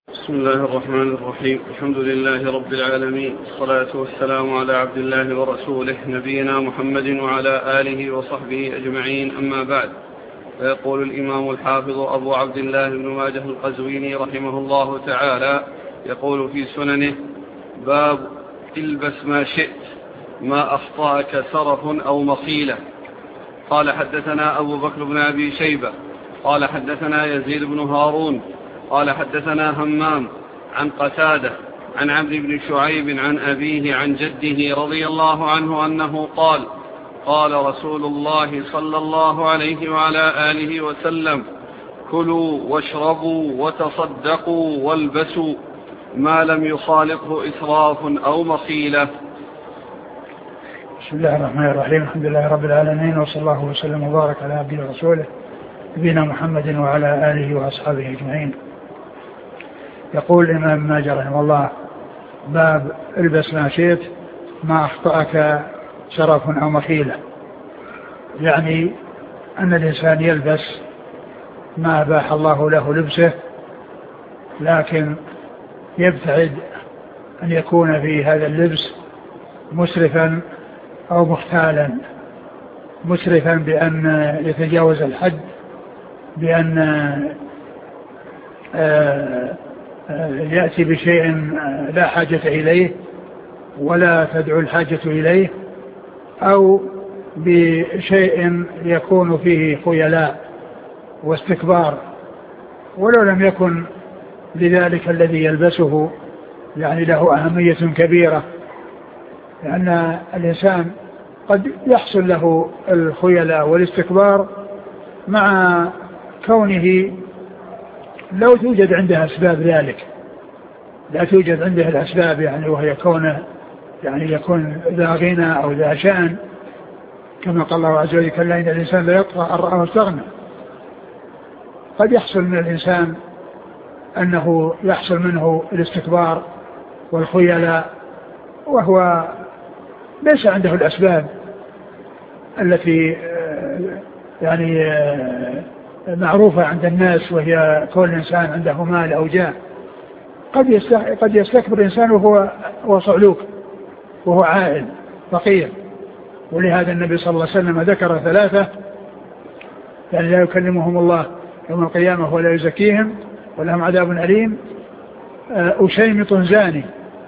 بسم الله الرحمن الرحيم. الحمد لله رب العالمين، والصلاة والسلام على عبد الله ورسوله نبينا محمد وعلى آله وصحبه أجمعين، أما بعد. فيقول الإمام الحافظ أبو عبد الله بن ماجه القزويني رحمه الله تعالى، يقول في سننه: باب البس ما شئت، ما أخطأك سرف أو مخيلة. قال: حدثنا أبو بكر بن أبي شيبة قال حدثنا يزيد بن هارون قال حدثنا همام عن قتادة عن عبد بن شعيب عن أبيه عن جده رضي الله عنه أنه قال: قال رسول الله صلى الله عليه وعلى آله وسلم: كلوا واشربوا وتصدقوا والبسوا، ما لم يخالطه إسراف أو مخيلة. بسم الله الرحمن الرحيم. الحمد لله رب العالمين، وصلى الله وسلم وبارك على عبده ورسوله نبينا محمد وعلى آله وأصحابه أجمعين. يقول الإمام ماجه رحمه الله: باب البس ما شئت، ما أخطأك شرف أو مخيلة. يعني أن الإنسان يلبس ما أباح الله له لبسه، لكن يبتعد أن يكون في هذا اللبس مسرفا أو مختالا. مسرفا بأن يتجاوز الحد، بأن يأتي بشيء لا حاجة إليه ولا تدعو الحاجة إليه، أو بشيء يكون فيه خيلاء واستكبار، ولو لم يكن لذلك الذي يلبسه يعني له أهمية كبيرة، لأن الإنسان قد يحصل له الخيلاء والاستكبار مع كونه لو توجد عنده أسباب ذلك، لا توجد عنده الأسباب، يعني وهي كونه يعني يكون ذا غنى أو ذا شأن، كما قال الله عز وجل: كلا إن الإنسان لا يطغى أن رآه استغنى. قد يحصل من الإنسان أنه يحصل منه الاستكبار والخيلاء وهو ليس عنده الأسباب التي يعني معروفة عند الناس، وهي كل إنسان عنده مال أو جاه. قد يستكبر الإنسان وهو صعلوك، وهو عائل فقير. ولهذا النبي صلى الله عليه وسلم ذكر ثلاثة يعني لا يكلمهم الله يوم القيامة ولا يزكيهم ولهم عذاب أليم: أشيمط زاني،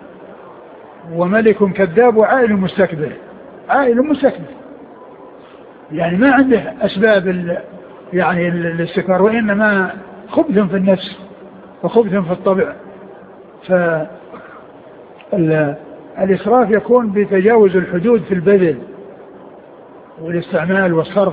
وملك كذاب، وعائل مستكبر. عائل مستكبر يعني ما عنده أسباب يعني الاستكبار، وإنما خبث في النفس وخبث في الطبع. فالإسراف يكون بتجاوز الحدود في البذل والاستعمال والصرف،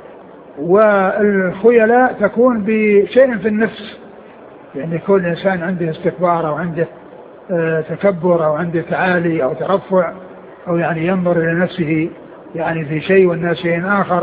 والخيلاء تكون بشيء في النفس، يعني كل إنسان عنده استكبار أو عنده تكبر أو عنده تعالي أو ترفع، أو يعني ينظر إلى نفسه يعني في شيء والناس شيء آخر.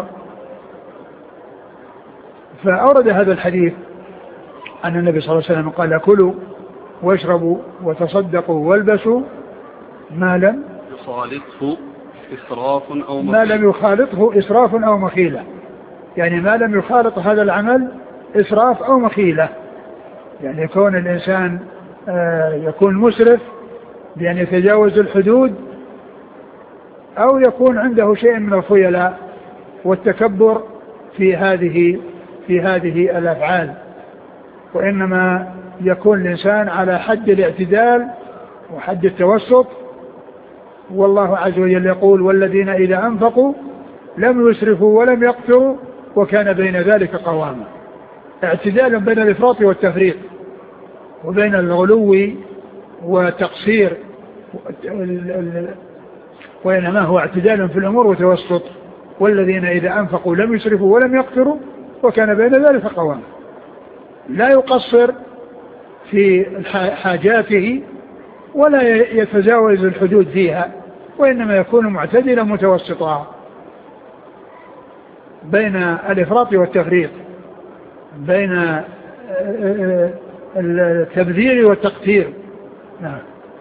فأورد هذا الحديث أن النبي صلى الله عليه وسلم قال: كلوا واشربوا وتصدقوا والبسوا ما لم يخالطه إسراف أو مخيلة. ما لم يخالطه إسراف أو مخيلة، يعني ما لم يخالط هذا العمل إسراف أو مخيلة، يعني يكون الإنسان يكون مسرف بأن يتجاوز الحدود، أو يكون عنده شيء من الخيلاء والتكبر في هذه الأفعال. وإنما يكون الإنسان على حد الاعتدال وحد التوسط. والله عز وجل يقول: والذين إذا أنفقوا لم يسرفوا ولم يقتروا وكان بين ذلك قواما. اعتدال بين الإفراط والتفريط، وبين الغلو والتقصير، وإنما هو اعتدال في الأمور وتوسط. والذين إذا أنفقوا لم يسرفوا ولم يقتروا وكان بين ذلك قواما. لا يقصر في حاجاته ولا يتجاوز الحدود فيها، وإنما يكون معتدلا متوسطا بين الإفراط والتفريط، بين التبذير والتقتير. نعم.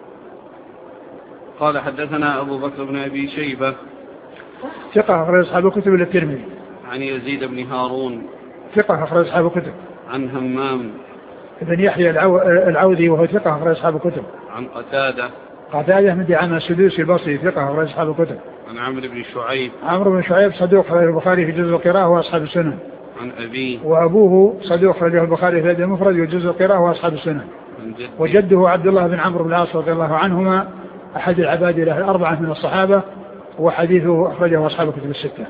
قال: حدثنا أبو بكر بن أبي شيبة ثقة أخرج أصحاب الكتب إلا الترمذي. عن يزيد بن هارون ثقة أخرج أصحاب الكتب. عن همام بن يحيى العوذي وهو ثقة أخرج أصحاب الكتب. عن قتادة بن دعامة السدوسي البصري ثقة أخرج أصحاب الكتب. عن عمرو بن شعيب صدوق أخرج البخاري في جزء القراءة وأصحاب السنن. عن أبيه وأبوه صدوق أخرجه البخاري في المفرد وجزء القراءة وأصحاب السنن. وجده عبد الله بن عمرو بن العاص رضي الله عنهما أحد العباد له الأربعة من الصحابة وحديثه أخرجه أصحاب الكتب الستة.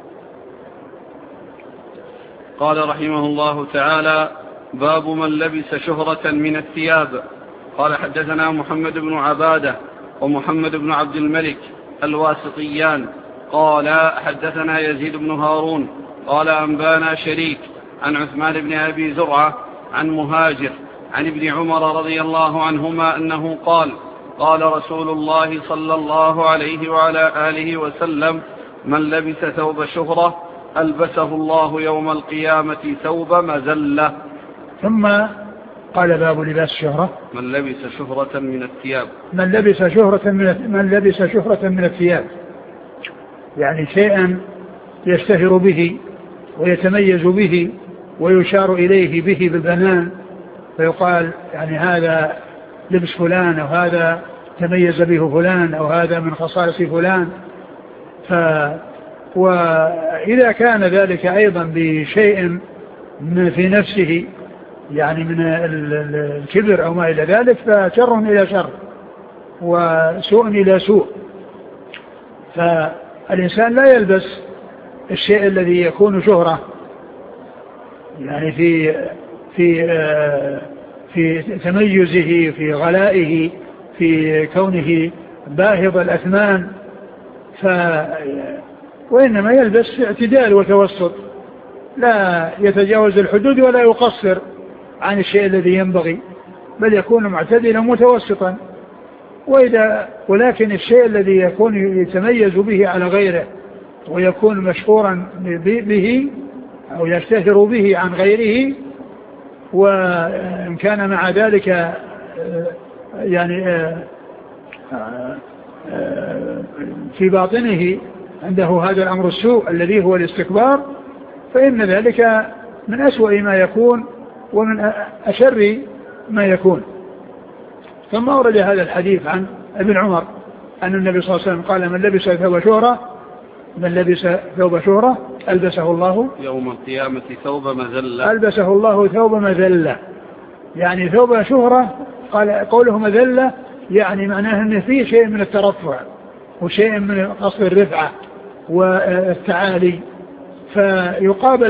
قال رحمه الله تعالى: باب من لبس شهرة من الثياب. قال حدثنا محمد بن عبادة ومحمد بن عبد الملك الواسطيان قال حدثنا يزيد بن هارون قال أنبانا شريك عن عثمان بن أبي زرعة عن مهاجر عن ابن عمر رضي الله عنهما أنه قال: قال رسول الله صلى الله عليه وعلى آله وسلم: من لبس ثوب شهرة ألبسه الله يوم القيامة ثوب مذلة. ثم قال: باب لباس الشهرة. من لبس شهرة من الثياب. من لبس شهرة من الثياب، يعني شيئا يشتهر به ويتميز به ويشار إليه به بالبنان، فيقال يعني هذا لبس فلان، أو هذا تميز به فلان، أو هذا من خصائص فلان. وإذا كان ذلك أيضا بشيء في نفسه، يعني من الكبر أو ما إلى ذلك، فشر إلى شر وسوء إلى سوء. فالإنسان لا يلبس الشيء الذي يكون شهرة، يعني في تميزه، في غلائه، في كونه باهظ الأثمان، وإنما يلبس في اعتدال وتوسط، لا يتجاوز الحدود ولا يقصر عن الشيء الذي ينبغي، بل يكون معتدلا متوسطا. ولكن الشيء الذي يكون يتميز به على غيره ويكون مشهورا به أو يشتهر به عن غيره، وإن كان مع ذلك يعني في باطنه عنده هذا الأمر السوء الذي هو الاستكبار، فإن ذلك من أسوأ ما يكون ومن أشر ما يكون. ثم أورد هذا الحديث عن ابن عمر أن النبي صلى الله عليه وسلم قال: من لبس ثوب شهرة ألبسه الله يوم القيامة ثوب مذلة. ألبسه الله ثوب مذلة، يعني ثوب شهرة. قال قوله مذلة يعني معناه أن فيه شيء من الترفع وشيء من قصد الرفعة والتعالي، فيقابل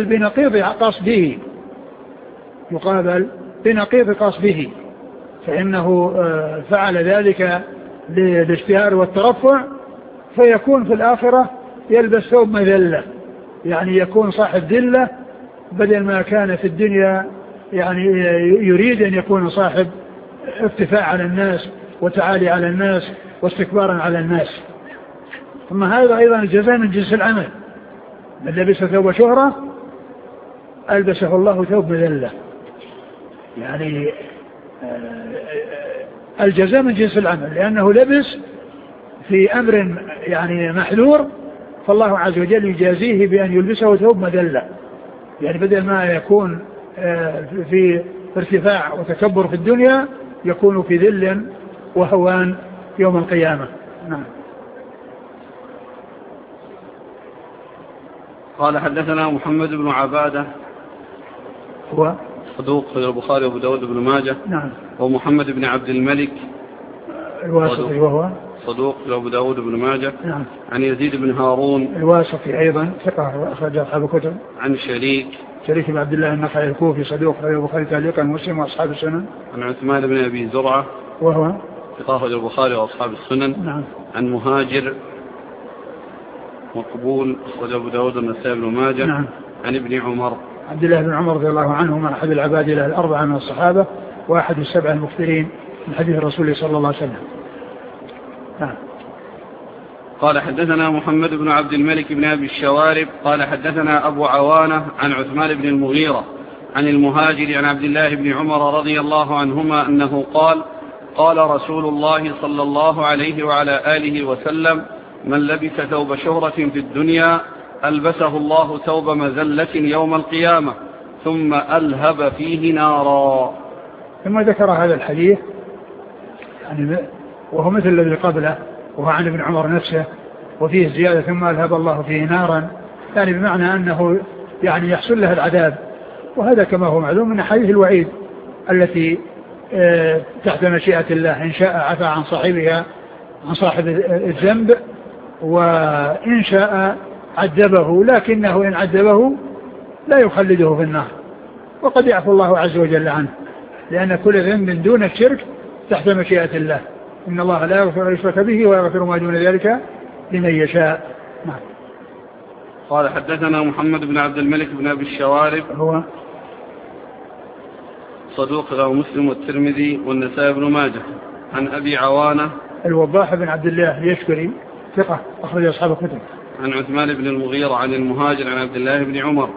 بنقيض قصده، فإنه فعل ذلك للاشتهار والترفع، فيكون في الآخرة يلبس ثوب مذلة، يعني يكون صاحب ذلة بدل ما كان في الدنيا يعني يريد أن يكون صاحب ارتفاع على الناس وتعالي على الناس واستكبارا على الناس. ثم هذا أيضا الجزاء من جنس العمل. من لبس ثوب شهرة ألبسه الله ثوب مذلة، يعني الجزاء من جنس العمل، لأنه لبس في أمر يعني محذور، فالله عز وجل يجازيه بأن يلبسه ثوب مذلة، يعني بدل ما يكون في ارتفاع وتكبر في الدنيا يكون في ذل وهوان يوم القيامة. نعم. قال حدثنا محمد بن عبادة هو صدوق في البخاري وابو داود بن ماجه. نعم. ومحمد بن عبد الملك الواسطي وهو صدوق في ابو داود بن ماجه. نعم. عن يزيد بن هارون الواسطي أيضا ثقة أخرج أصحاب الكتب. عن شريك بن عبد الله النخعي الكوفي صدوق في البخاري تعليقا ومسلم وأصحاب السنن. عن عثمان بن أبي زرعة وهو ثقة في البخاري وأصحاب السنن. نعم. عن مهاجر مقبول أخرج أبو داود والنسائي بن ماجه. نعم. عن ابن عمر عبد الله بن عمر رضي الله عنهما أحد العباد له الأربعة من الصحابة وأحد السبع المكثرين من حديث الرسول صلى الله عليه وسلم. نعم. قال حدثنا محمد بن عبد الملك بن أبي الشوارب قال حدثنا أبو عوانة عن عثمان بن المغيرة عن المهاجر عن عبد الله بن عمر رضي الله عنهما أنه قال: قال رسول الله صلى الله عليه وعلى آله وسلم: من لبس ثوب شهرة في الدنيا ألبسه الله ثوب مذلة يوم القيامة ثم ألهب فيه نارا. ثم ذكر هذا الحديث يعني وهو مثل الذي قبله، وهو عن ابن عمر نفسه، وفيه زيادة ثم ألهب الله فيه نارا، يعني بمعنى أنه يعني يحصل له العذاب. وهذا كما هو معلوم من حديث الوعيد التي تحت مشيئة الله، إن شاء عفى عن صاحبها عن صاحب الذنب، وإن شاء عذبه، لكنه إن عذبه لا يخلده في النار، وقد يعفو الله عز وجل عنه، لأن كل ذنب دون الشرك تحت مشيئة الله، إن الله لا يغفر يشرك به ويغفر ما دون ذلك لمن يشاء. قال حدثنا محمد بن عبد الملك بن أبي الشوارب، هو صدوق له مسلم والترمذي والنسائي بن ماجه، عن أبي عوانة الوضاح بن عبد الله اليشكري ثقة أخرج أصحاب الكتب، عن عثمان بن المغيرة عن المهاجر عن عبد الله بن عمر.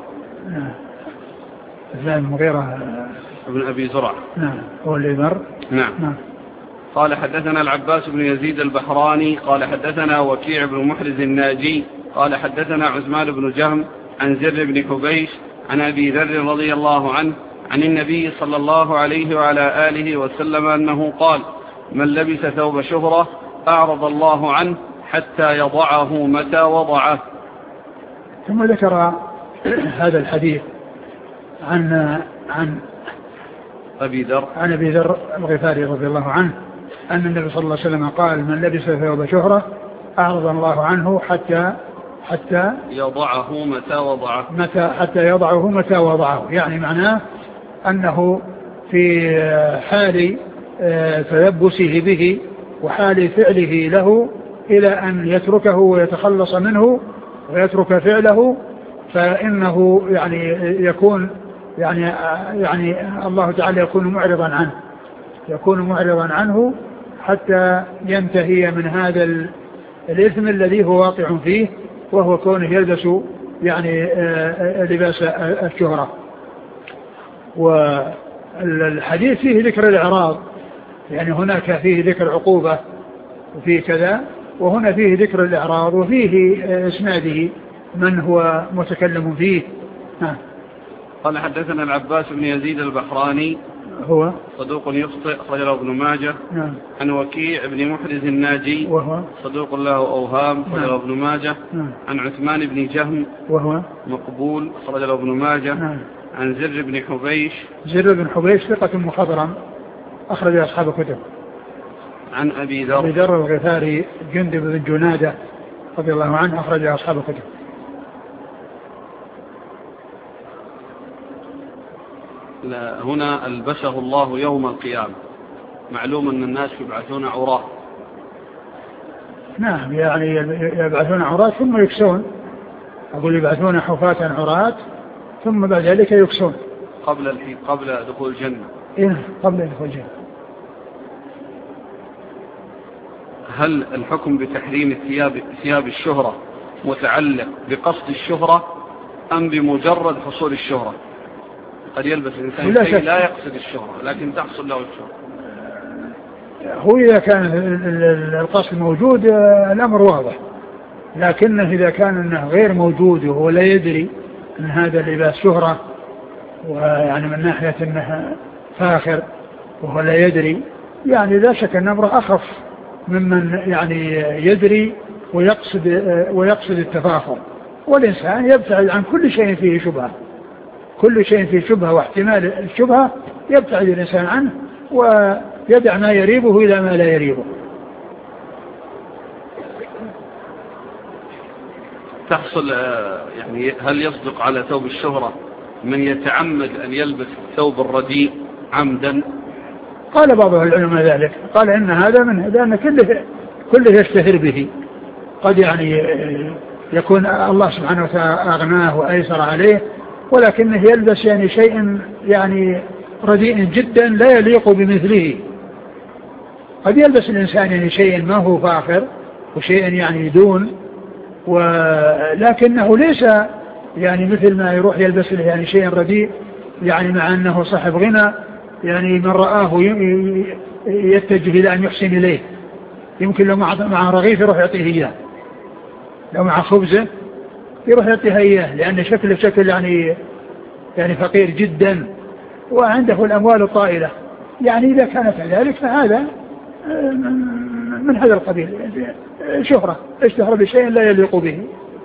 عثمان المغيرة ابن أبي زرع، هو اللي مر. نعم. قال حدثنا العباس بن يزيد البحراني قال حدثنا وكيع بن محرز الناجي قال حدثنا عثمان بن جهم عن زر بن حبيش عن أبي ذر رضي الله عنه عن النبي صلى الله عليه وعلى آله وسلم أنه قال: من لبس ثوب شهرة أعرض الله عنه حتى يضعه متى وضعه. ثم ذكر هذا الحديث عن أبي ذر الغفاري رضي الله عنه أن النبي صلى الله عليه وسلم قال: من لبس ثوب شهرة أعرض الله عنه حتى يضعه متى وضعه، حتى يضعه متى وضعه، يعني معناه أنه في حال تلبسه به وحال فعله له إلى أن يتركه ويتخلص منه ويترك فعله، فإنه يعني يكون يعني الله تعالى يكون معرضا عنه حتى ينتهي من هذا الإثم الذي هو واقع فيه، وهو كونه يلبس يعني لباس الشهرة. والحديث فيه ذكر الإعراض، يعني هناك فيه ذكر عقوبة وفيه كذا، وهنا فيه ذكر الإعراض وفيه إسناده من هو متكلم فيه. قال حدثنا العباس بن يزيد البحراني، هو صدوق يخطئ رجله ابن ماجه، عن وكيع بن محرز الناجي، وهو صدوق له أوهام رجله ابن ماجه، عن عثمان بن جهم، وهو مقبول رجله ابن ماجه، عن زر بن حبيش ثقة مخضرم أخرج أصحاب الكتب، عن أبي ذر الغفاري جندب بن جنادة رضي الله عنه أخرج أصحاب الكتب. هنا ألبسه الله يوم القيامة، معلوم أن الناس يبعثون عراة. نعم، يعني يبعثون عراة ثم يكسون، أقول يبعثون حفاة عراة ثم بعد ذلك يكسون قبل دخول الجنة. قبل دخول الجنة. هل الحكم بتحريم ثياب الشهرة متعلق بقصد الشهرة أم بمجرد حصول الشهرة؟ قد يلبس الإنسان شيء لا يقصد الشهرة لكن تحصل له الشهرة. هو إذا كان القصد موجود الأمر واضح، لكنه إذا كان أنه غير موجود وهو لا يدري أن هذا اللباس شهرة، ويعني من ناحية أنه فاخر وهو لا يدري، يعني لا شك أن أمره أخف ممن يعني يدري ويقصد التفاخر. والإنسان يبتعد عن كل شيء فيه شبهة، كل شيء فيه شبهة واحتمال الشبهة يبتعد الإنسان عنه ويدع ما يريبه إلى ما لا يريبه. تحصل يعني هل يصدق على ثوب الشهرة من يتعمد أن يلبس ثوب الرديء عمدا؟ قال بعض العلماء ذلك، قال إن هذا من لأن كله يشتهر به، قد يعني يكون الله سبحانه وتعالى أغناه وأيسر عليه، ولكنه يلبس يعني شيء يعني رديء جدا لا يليق بمثله. قد يلبس الإنسان يعني شيء ما هو فاخر وشيء يعني دون، ولكنه ليس يعني مثل ما يروح يلبس يعني شيء رديء، يعني مع أنه صاحب غنى، يعني من رآه يتجه إلى أن يحسن إليه، يمكن لو مع رغيف يروح يعطيه إياه، لو مع خبزة يروح يعطيها إياه، لأن شكله شكل يعني فقير جدا وعنده الأموال الطائلة، يعني إذا كان كذلك فهذا من هذا القبيل، شهرة اشتهر بشيء لا يليق به.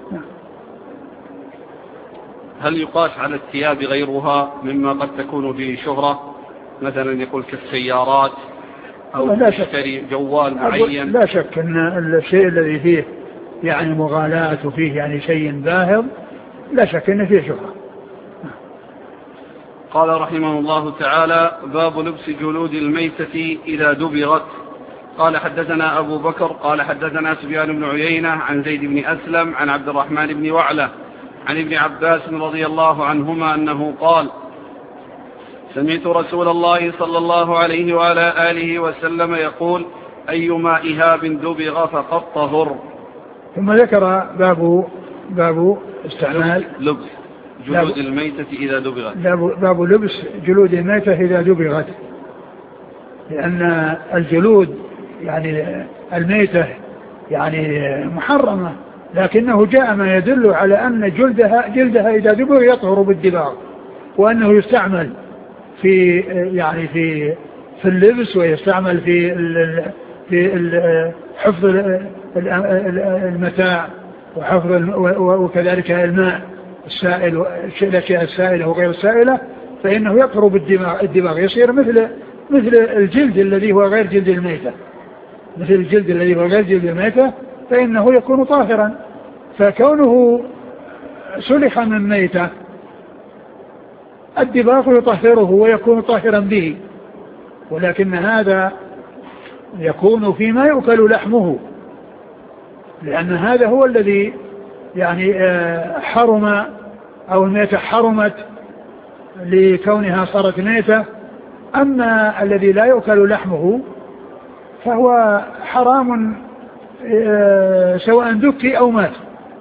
هل يقاس على الثياب غيرها مما قد تكون فيه شهرة، مثلا يقول كالسيارات أو يشتري جوال معين؟ لا شك أن الشيء الذي فيه يعني مغالاة وفيه يعني شيء باهظ لا شك أن فيه شهرة. قال رحمه الله تعالى: باب لبس جلود الميتة إذا دبغت. قال حدثنا أبو بكر قال حدثنا سفيان بن عيينة عن زيد بن أسلم عن عبد الرحمن بن وعلة عن ابن عباس رضي الله عنهما أنه قال: سمعت رسول الله صلى الله عليه وعلى آله وسلم يقول: أيما إهاب دبغ فقد طهر. ثم ذكر باب استعمال لبس جلود الميتة إذا دبغت. باب لبس جلود الميتة إذا دبغت، لأن الجلود يعني الميتة يعني محرمة، لكنه جاء ما يدل على أن جلدها إذا دبغ يطهر بالدباغ، وأنه يستعمل في يعني في اللبس، ويستعمل في حفظ المتاع وحفظ وكذلك الماء السائل، الأشياء السائلة وغير السائلة، فإنه يطهر بالدباغ، يصير مثل الجلد الذي هو غير جلد الميتة، مثل الجلد الذي هو غير جلد الميتة، فإنه يكون طاهرا. فكونه سلخ من ميتة الدباغ يطهره ويكون طاهرا به، ولكن هذا يكون فيما يؤكل لحمه، لأن هذا هو الذي يعني حرم، أو الميتة حرمت لكونها صارت ميتة. أما الذي لا يؤكل لحمه فهو حرام سواء دكي أو مات،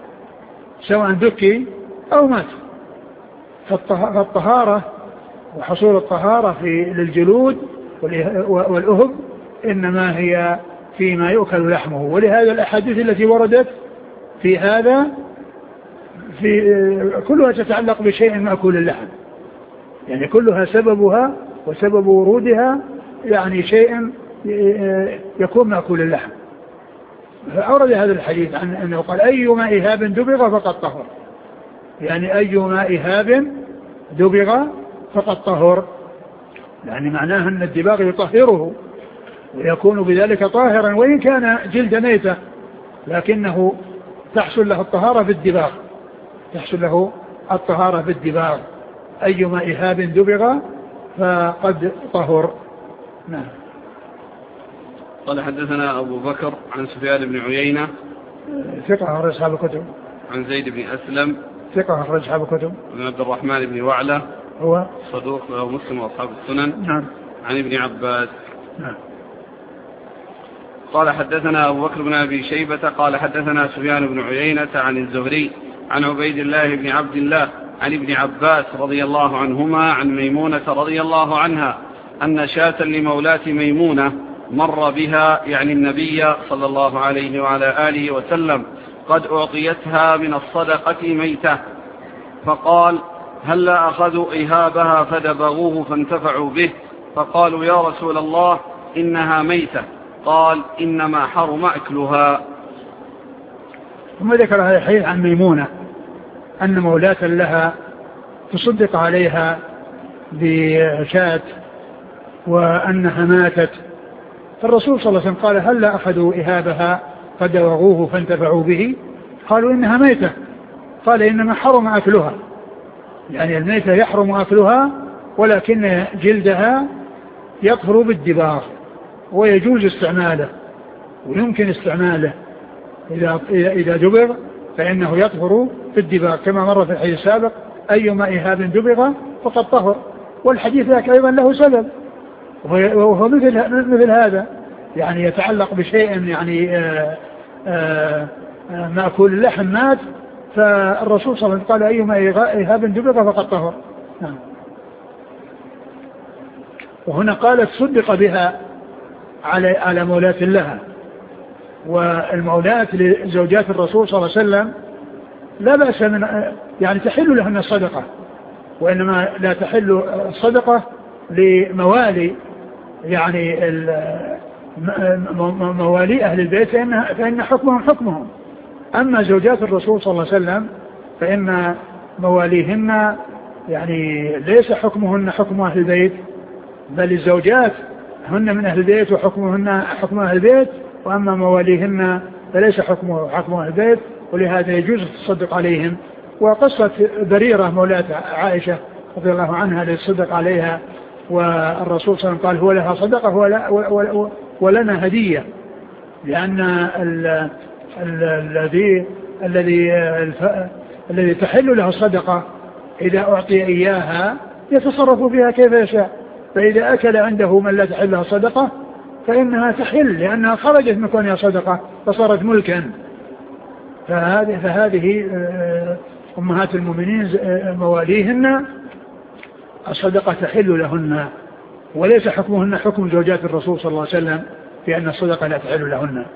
فالطهارة وحصول الطهارة للجلود والأهب إنما هي فيما يؤكل لحمه. ولهذا الأحاديث التي وردت في هذا كلها تتعلق بشيء مأكول اللحم، يعني كلها سببها وسبب ورودها يعني شيء يكون مأكول اللحم. فأورد هذا الحديث عن أنه قال: أيما إهاب دبغ فقد طهر، يعني أيما إهاب دبغ فقد طهر، يعني معناه أن الدباغ يطهره ويكون بذلك طاهرا، وإن كان جلد ميتة لكنه تحصل له الطهارة بالدباغ، أيما إهاب دبغ فقد طهر. نعم. قال حدثنا أبو بكر عن سفيان بن عيينة ثقة أخرج أصحاب الكتب. عن زيد بن أسلم ثقة أخرج أصحاب الكتب. عن عبد الرحمن بن وعلة هو صدوق له مسلم وأصحاب السنن. نعم. عن ابن عباس. نعم. قال حدثنا أبو بكر بن أبي شيبة قال حدثنا سفيان بن عيينة عن الزهري عن عبيد الله بن عبد الله عن ابن عباس رضي الله عنهما عن ميمونة رضي الله عنها أن شاة لمولاة ميمونة مر بها، يعني النبي صلى الله عليه وعلى آله وسلم، قد أعطيتها من الصدقة ميتة، فقال: هلا أخذوا إهابها فدبغوه فانتفعوا به، فقالوا: يا رسول الله إنها ميتة، قال: إنما حرم أكلها. ثم ذكر هذا الحديث عن ميمونة أن مولاة لها تصدق عليها بشاة وأنها ماتت، فالرسول صلى الله عليه وسلم قال: هلا أخذوا إهابها فدبغوه فانتفعوا به، قالوا: إنها ميتة، قال: إنما حرم أكلها، يعني الميتة يحرم أكلها، ولكن جلدها يطهر بالدباغ ويجوز استعماله ويمكن استعماله إذا دبغ فإنه يطهر بالدباغ، كما مر في الحديث السابق: أيما إهاب دبغ فقد طهر. والحديث ذاك أيضا له سبب، وهو مثل هذا، يعني يتعلق بشيء يعني مأكول اللحم مات، فالرسول صلى الله عليه وسلم قال: أيما إهاب دبغ فقد طهر. نعم. وهنا قالت صدق بها على مولاة لها، والمولاة لزوجات الرسول صلى الله عليه وسلم لا بأس من يعني تحل لهن الصدقة، وإنما لا تحل الصدقة لموالي يعني موالي أهل البيت فإن حكمهم. أما زوجات الرسول صلى الله عليه وسلم فإن مواليهن يعني ليس حكمهن حكم أهل البيت، بل الزوجات هن من أهل البيت وحكمهن حكم أهل البيت، وأما مواليهن فليس حكم أهل البيت، ولهذا يجوز التصدق عليهم. وقصة بريرة مولاة عائشة رضي الله عنها للصدق عليها، والرسول صلى الله عليه وسلم قال هو لها صدقة ولنا هدية، لأن الذي تحل له الصدقة إذا أعطي إياها يتصرف فيها كيف يشاء، فإذا أكل عنده من لا تحل له الصدقة فإنها تحل، لأنها خرجت من كونها صدقة فصارت ملكا. فهذه أمهات المؤمنين مواليهن الصدقة تحل لهن، وليس حكمهن حكم زوجات الرسول صلى الله عليه وسلم في أن الصدقة لا تحل لهن.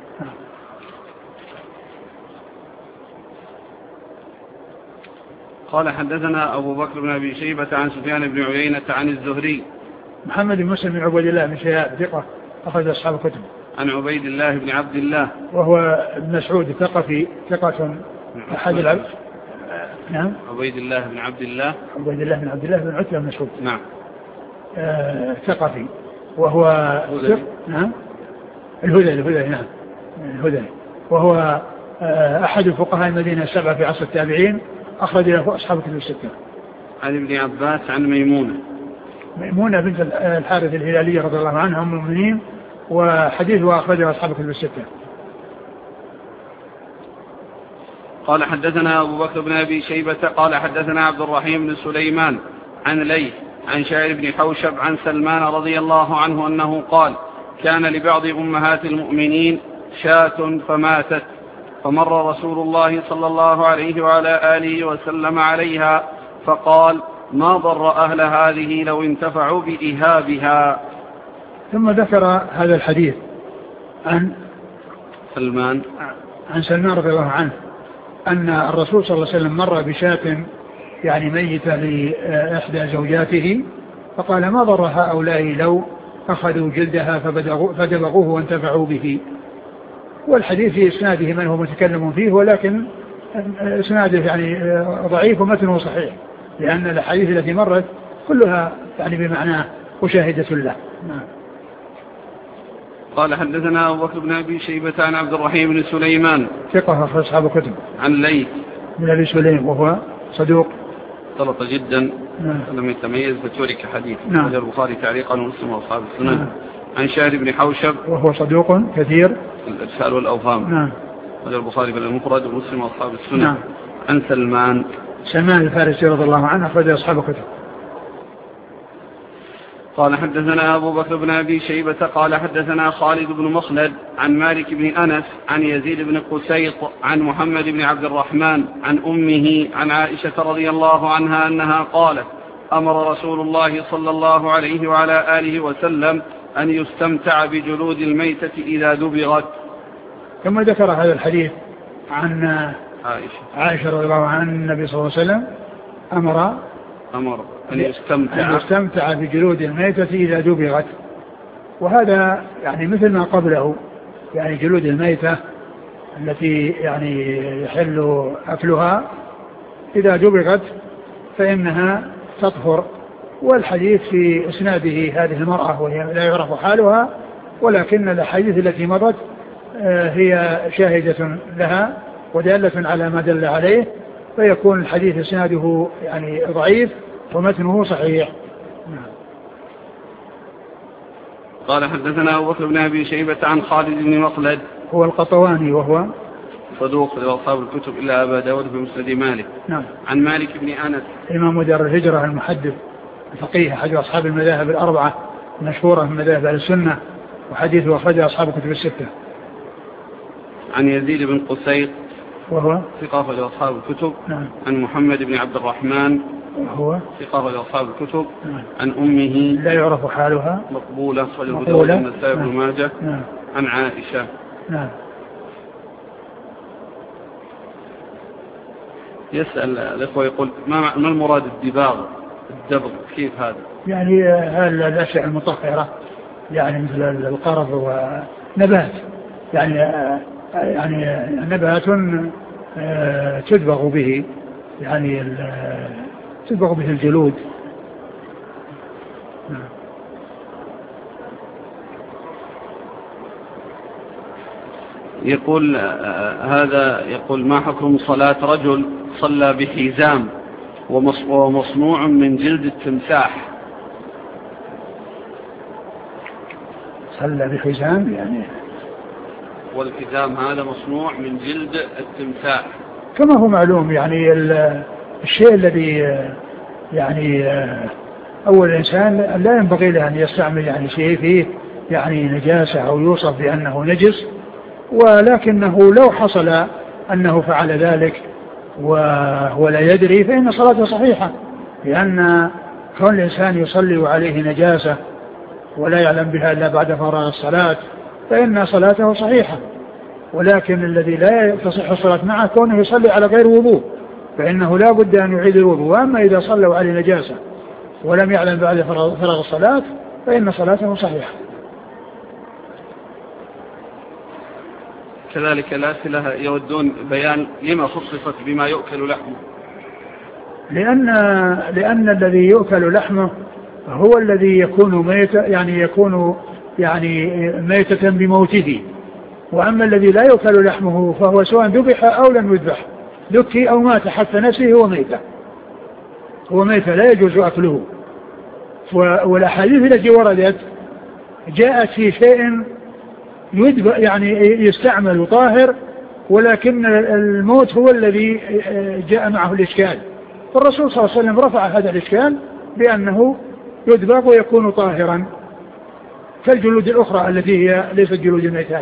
قال حدثنا أبو بكر بن أبي شيبة عن سفيان بن عيينة عن الزهري. محمد بن مسلم بن عبيد الله بن شهاب ثقة أخرج أصحاب الكتب. عن عبيد الله بن عبد الله وهو ابن مسعود ثقفي ثقة أحد العبد. نعم. عبيد الله بن عبد الله بن عتبة بن مسعود. نعم. ثقفي وهو نعم الهذلي. نعم الهذلي، وهو أحد فقهاء المدينة السبعة في عصر التابعين، أخرج له أصحاب الكتب الستة. عن ابن عباس عن ميمونة بنت الحارث الهلالية رضي الله عنها أم المؤمنين، وحديثها أخرجه أصحاب الكتب الستة. قال حدثنا أبو بكر بن أبي شيبة قال حدثنا عبد الرحيم بن سليمان عن ليث عن شاعر بن حوشب عن سلمان رضي الله عنه أنه قال كان لبعض أمهات المؤمنين شاة فماتت، فمر رسول الله صلى الله عليه وعلى آله وسلم عليها فقال ما ضر أهل هذه لو انتفعوا بإهابها. ثم ذكر هذا الحديث عن سلمان رضي الله عنه أن الرسول صلى الله عليه وسلم مر بشاة يعني ميتة لإحدى زوجاته، فقال ما ضر هؤلاء لو أخذوا جلدها فدبغوه وانتفعوا به. والحديث في إسناده من هو متكلم فيه، ولكن إسناده يعني ضعيف ومتنه صحيح، لأن الحديث التي مرت كلها يعني بمعناه وشاهدة له. قال حدثنا أبو بكر بن أبي شيبة عن عبد الرحيم بن سليمان ثقة أخرج أصحاب الكتب. عن ليث بن أبي سليم وهو صدوق غلط جدا لم يتميز فترك حديث. نعم. البخاري تعليقا ومسلم وأصحاب السنن. عن شاعر بن حوشب وهو صدوق كثير الإرسال والأوهام. نعم. البخاري في المفرد ومسلم وأصحاب السنن. نعم. عن سلمان الفارسي رضي الله عنه أخرج أصحاب الكتب. قال حدثنا أبو بكر بن أبي شيبة قال حدثنا خالد بن مخلد عن مالك بن أنس عن يزيد بن قسيط عن محمد بن عبد الرحمن عن أمه عن عائشة رضي الله عنها أنها قالت أمر رسول الله صلى الله عليه وعلى آله وسلم أن يستمتع بجلود الميتة إذا دبغت. ثم ذكر هذا الحديث عن عائشة رضي الله عنها النبي صلى الله عليه وسلم أمر أن يستمتع بجلود الميتة إذا دبغت، وهذا يعني مثل ما قبله، يعني جلود الميتة التي يعني يحل أكلها إذا دبغت فإنها تطهر. والحديث في إسناده هذه المرأة وهي لا يعرف حالها، ولكن الحديث التي مضت هي شاهدة لها ودالة على ما دل عليه، فيكون الحديث إسناده يعني ضعيف ومتنه صحيح. قال حدثنا أبو بكر بن أبي شيبة عن خالد بن مخلد هو القطواني وهو صدوق لأصحاب الكتب إلا أبا داود في مسند مالك. نعم. عن مالك بن أنس إمام دار الهجرة المحدث الفقيه أحد أصحاب المذاهب الأربعة مشهورة من مذاهب أهل السنة، وحديثه أخرجه أصحاب الكتب الستة. عن يزيد بن قسيط وهو ثقة لأصحاب الكتب. نعم. عن محمد بن عبد الرحمن وهو ثقة لأصحاب الكتب. نعم. عن أمه لا يعرف حالها مقبولة والهدى والنسائي بن ماجه. نعم. عن عائشة. نعم. يسأل الإخوة يقول ما المراد الدبغ كيف هذا؟ يعني هذه الأشياء المطهرة يعني مثل القرض ونبات، يعني نبات تدبغ به، يعني تدبغ به الجلود. يقول هذا يقول ما حكم صلاة رجل صلى بحزام ومصنوع من جلد التمساح؟ صلى بحزام يعني، والحزام هذا مصنوع من جلد التمساح كما هو معلوم. يعني الشيء الذي يعني أول الإنسان لا ينبغي له أن يستعمل يعني شيء فيه يعني نجاسة أو يوصف بأنه نجس، ولكنه لو حصل أنه فعل ذلك وهو لا يدري فإن صلاته صحيحة، لأن كون الإنسان يصلي عليه نجاسة ولا يعلم بها إلا بعد فراغ الصلاة فإن صلاته صحيحة. ولكن الذي لا تصح الصلاة معه كونه يصلي على غير وضوء فإنه لا بد أن يعيد الوضوء. وأما إذا صلوا عليه نجاسة ولم يعلم بعد فراغ الصلاة فإن صلاته صحيحة. كذلك الأسئلة يودون بيان لما خصصت بما يؤكل لحمه. لأن الذي يؤكل لحمه هو الذي يكون ميتا، يعني يكون يعني ميتة بموته. وأما الذي لا يؤكل لحمه فهو سواء ذبح أو لم يذبح، ذكي أو مات حتى نفسه هو ميتة لا يجوز أكله. والأحاديث التي وردت جاءت في شيء يعني يستعمل طاهر، ولكن الموت هو الذي جاء معه الإشكال. فالرسول صلى الله عليه وسلم رفع هذا الإشكال بأنه يدبغ ويكون طاهرا كالجلود الأخرى التي هي ليست جلود الميتات.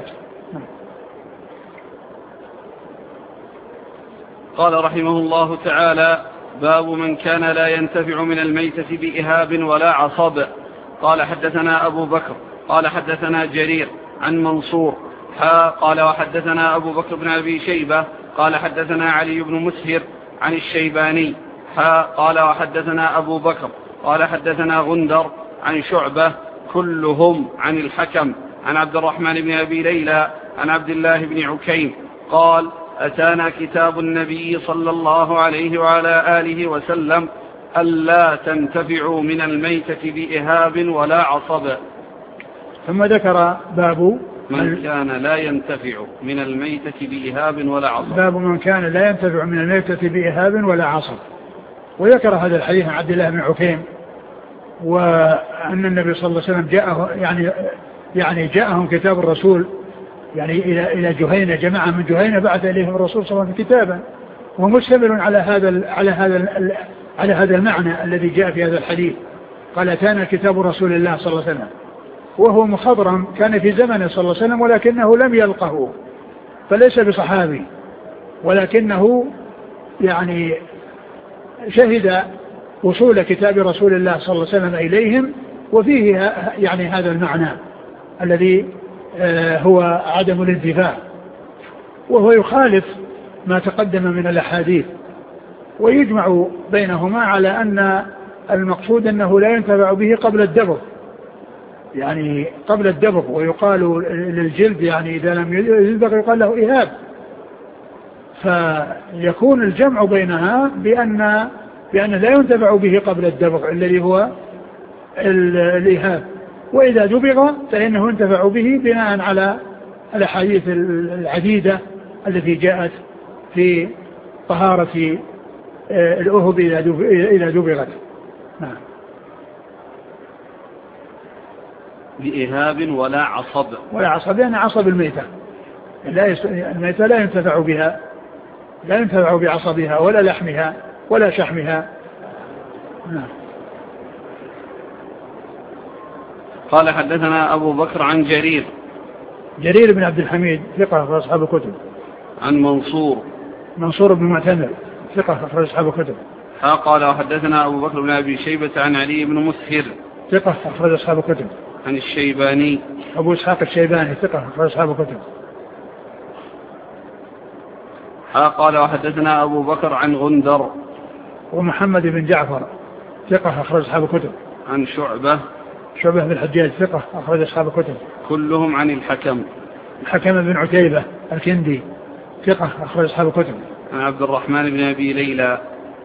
قال رحمه الله تعالى: باب من كان لا ينتفع من الميتة بإهاب ولا عصب. قال حدثنا أبو بكر قال حدثنا جرير عن منصور قال وحدثنا أبو بكر بن أبي شيبة قال حدثنا علي بن مسهر عن الشيباني قال وحدثنا أبو بكر قال حدثنا غندر عن شعبة كلهم عن الحكم عن عبد الرحمن بن أبي ليلى عن عبد الله بن عكيم قال: أتانا كتاب النبي صلى الله عليه وعلى آله وسلم ألا تنتفعوا من الميتة بإهاب ولا عصب. ثم ذكر باب من كان لا ينتفع من الميتة بإهاب ولا عصب. باب من كان لا ينتفع من الميتة بإهاب ولا عصب. وذكر هذا الحديث عن عبد الله بن عكيم، وأن النبي صلى الله عليه وسلم جاءه يعني جاءهم كتاب الرسول يعني إلى جهينة، جماعة من جهينة بعث إليهم الرسول صلى الله عليه وسلم كتابا ومشتمل على هذا المعنى الذي جاء في هذا الحديث. قال: أتانا كتاب رسول الله صلى الله عليه وسلم، وهو مخضرم كان في زمنه صلى الله عليه وسلم ولكنه لم يلقه، فليس بصحابي، ولكنه يعني شهد وصول كتاب رسول الله صلى الله عليه وسلم إليهم، وفيه يعني هذا المعنى الذي هو عدم الانتفاع، وهو يخالف ما تقدم من الأحاديث، ويجمع بينهما على أن المقصود أنه لا ينتفع به قبل الدبغ، يعني قبل الدبغ. ويقال للجلد يعني إذا لم يدبغ يقال له إهاب، فيكون الجمع بينها بأن لا ينتفع به قبل الدبغ الذي هو الإهاب، وإذا دبغ فإنه ينتفع به بناء على الأحاديث العديدة التي جاءت في طهارة الأهب إذا دبغت. نعم. بإهاب ولا عصب. ولا عصب يعني عصب الميتة، الميتة لا ينتفع بها، لا ينتفع بعصبها ولا لحمها ولا شحمها. نعم. قال حدثنا أبو بكر عن جرير بن عبد الحميد ثقة في أصحاب الكتب. عن منصور بن معتمر ثقة في أصحاب الكتب. قال وحدثنا أبو بكر بن أبي شيبة عن علي بن مسهر ثقة في أصحاب الكتب. عن الشيباني أبو إسحاق الشيباني ثقة في أصحاب الكتب. قال وحدثنا أبو بكر عن غندر ومحمد بن جعفر ثقة في أصحاب الكتب. عن شعبة شعبة بن الحجاج ثقة أخرج أصحاب الكتب. كلهم عن الحكم. الحكم بن عتيبة الكندي ثقة أخرج أصحاب الكتب. عن عبد الرحمن بن أبي ليلى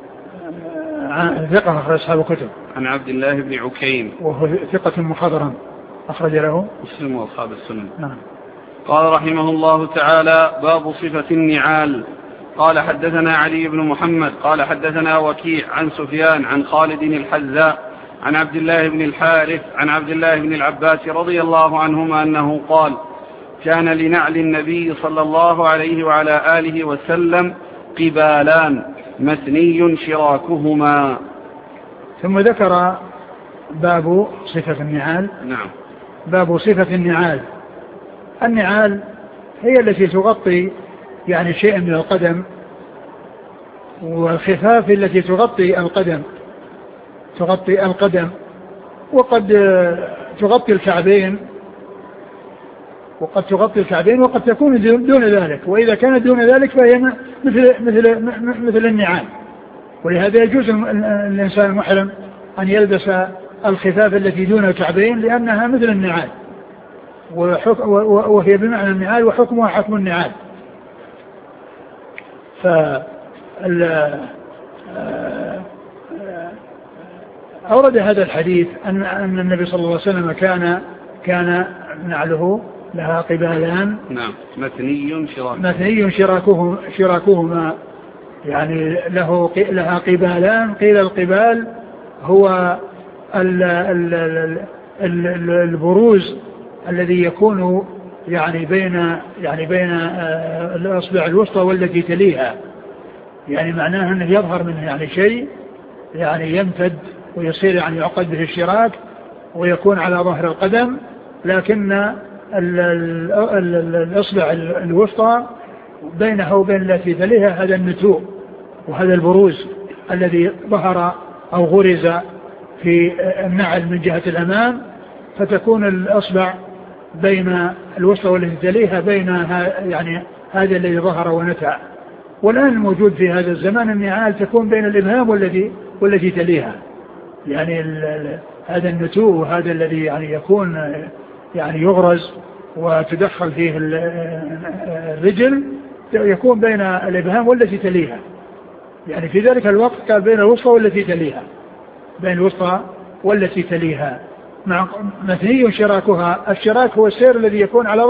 ثقة أخرج أصحاب الكتب. عن عبد الله بن عكيم وهو ثقة مخضرم أخرج له مسلم وأصحاب السنن. نعم. قال رحمه الله تعالى: باب صفة النعال. قال حدثنا علي بن محمد قال حدثنا وكيع عن سفيان عن خالد الحذاء عن عبد الله بن الحارث عن عبد الله بن العباس رضي الله عنهما أنه قال: كان لنعل النبي صلى الله عليه وعلى آله وسلم قبالان مثني شراكهما. ثم ذكر باب صفة النعال. نعم. باب صفة النعال. النعال هي التي تغطي يعني شيء من القدم، والخفاف التي تغطي القدم وقد تغطي الكعبين وقد تكون دون ذلك، وإذا كانت دون ذلك فهي مثل النعال. ولهذا يجوز الإنسان المحرم أن يلبس الخفاف التي دون الكعبين لأنها مثل النعال، وهي بمعنى النعال وحكمها حكم النعال. أورد هذا الحديث أن النبي صلى الله عليه وسلم كان نعله لها قبالان. نعم. مثني شراكهما يعني لها قبالان. قيل القبال هو البروز الذي يكون يعني بين الأصبع الوسطى والتي تليها، يعني معناها أنه يظهر منه يعني شيء يعني يمتد ويصير يعني يعقد به الشراك ويكون على ظهر القدم، لكن الأصبع الوسطى بينها وبين التي تليها هذا النتوء وهذا البروز الذي ظهر أو غرز في النعل من جهة الأمام، فتكون الأصبع بين الوسطى والتي تليها بينها يعني هذا الذي ظهر ونتع. والآن الموجود في هذا الزمان النعال تكون بين الإبهام والتي تليها، يعني هذا النتوء وهذا الذي يعني يكون يعني يغرز وتدخل فيه الرجل يكون بين الإبهام والتي تليها، يعني في ذلك الوقت كان بين الوسطى والتي تليها، بين الوسطى والتي تليها. مع مثني شراكها. الشراك هو السير الذي يكون على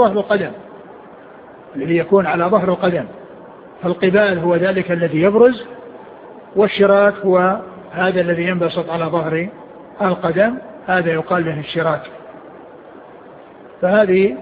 ظهر القدم، فالقبال هو ذلك الذي يبرز، والشراك هو هذا الذي ينبسط على ظهر القدم، هذا يقال له الشراك. فهذه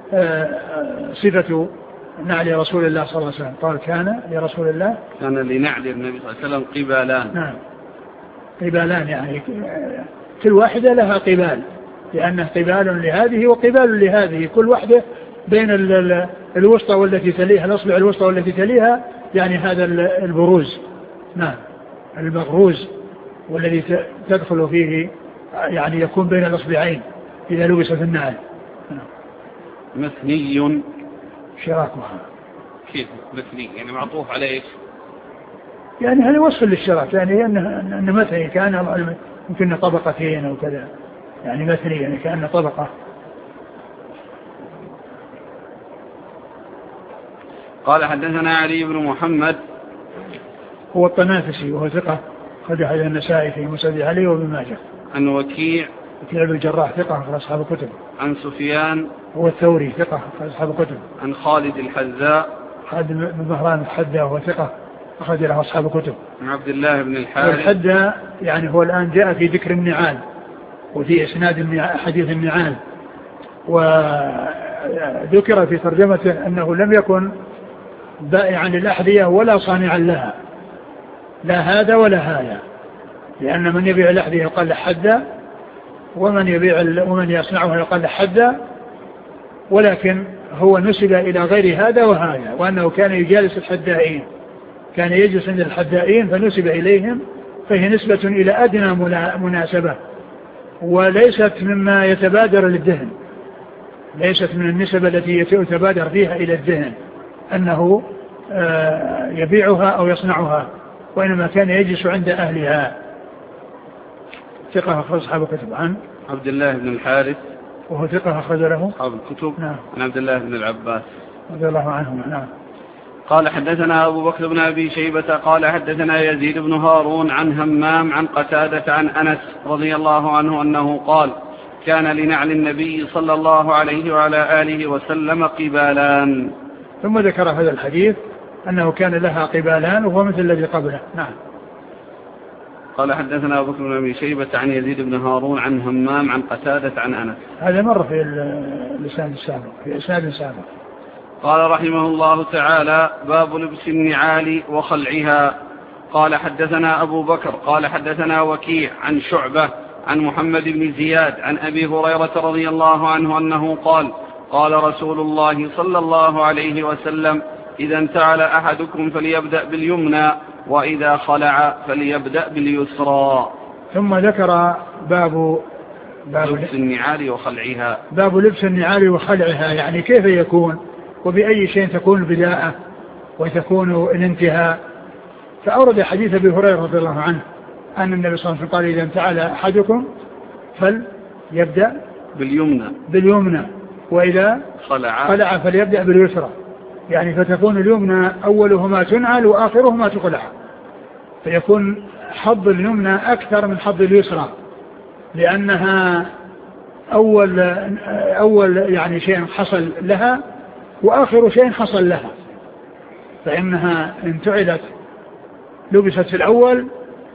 صفة نعل رسول الله صلى الله عليه وسلم. قال كان لرسول الله كان لنعل النبي صلى الله عليه وسلم قبالان. نعم. قبالان يعني كل واحدة لها قبال، لأنه قبال لهذه وقبال لهذه، كل واحدة بين الوسطى والتي تليها، الأصبع الوسطى والتي تليها، يعني هذا البروز. نعم. المغروز والذي تدخل فيه يعني يكون بين الأصبعين إذا لبس في النعل. مثني شراكها. كيف مثني؟ يعني معطوف على ايش؟ يعني هذا وصف للشراك، يعني أن مثني كان يمكن طبقتين أو كذا، يعني مثني يعني كأن طبقة. قال حدثنا علي بن محمد هو الطنافسي وهو ثقة خرج حديث النسائي في مسند علي وابن ماجه. عن وكيع بن الجراح ثقة أخرج أصحاب الكتب. عن سفيان هو الثوري ثقة أخرج أصحاب الكتب. عن خالد الحذاء خالد بن مهران الحذاء وهو ثقة أخرج له أصحاب الكتب. عن عبد الله بن الحارث. والحذاء يعني هو الآن جاء في ذكر النعال وفي إسناد حديث النعال، وذكر في ترجمته أنه لم يكن بائعا للأحذية ولا صانعا لها، لا هذا ولا هذا، لأن من يبيع الأحذية يقال له حذاء، ومن يصنعها يقال له حذاء، ولكن هو نسب إلى غير هذا وهذا، وأنه كان يجالس الحذائين، كان يجلس عند الحذائين فنسب إليهم، فهي نسبة إلى أدنى مناسبة، وليست مما يتبادر للذهن، ليست من النسب التي يتبادر فيها إلى الذهن أنه يبيعها أو يصنعها، وإنما كان يجلس عند أهلها. ثقة أخرج أصحاب الكتب. عبد الله بن الحارث وهو ثقة أخرج له أصحاب الكتب. نعم. عن عبد الله بن العباس رضي الله عنهما. نعم. قال حدثنا أبو بكر بن أبي شيبة قال حدثنا يزيد بن هارون عن همام عن قتادة عن أنس رضي الله عنه أنه قال كان لنعل النبي صلى الله عليه وعلى آله وسلم قبالان. ثم ذكر هذا الحديث أنه كان لها قبالان وهو مثل الذي قبله. نعم. قال حدثنا أبو بكر بن أبي شيبة عن يزيد بن هارون عن همام عن قتادة عن أنس. هذا مر في الإسناد السابق في إسناد سابق. قال رحمه الله تعالى باب لبس النعال وخلعها. قال حدثنا أبو بكر قال حدثنا وكيع عن شعبة عن محمد بن زياد عن أبي هريرة رضي الله عنه أنه قال قال رسول الله صلى الله عليه وسلم إذا انتعل أحدكم فليبدأ باليمنى وإذا خلع فليبدأ باليسرى. ثم ذكر باب لبس النعال وخلعها. باب لبس النعال وخلعها، يعني كيف يكون وبأي شيء تكون البداءة وتكون الانتهاء. فأورد حديث أبي هريرة رضي الله عنه أن النبي صلى الله عليه وسلم قال إذا انتعل أحدكم فليبدأ باليمنى وإذا خلع فليبدأ باليسرى، يعني فتكون اليمنى أولهما تنعل وآخرهما تخلع، فيكون حظ اليمنى أكثر من حظ اليسرى لأنها أول يعني شيء حصل لها وآخر شيء حصل لها، فإنها انتعلت لبست في الأول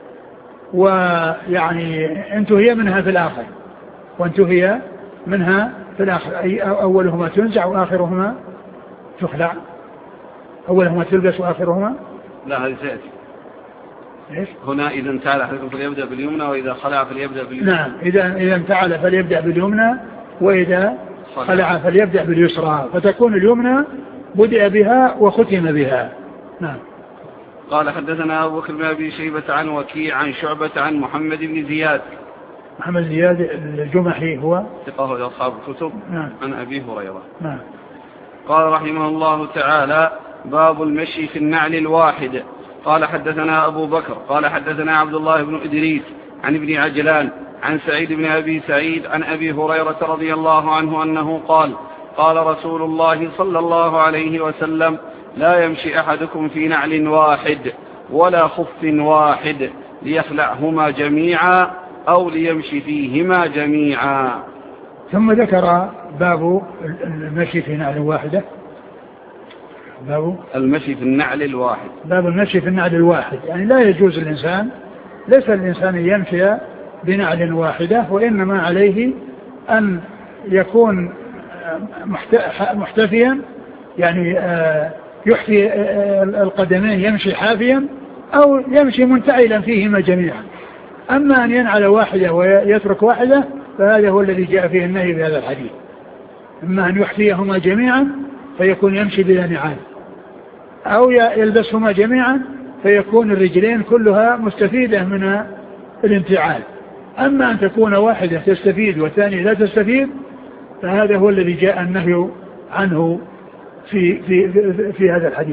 ويعني انتهي منها في الآخر، وانتهي منها في الآخر، أي أولهما تنزع وآخرهما تخلع. أولهما تلبس وآخرهما لا هذه سيأتي هنا. إذا انتعل أحدكم فليبدأ باليمنى وإذا خلع فليبدأ باليسرى. نعم، إذا انتعل فليبدأ باليمنى وإذا خلع فليبدأ باليسرى، فتكون اليمنى بدأ بها وختم بها. نعم. قال حدثنا أبو بكر بن أبي شيبة عن وكيع عن شعبة عن محمد بن زياد. محمد زياد الجمحي هو ثقة أصحاب الكتب. نعم. عن أبي هريرة. نعم. قال رحمه الله تعالى باب المشي في النعل الواحد. قال حدثنا أبو بكر قال حدثنا عبد الله بن إدريس عن ابن عجلان عن سعيد بن أبي سعيد عن أبي هريرة رضي الله عنه أنه قال قال رسول الله صلى الله عليه وسلم لا يمشي أحدكم في نعل واحد ولا خف واحد ليخلعهما جميعا أو ليمشي فيهما جميعا. ثم ذكر باب المشي في نعل واحدة. باب المشي في النعل الواحد. باب المشي في النعل الواحد، يعني لا يجوز الإنسان، ليس الإنسان يمشي بنعل واحدة، وإنما عليه أن يكون محتفيا، يعني يحفي القدمين يمشي حافيا أو يمشي منتعلا فيهما جميعا. أما أن ينعل واحدة ويترك واحدة فهذا هو الذي جاء فيه النهي بهذا الحديث. أما أن يحفيهما جميعا فيكون يمشي بلا نعال، أو يلبسهما جميعا فيكون الرجلين كلها مستفيدة من الانتعال. أما أن تكون واحدة تستفيد والثانية لا تستفيد فهذا هو الذي جاء النهي عنه في هذا الحديث.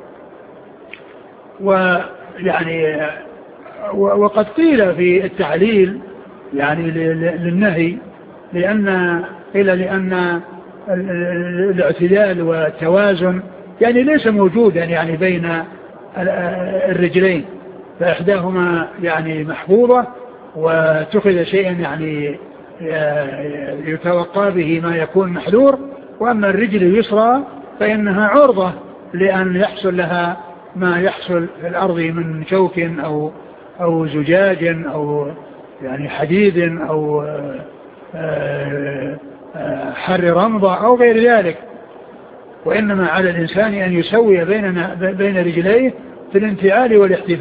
ويعني وقد قيل في التعليل يعني للنهي لأن الاعتدال والتوازن يعني ليس موجودا يعني بين الرجلين، فإحداهما يعني محفوظة واتخذ شيئا يعني يتوقع به ما يكون محذور، وأما الرجل اليسرى فإنها عرضة لأن يحصل لها ما يحصل في الأرض من شوك أو زجاج أو يعني حديد أو حر رمضة أو غير ذلك. وإنما على الإنسان أن يسوي بين رجليه في الانتعال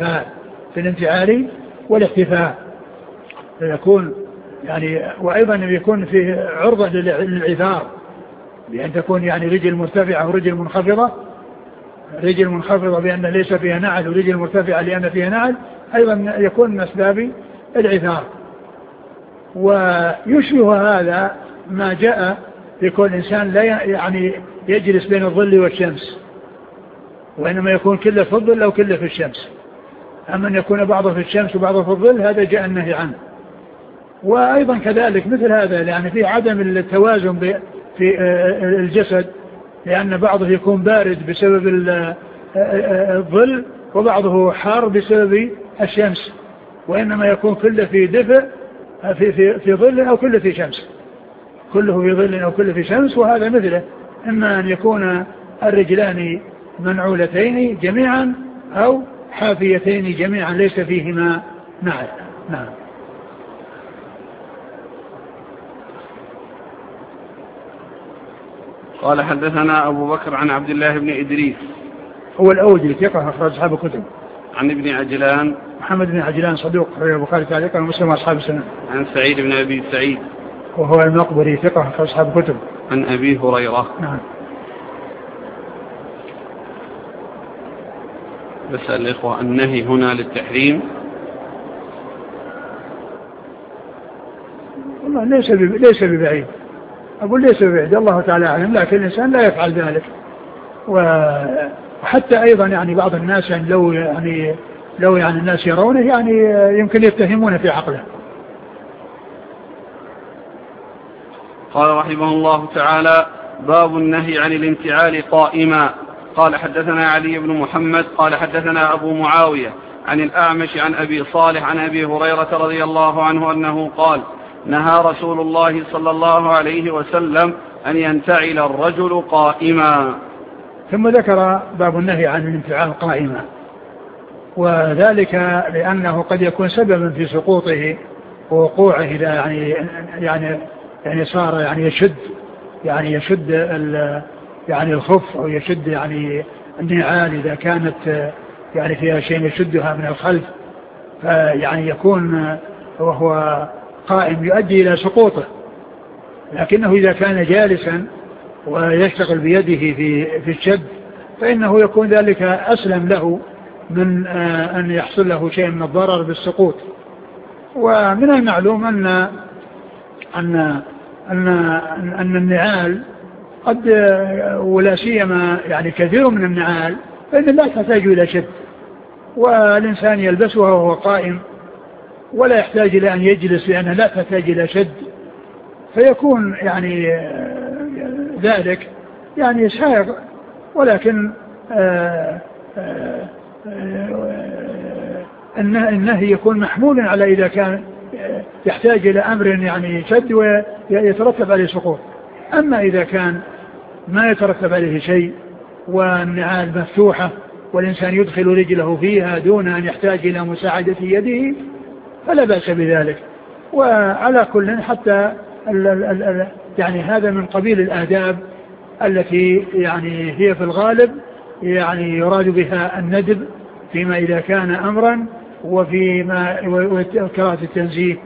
والاحتفاء فيكون يعني، وأيضا يكون فيه عرضة للعثار، بأن تكون يعني رجل مرتفعة ورجل منخفضة، رجل منخفضة بأن ليس فيها نعل ورجل مرتفعة لأن فيها نعل، أيضا يكون من أسباب العثار. ويشبه هذا ما جاء يكون الإنسان لا يعني يجلس بين الظل والشمس، وإنما يكون كله في الظل أو كله في الشمس. أما أن يكون بعضه في الشمس وبعضه في الظل هذا جاء النهي عنه. وأيضا كذلك مثل هذا يعني في عدم التوازن في الجسد، لأن بعضه يكون بارد بسبب الظل وبعضه حار بسبب الشمس، وإنما يكون كله في دفء في ظل أو كله في شمس، كله في ظل أو كله في شمس. وهذا مثله، إما أن يكون الرجلان منعولتين جميعا أو حافيتين جميعا ليس فيهما نعل. نعم. قال حدثنا أبو بكر عن عبد الله بن إدريس هو الأوجي ثقة أخرج أصحاب الكتب. عن ابن عجلان محمد بن عجلان صدوق أخرج البخاري تعليقا ومسلم أصحاب السنة. عن سعيد بن أبي سعيد وهو المقبري ثقة أخرج أصحاب الكتب. عن أبي هريرة. نعم. بسأل الإخوة النهي هنا للتحريم؟ والله ليس ببعيد، أقول ليس ببعيد، الله تعالى أعلم، لكن الإنسان لا يفعل ذلك. وحتى أيضا يعني بعض الناس يعني لو الناس يرونه يعني يمكن يتهمون في عقله. قال رحمه الله تعالى: باب النهي عن الانتعال قائما. قال حدثنا علي بن محمد قال حدثنا أبو معاوية عن الأعمش عن أبي صالح عن أبي هريرة رضي الله عنه أنه قال: نهى رسول الله صلى الله عليه وسلم أن ينتعل الرجل قائما. ثم ذكر باب النهي عن الانتعال قائما، وذلك لأنه قد يكون سببا في سقوطه ووقوعه إذا يعني صار يشد يعني الخف أو يشد يعني النعال إذا كانت يعني فيها شيء يشدها من الخلف، فيعني يكون وهو قائم يؤدي إلى سقوطه. لكنه إذا كان جالسا ويشتغل بيده في الشد فإنه يكون ذلك أسلم له من أن يحصل له شيء من الضرر بالسقوط. ومن المعلوم أن النعال قد ولا سيما يعني كثير من النعال فإن لا تحتاج إلى شد، والإنسان يلبسها وهو قائم ولا يحتاج إلى أن يجلس لأنها لا تحتاج إلى شد، فيكون يعني ذلك يعني سائغ. ولكن النهي يكون محمول على إذا كان يحتاج إلى أمر يعني شد ويترتب عليه سقوط. أما إذا كان ما يترتب عليه شيء والنعال مفتوحة والإنسان يدخل رجله فيها دون أن يحتاج إلى مساعدة يده فلا بأس بذلك. وعلى كل حتى يعني هذا من قبيل الآداب التي يعني هي في الغالب يعني يراد بها الندب فيما إذا كان أمرا، وفيما وكراهة التنزيه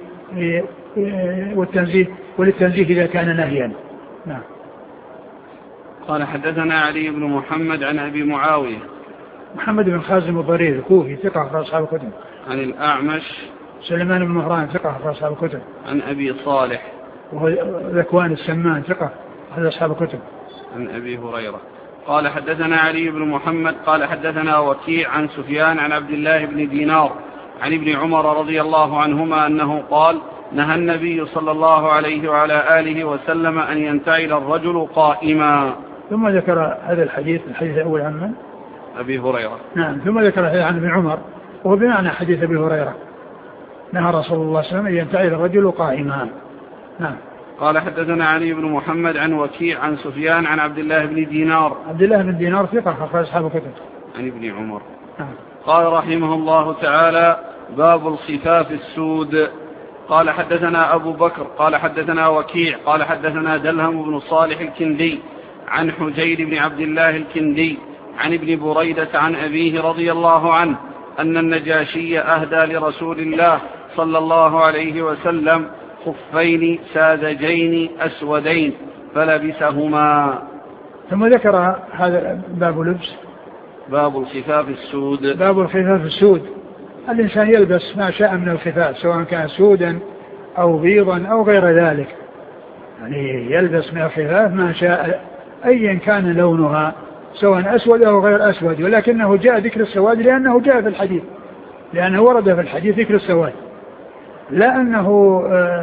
وللتنزيه إذا كان نهيا. نعم. قال حدثنا علي بن محمد عن أبي معاوية محمد بن خازم الضرير الكوفي ثقة أخرج أصحاب الكتب. عن الأعمش سليمان بن مهران ثقة أخرج أصحاب الكتب. عن أبي صالح وهو ذكوان السمان ثقة أخرج أصحاب الكتب. عن أبي هريرة قال حدثنا علي بن محمد قال حدثنا وكيع عن سفيان عن عبد الله بن دينار عن ابن عمر رضي الله عنهما أنه قال: نهى النبي صلى الله عليه وعلى آله وسلم أن ينتعل الرجل قائما. ثم ذكر هذا الحديث الأول عن من؟ أبي هريرة. نعم. ثم ذكر عن ابن عمر وهو بمعنى حديث أبي هريرة: نهى رسول الله صلى الله عليه وسلم أن ينتعل الرجل قائما. نعم. قال حدثنا علي بن محمد عن وكيع عن سفيان عن عبد الله بن دينار. عبد الله بن دينار ثقة أخرج أصحاب الكتب. عن ابن عمر. نعم. قال رحمه الله تعالى: باب الخفاف السود. قال حدثنا أبو بكر قال حدثنا وكيع قال حدثنا دلهم بن صالح الكندي عن حجير بن عبد الله الكندي عن ابن بريدة عن أبيه رضي الله عنه أن النجاشي أهدى لرسول الله صلى الله عليه وسلم خفين ساذجين أسودين فلبسهما. ثم ذكر هذا باب لبس باب الخفاف السود. باب الخفاف السود، الإنسان يلبس ما شاء من الخفاف سواء كان سودا أو بيضا أو غير ذلك، يعني يلبس من الخفاف ما شاء أيا كان لونها سواء أسود أو غير أسود، ولكنه جاء ذكر السواد لأنه جاء في الحديث، لأنه ورد في الحديث ذكر السواد. لا أنه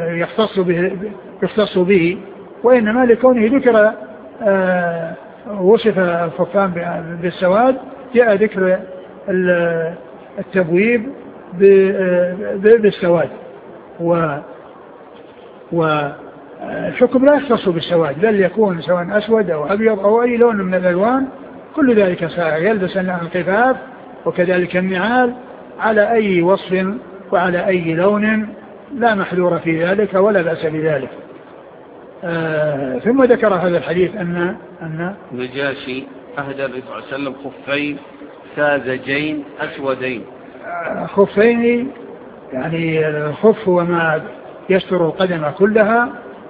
يختص به، وإنما لكونه ذكر وصف الخفان بالسواد جاء ذكر التبويب بالسواد، والحكم لا يختص بالسواد، بل يكون سواء أسود أو أبيض أو أي لون من الألوان، كل ذلك سائغ. يلبس القفاف وكذلك النعال على أي وصف وعلى أي لون، لا محذور في ذلك ولا بأس بذلك. ثم ذكر هذا الحديث أن نجاشي أهدى النبي صلى الله عليه وسلم خفين ساذجين أسودين. خفين يعني الخف هو ما يستر القدم كلها،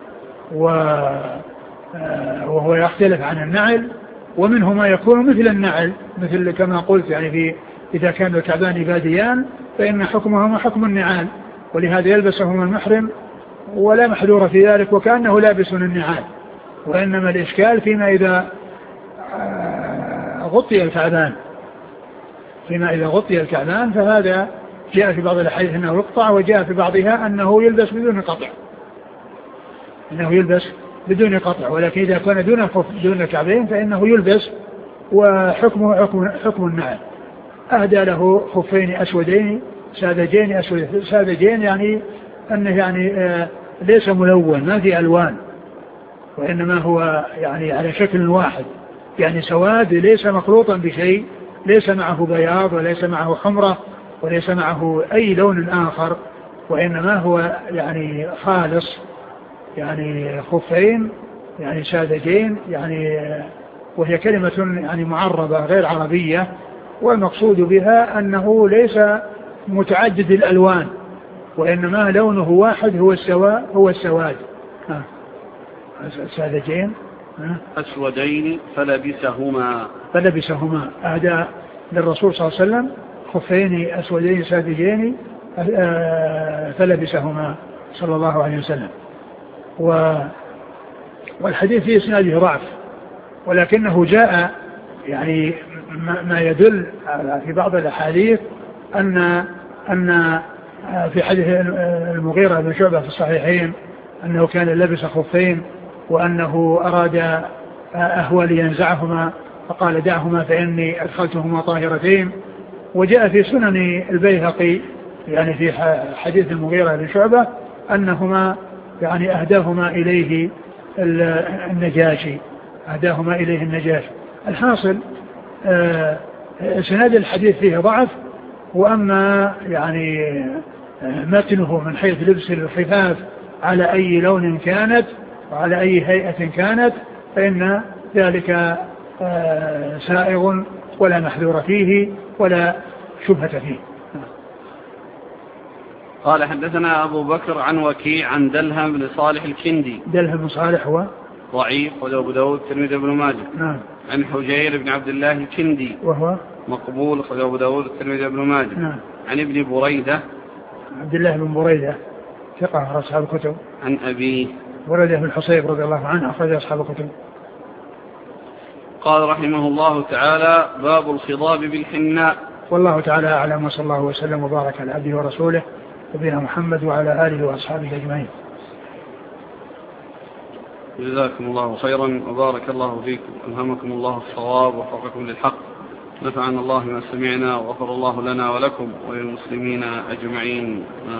وهو يختلف عن النعل، ومنه ما يكون مثل النعل، مثل كما قلت يعني إذا كان الكعبان باديان فإن حكمهما حكم النعال، ولهذا يلبسهما المحرم ولا محذور في ذلك وكأنه لابس النعال. وإنما الإشكال فيما إذا غطي الكعبان، فهذا جاء في بعض الأحاديث أنه يقطع، وجاء في بعضها أنه يلبس بدون قطع، ولكن إذا كان دون الكعبين فإنه يلبس وحكمه حكم النعل. أهدى له خفين أسودين ساذجين يعني أنه يعني ليس ملون، ما في ألوان، وإنما هو يعني على شكل واحد، يعني سواد ليس مخلوطا بشيء، ليس معه بياض وليس معه حمرة وليس معه أي لون آخر، وإنما هو يعني خالص، يعني خفين يعني ساذجين، يعني وهي كلمة يعني معربة غير عربية، والمقصود بها أنه ليس متعدد الألوان، وإنما لونه واحد هو السواد. ساذجين أسودين فلبسهما أهدى للرسول صلى الله عليه وسلم خفين أسودين ساذجين فلبسهما صلى الله عليه وسلم. والحديث في إسناده ضعف، ولكنه جاء يعني ما يدل في بعض الأحاديث أن في حديث المغيرة بن شعبة في الصحيحين أنه كان لبس خفين، وأنه أراد أهوى لينزعهما فقال دعهما فإني أدخلتهما طاهرتين. وجاء في سنن البيهقي يعني في حديث المغيرة بن شعبة أنهما يعني أهداهما إليه النجاشي. الحاصل سند الحديث فيه ضعف، وأما يعني متنه من حيث لبس الخفاف على أي لون كانت وعلى أي هيئة كانت فإن ذلك سائغ ولا محذور فيه ولا شبهة فيه. قال حدثنا أبو بكر عن وكيع عن دلهم بن صالح الكندي. دلهم بن صالح هو ضعيف وأبو داود الترمذي بن ماجه. نعم. عن حجير بن عبد الله الكندي وهو مقبول أبو داود الترمذي بن ماجه. نعم. عن ابن بريدة عبد الله بن بريدة ثقة أصحاب الكتب. عن أبيه بريدة بن حصيب رضي الله عنه أخرج أصحاب الكتب. قال رحمه الله تعالى باب الخضاب بالحناء. والله تعالى أعلم، وصلى الله وسلم وبارك على عبده ورسوله نبينا محمد وعلى آله وأصحابه أجمعين. جزاكم الله خيرا وبارك الله فيكم، ألهمكم الله الصواب ووفقكم للحق، نفعنا الله ما سمعنا وغفر الله لنا ولكم وللمسلمين أجمعين.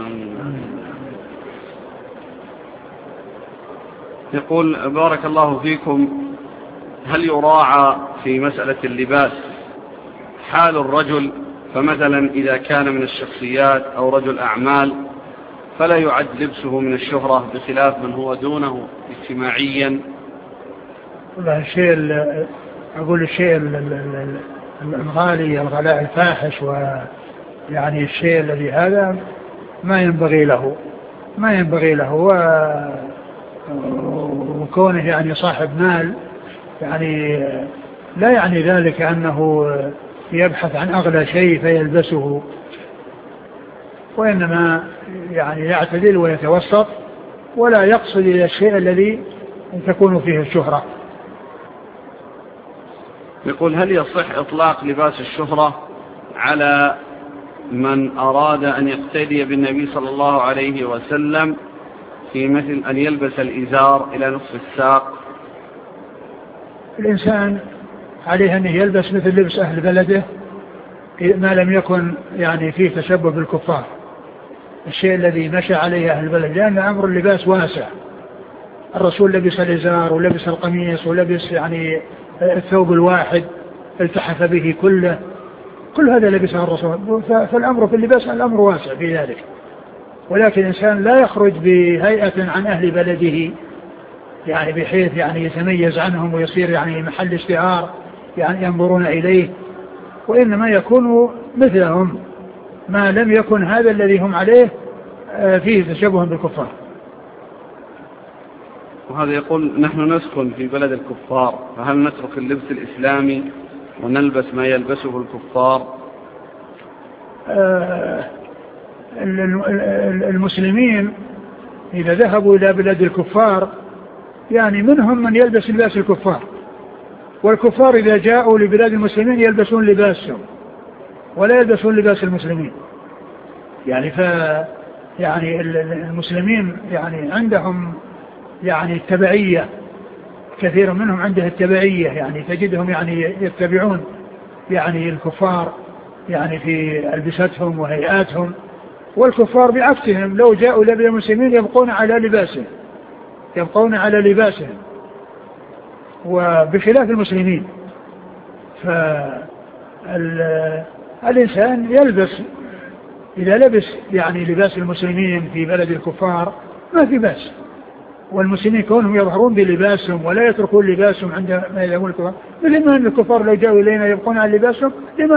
يقول بارك الله فيكم، هل يراعى في مسألة اللباس حال الرجل؟ فمثلا إذا كان من الشخصيات أو رجل أعمال فلا يعد لبسه من الشهرة بخلاف من هو دونه اجتماعيا. أقول الشيء الغالي الغلاء الفاحش، ويعني الشيء الذي هذا ما ينبغي له وكونه يعني صاحب مال يعني لا يعني ذلك أنه يبحث عن أغلى شيء فيلبسه، وإنما يعني يعتدل ويتوسط ولا يقصد إلى الشيء الذي تكون فيه الشهرة. يقول هل يصح إطلاق لباس الشهرة على من أراد أن يقتدي بالنبي صلى الله عليه وسلم في مثل أن يلبس الإزار إلى نصف الساق؟ الإنسان عليه أن يلبس مثل لبس أهل بلده ما لم يكن يعني فيه تشبه بالكفار، الشيء الذي مشى عليه أهل البلد، لأن أمر اللباس واسع. الرسول لبس الإزار ولبس القميص ولبس يعني الثوب الواحد التحف به كله، كل هذا لبسه الرسول. فالأمر في اللباس الأمر واسع في ذلك، ولكن الإنسان لا يخرج بهيئة عن أهل بلده يعني بحيث يعني يتميز عنهم ويصير يعني محل اشتهار يعني ينظرون إليه، وإنما يكون مثلهم ما لم يكن هذا الذي هم عليه فيه تشبه بالكفار. وهذا يقول نحن نسكن في بلد الكفار، فهل نترك اللبس الإسلامي ونلبس ما يلبسه الكفار؟ المسلمين إذا ذهبوا إلى بلاد الكفار يعني منهم من يلبس لباس الكفار، والكفار إذا جاءوا لبلاد المسلمين يلبسون لباسهم ولا يلبسون لباس المسلمين. يعني يعني المسلمين يعني عندهم يعني التبعية، كثير منهم عنده التبعية، يعني تجدهم يعني يتبعون يعني الكفار يعني في ألبستهم وهيئاتهم، والكفار بعكسهم لو جاءوا إلى بلاد المسلمين يبقون على لباسهم وبخلاف المسلمين. فالإنسان يلبس إذا لبس يعني لباس المسلمين في بلد الكفار ما في بأس، والمسلمين كونهم يظهرون بلباسهم ولا يتركون لباسهم عندما يذهبون الكفار، مثل ما أن الكفار لو جاءوا إلينا يبقون على لباسهم.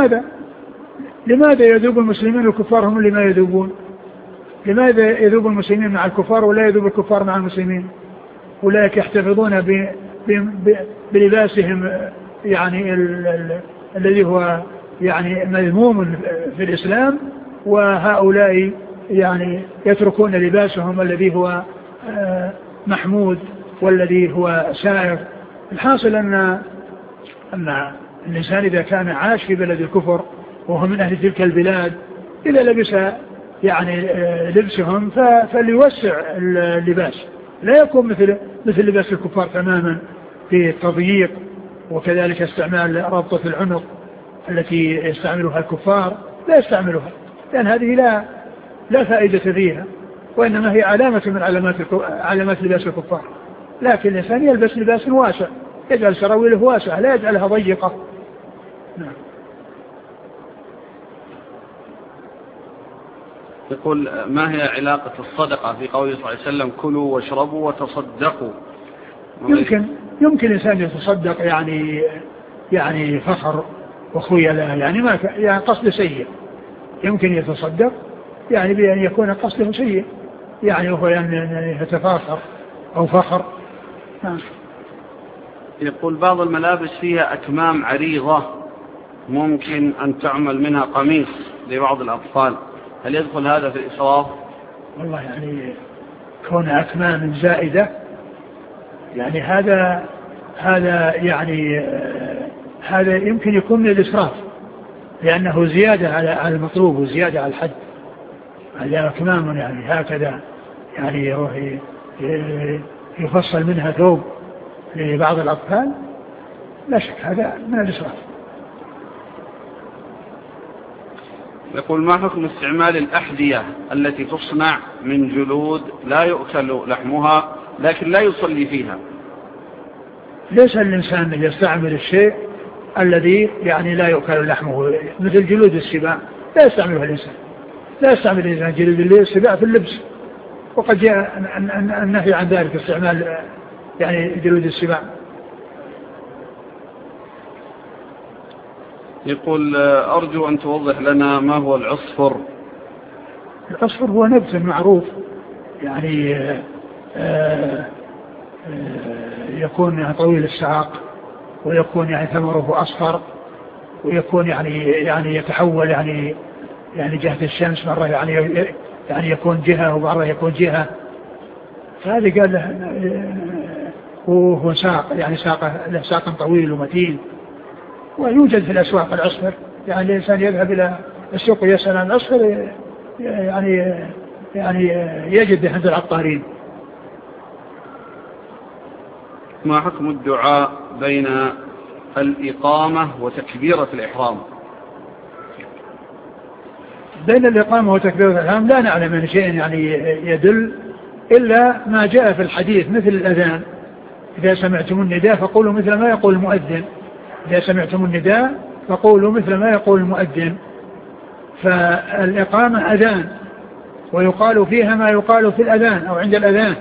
لماذا يذوب المسلمين والكفار هم اللي ما يذوبون؟ لماذا يذوب المسلمين مع الكفار ولا يذوب الكفار مع المسلمين؟ أولئك يحتفظون بلباسهم يعني الذي هو يعني مذموم في الإسلام، وهؤلاء يعني يتركون لباسهم الذي هو محمود والذي هو سائر. الحاصل أن الإنسان إذا كان عاش في بلد الكفر وهو من أهل تلك البلاد إذا لبس يعني لبسهم فليوسع اللباس، لا يكون مثل لباس الكفار تماما في التضييق، وكذلك استعمال ربطة العنق التي يستعملها الكفار لا يستعملها، لأن هذه لا فائدة فيها، وإنما هي علامة من علامات لباس الكفار. لكن الإنسان يلبس لباس واسع، يجعل سراويله واسعة لا يجعلها ضيقة. نعم. يقول ما هي علاقة الصدقة في قوله صلى الله عليه وسلم كلوا واشربوا وتصدقوا؟ يمكن الإنسان يتصدق يعني فخر وخيلة، يعني ما يعني قصد سيء، يمكن يتصدق يعني بأن يكون قصده سيء، يعني هو يعني يتفاخر أو فخر. يقول بعض الملابس فيها أكمام عريضة ممكن أن تعمل منها قميص لبعض الأطفال، هل يدخل هذا في الإسراف؟ والله يعني كون أكمام زائدة يعني هذا يعني هذا يمكن يكون من الإسراف، لأنه زيادة على المطلوب وزيادة على الحد. هذا أكمام يعني هكذا يعني يفصل منها ثوب لبعض الأطفال، لا شك هذا من الإسراف. يقول ما حكم استعمال الأحذية التي تصنع من جلود لا يؤكل لحمها لكن لا يصلي فيها؟ ليس الإنسان يستعمل الشيء الذي يعني لا يؤكل لحمه، مثل جلود السباع لا يستعملها الإنسان، لا يستعمل الإنسان جلود السباع في اللبس، وقد جاء النهي عن ذلك استعمال يعني جلود السباع. يقول أرجو أن توضح لنا ما هو العصفر. العصفر هو نبت معروف يعني يكون يعني طويل الساق، ويكون يعني ثمره أصفر، ويكون يعني يتحول يعني جهة الشمس مرة يعني يكون جهة ومرة يكون جهة. فهذا قال هو ساق يعني له ساق طويل ومتين، ويوجد في الأسواق العصفر، يعني الإنسان يذهب السوق يسأل عن الأصفر يعني يجد عند العطارين. ما حكم الدعاء بين الإقامة وتكبيرة الإحرام؟ بين الإقامة وتكبيرة الإحرام لا نعلم من شيء يعني يدل إلا ما جاء في الحديث مثل الأذان: إذا سمعتم النداء فقولوا مثل ما يقول المؤذن. إذا سمعتم النداء فقولوا مثل ما يقول المؤذن. فالإقامة أذان ويقال فيها ما يقال في الأذان أو عند الأذان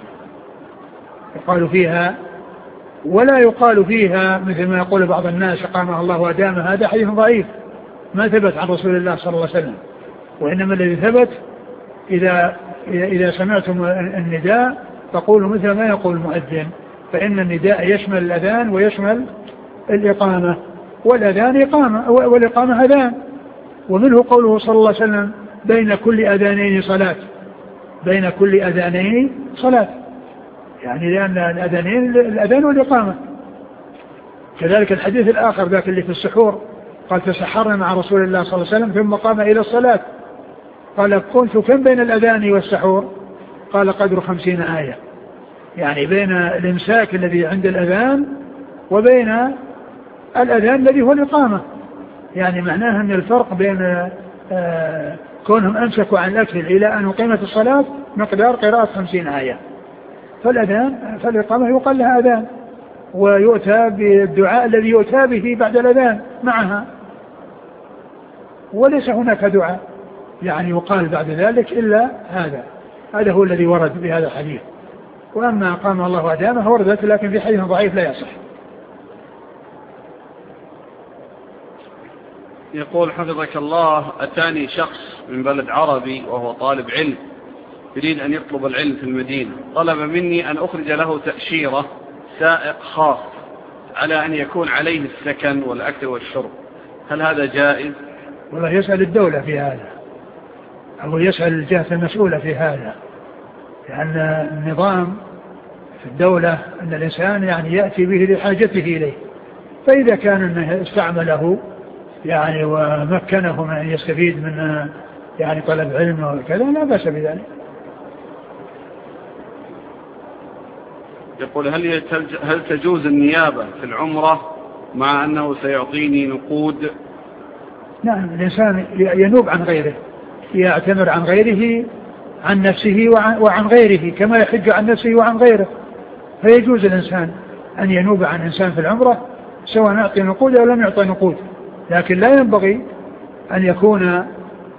يقال فيها، ولا يقال فيها مثل ما يقول بعض الناس أقامها الله وأدامها. هذا حديث ضعيف ما ثبت عن رسول الله صلى الله عليه وسلم. وإنما الذي ثبت إذا سمعتم النداء فقولوا مثل ما يقول المؤذن، فإن النداء يشمل الأذان ويشمل الإقامة، والأذان إقامة والإقامة أذان. ومنه قوله صلى الله عليه وسلم: بين كل أذانين صلاة. بين كل أذانين صلاة، يعني لأن الأذانين الأذان والإقامة. كذلك الحديث الآخر ذاك اللي في السحور قال: تسحرنا مع رسول الله صلى الله عليه وسلم ثم قام إلى الصلاة. قال: كنت كم بين الأذان والسحور؟ قال: قدر 50 آية. يعني بين الإمساك الذي عند الأذان وبين الأذان الذي هو الإقامة. يعني معناها أن الفرق بين كونهم أمسكوا عن الأكل إلى أن أقيمت الصلاة مقدار قراءة 50 آية. فالإقامة يقال لها أذان، ويؤتى بالدعاء الذي يؤتى به بعد الأذان معها، وليس هناك دعاء يعني يقال بعد ذلك إلا هذا هو الذي ورد بهذا الحديث. وأما أقام الله وأدامه وردت، لكن في حديث ضعيف لا يصح. يقول حفظك الله: أتاني شخص من بلد عربي وهو طالب علم يريد أن يطلب العلم في المدينة، طلب مني أن أخرج له تأشيرة سائق خاص على أن يكون عليه السكن والأكل والشرب، هل هذا جائز؟ والله يسأل الدولة في هذا، أو يسأل الجهة المسؤولة في هذا، لأن النظام في الدولة أن الإنسان يعني يأتي به لحاجته إليه، فإذا كان أنه استعمله يعني ومكنه من أن يستفيد من يعني طلب علم وكذا لا بأس بذلك. يقول: هل تجوز النيابة في العمرة مع أنه سيعطيني نقود؟ نعم، الإنسان ينوب عن غيره، يعتمر عن غيره، عن نفسه وعن غيره، كما يحج عن نفسه وعن غيره. فيجوز الإنسان أن ينوب عن إنسان في العمرة سواء أعطي نقود أو لم يعطي نقود، لكن لا ينبغي أن يكون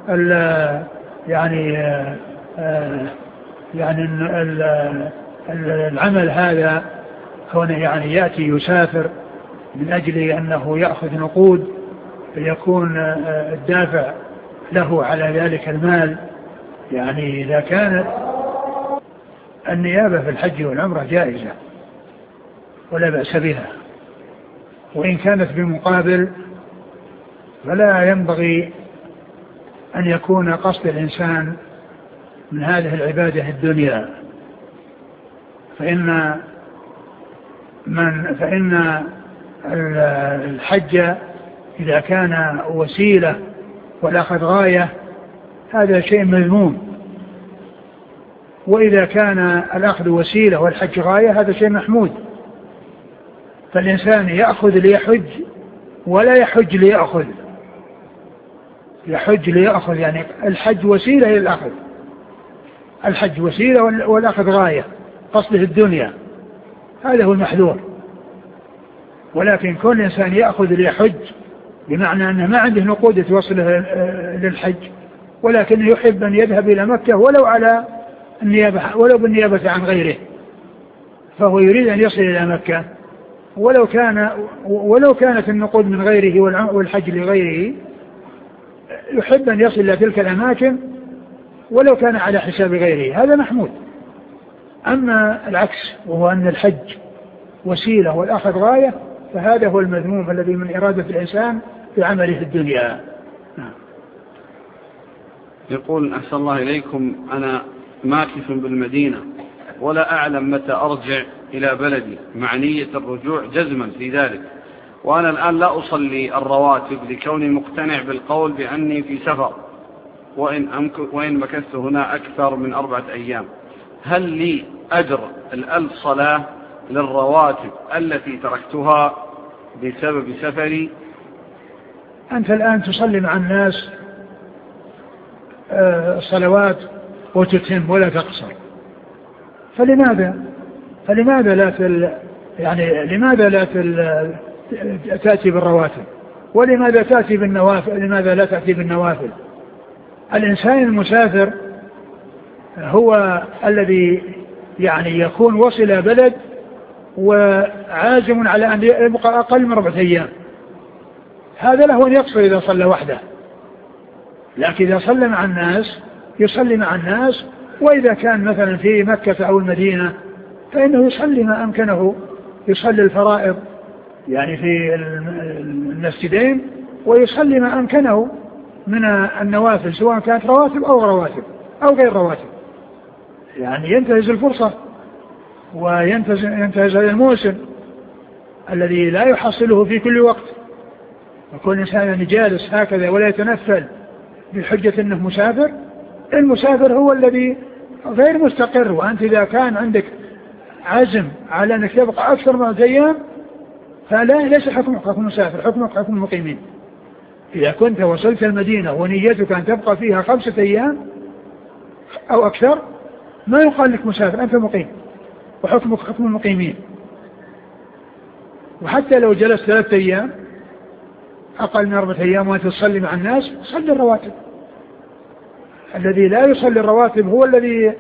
العمل هذا هنا يعني يأتي يسافر من أجل أنه يأخذ نقود، فيكون الدافع له على ذلك المال. يعني إذا كانت النيابة في الحج والعمرة جائزة ولا بأس بها، وإن كانت بمقابل فلا ينبغي أن يكون قصد الإنسان من هذه العبادة الدنيا، فإن الحج إذا كان وسيلة والأخذ غاية هذا شيء مذموم، وإذا كان الأخذ وسيلة والحج غاية هذا شيء محمود. فالإنسان يأخذ ليحج ولا يحج ليأخذ. يحج ليأخذ، يعني الحج وسيلة للأخذ، الحج وسيلة والأخذ غاية، قصده الدنيا، هذا هو المحذور. ولكن كل إنسان يأخذ ليحج بمعنى أنه ما عنده نقود توصله للحج، ولكن يحب أن يذهب إلى مكة ولو بالنيابة عن غيره، فهو يريد أن يصل إلى مكة ولو كانت النقود من غيره والحج لغيره، يحب أن يصل إلى تلك الأماكن ولو كان على حساب غيره، هذا محمود. أما العكس وهو أن الحج وسيلة والأخذ غاية فهذا هو المذموم الذي من إرادة الإنسان في عمله في الدنيا. يقول: أحسن الله إليكم، أنا ماكث بالمدينة ولا أعلم متى أرجع إلى بلدي مع نية الرجوع جزما في ذلك، وأنا الآن لا أصلي الرواتب لكوني مقتنع بالقول بأني في سفر وإن مكثت هنا أكثر من 4 أيام، هل لي أجر 1000 صلاة للرواتب التي تركتها بسبب سفري؟ أنت الآن تصلي مع الناس صلوات وتتم ولا تقصر، فلماذا لا تأتي بالرواتب؟ ولماذا تأتي بالنوافل؟ لماذا لا تأتي بالنوافل؟ الإنسان المسافر هو الذي يعني يكون وصل بلد وعازم على أن يبقى أقل من 4 أيام، هذا له أن يقصر إذا صلى وحده، لكن إذا صلى مع الناس يصلي مع الناس. وإذا كان مثلا في مكة أو المدينة فإنه يصلي ما أمكنه، يصلي الفرائض يعني في المسجدين، ويصلي ما أمكنه من النوافل سواء كانت رواتب أو غير رواتب، يعني ينتهز الفرصة وينتهز الموسم الذي لا يحصله في كل وقت. يكون إنسان جالس هكذا ولا يتنفل بحجة أنه مسافر. المسافر هو الذي غير مستقر، وأنت إذا كان عندك عزم على أنك تبقى أكثر من 4 أيام ليس حكمك حكم المسافر، حكمك حكم المقيمين. إذا كنت وصلت المدينة ونيتك أن تبقى فيها 5 أيام أو أكثر ما يقال لك مسافر، أنت مقيم وحكمك حكم المقيمين. وحتى لو جلست 3 أيام أقل من 4 أيام وأنت تصلي مع الناس صلي الرواتب. الذي لا يصلي الرواتب هو الذي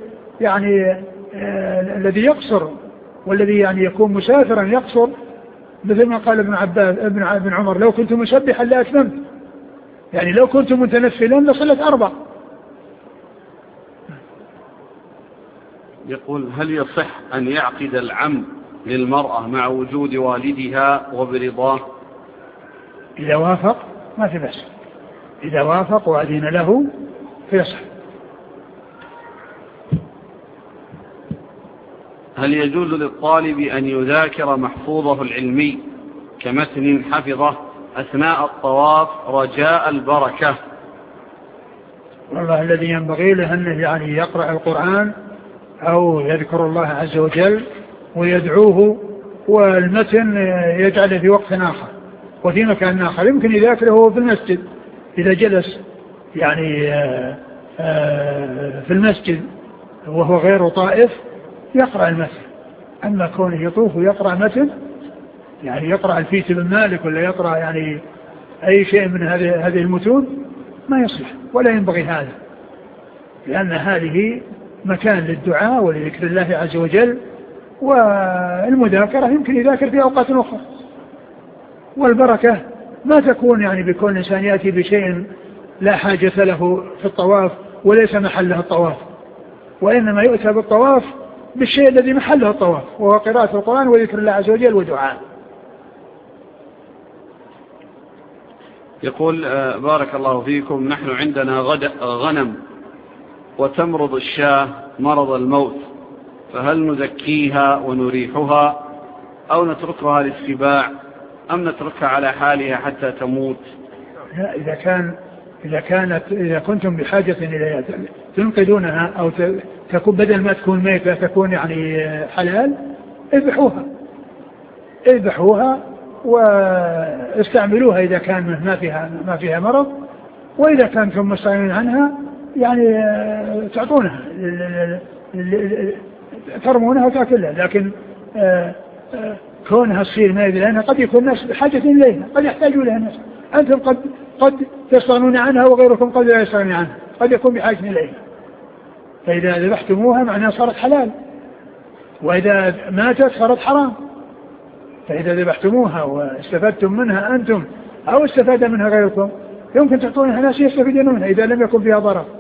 الذي يقصر، والذي يكون مسافرا يقصر، مثل ما قال ابن عمر لو كنت مسبحا لأتممت، يعني لو كنت متنفلا لصلت 4. يقول هل يصح أن يعقد العم للمرأة مع وجود والدها وبرضاه؟ إذا وافق ما في بأس، إذا وافق وأذن له فيصح. هل يجوز للطالب أن يذاكر محفوظه العلمي كمتن حفظه أثناء الطواف رجاء البركة؟ والله الذي ينبغي له أنه يقرأ القرآن أو يذكر الله عز وجل ويدعوه، والمتن يجعله في وقت آخر وفي مكان آخر، يمكن يذاكره في المسجد إذا جلس في المسجد وهو غير طائف يقرأ المتن. أما كونه يطوف ويقرأ متن يقرأ الفيت بن مالك ولا يقرأ أي شيء من هذه المتون ما يصلح ولا ينبغي هذا، لأن هذه مكان للدعاء ولذكر الله عز وجل، والمذاكرة يمكن يذاكر في أوقات أخرى. والبركة ما تكون بكون إنسان يأتي بشيء لا حاجة له في الطواف وليس محله الطواف، وإنما يؤتى بالطواف بالشيء الذي محله الطواف، وهو قراءة القرآن وذكر الله عز وجل ودعاء. يقول بارك الله فيكم، نحن عندنا غنم وتمرض الشاة مرض الموت، فهل نزكيها ونريحها أو نتركها للسباع أم نتركها على حالها حتى تموت؟ لا، إذا كنتم بحاجة إلى تنقذونها أو تكون بدل ما تكون ميتة تكون حلال، اذبحوها واستعملوها إذا كان ما فيها مرض، وإذا كنتم مستغنين عنها تعطونها ترمونها وتأكلها. لكن كونها تصير ميتة لأنها قد يكون الناس بحاجة إليها، قد يحتاجوا لها الناس، أنتم قد تستغنون عنها وغيركم قد لا يستغني عنها، قد يكون بحاجة إليها. فإذا ذبحتموها معناها صارت حلال، وإذا ماتت صارت حرام. فإذا ذبحتموها واستفدتم منها أنتم أو استفاد منها غيركم يمكن تعطونها ناس يستفيدون منها إذا لم يكن فيها ضرر.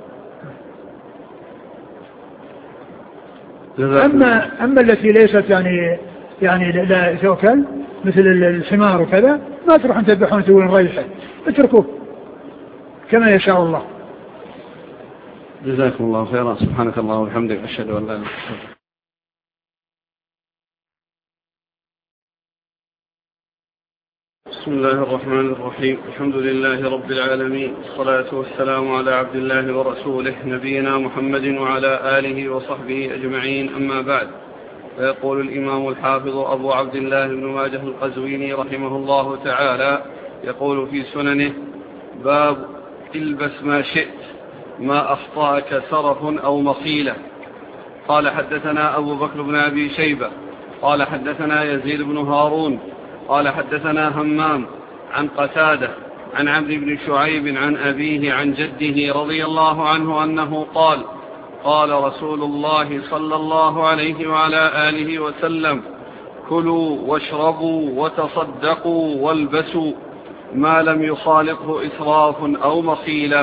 أما التي ليست لا تؤكل مثل الحمار وكذا ما تروحون تذبحون تقولون ريحة، اتركوه كما يشاء الله. جزاكم الله خيرا. سبحانك الله وبحمدك، أشهد أن لا إله إلا أنت. بسم الله الرحمن الرحيم. الحمد لله رب العالمين، الصلاة والسلام على عبد الله ورسوله نبينا محمد وعلى آله وصحبه أجمعين، أما بعد. فيقول الإمام الحافظ أبو عبد الله بن ماجه القزويني رحمه الله تعالى، يقول في سننه: باب البس ما شئت ما أخطأك سرف أو مخيلة. قال حدثنا أبو بكر بن أبي شيبة قال حدثنا يزيد بن هارون قال حدثنا همام عن قتادة عن عمرو بن شعيب عن أبيه عن جده رضي الله عنه أنه قال: قال رسول الله صلى الله عليه وعلى آله وسلم: كلوا واشربوا وتصدقوا والبسوا ما لم يخالطه إسراف أو مخيلة.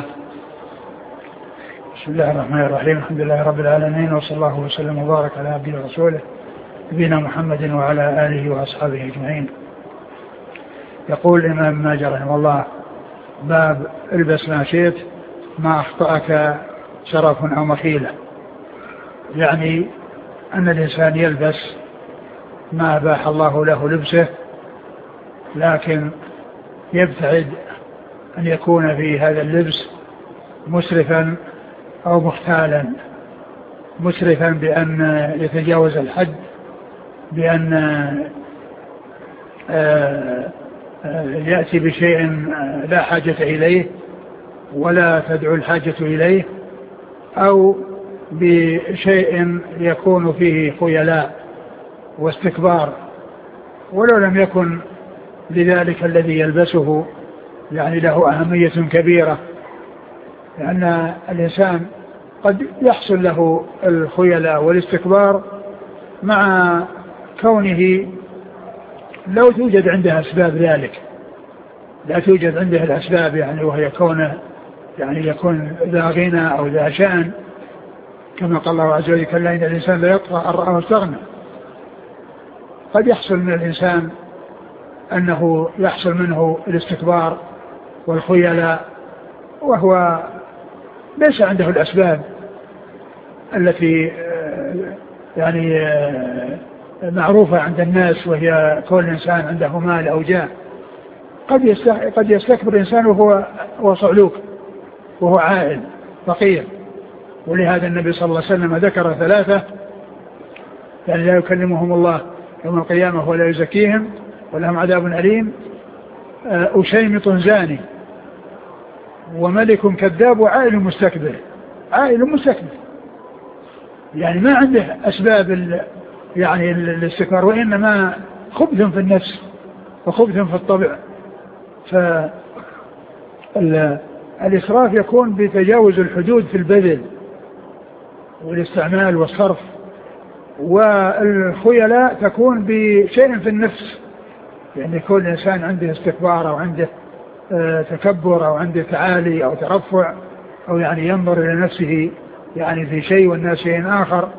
بسم الله الرحمن الرحيم. الحمد لله رب العالمين، وصلى الله وسلم وبارك على عبده ورسوله نبينا محمد وعلى آله وأصحابه أجمعين. يقول الإمام ماجه رحمه الله: باب البس ما شئت ما أخطأك شرف أو مخيلة. يعني أن الإنسان يلبس ما أباح الله له لبسه، لكن يبتعد أن يكون في هذا اللبس مسرفا أو مختالا. مسرفا بأن يتجاوز الحد، بأن يأتي بشيء لا حاجة إليه ولا تدعو الحاجة إليه، أو بشيء يكون فيه خيلاء واستكبار، ولو لم يكن لذلك الذي يلبسه يعني له أهمية كبيرة، لأن الإنسان قد يحصل له الخيلاء والاستكبار مع كونه لو توجد عنده أسباب ذلك، لا توجد عنده الأسباب، يعني وهي كونه يعني يكون ذا غنى أو ذا شأن، كما قال الله عز وجل: كلا إن الإنسان لا يطغى أن رآه استغنى. قد يحصل من الإنسان أنه يحصل منه الاستكبار والخيلاء وهو ليس عنده الأسباب التي يعني معروفة عند الناس، وهي كل إنسان عنده مال أو جاه. قد يستكبر الإنسان وهو صعلوك، وهو عائل فقير. ولهذا النبي صلى الله عليه وسلم ذكر ثلاثة يعني لا يكلمهم الله يوم القيامة ولا يزكيهم ولهم عذاب أليم: أشيمط زاني، وملك كذاب، وعائل مستكبر. عائل مستكبر يعني ما عنده أسباب يعني الاستكبار، وإنما خبث في النفس وخبث في الطبع. فالإسراف يكون بتجاوز الحدود في البذل والاستعمال والصرف، والخيلاء تكون بشيء في النفس، يعني كل إنسان عنده استكبار أو عنده تكبر أو عنده تعالي أو ترفع، أو يعني ينظر إلى نفسه يعني في شيء والناس شيء آخر.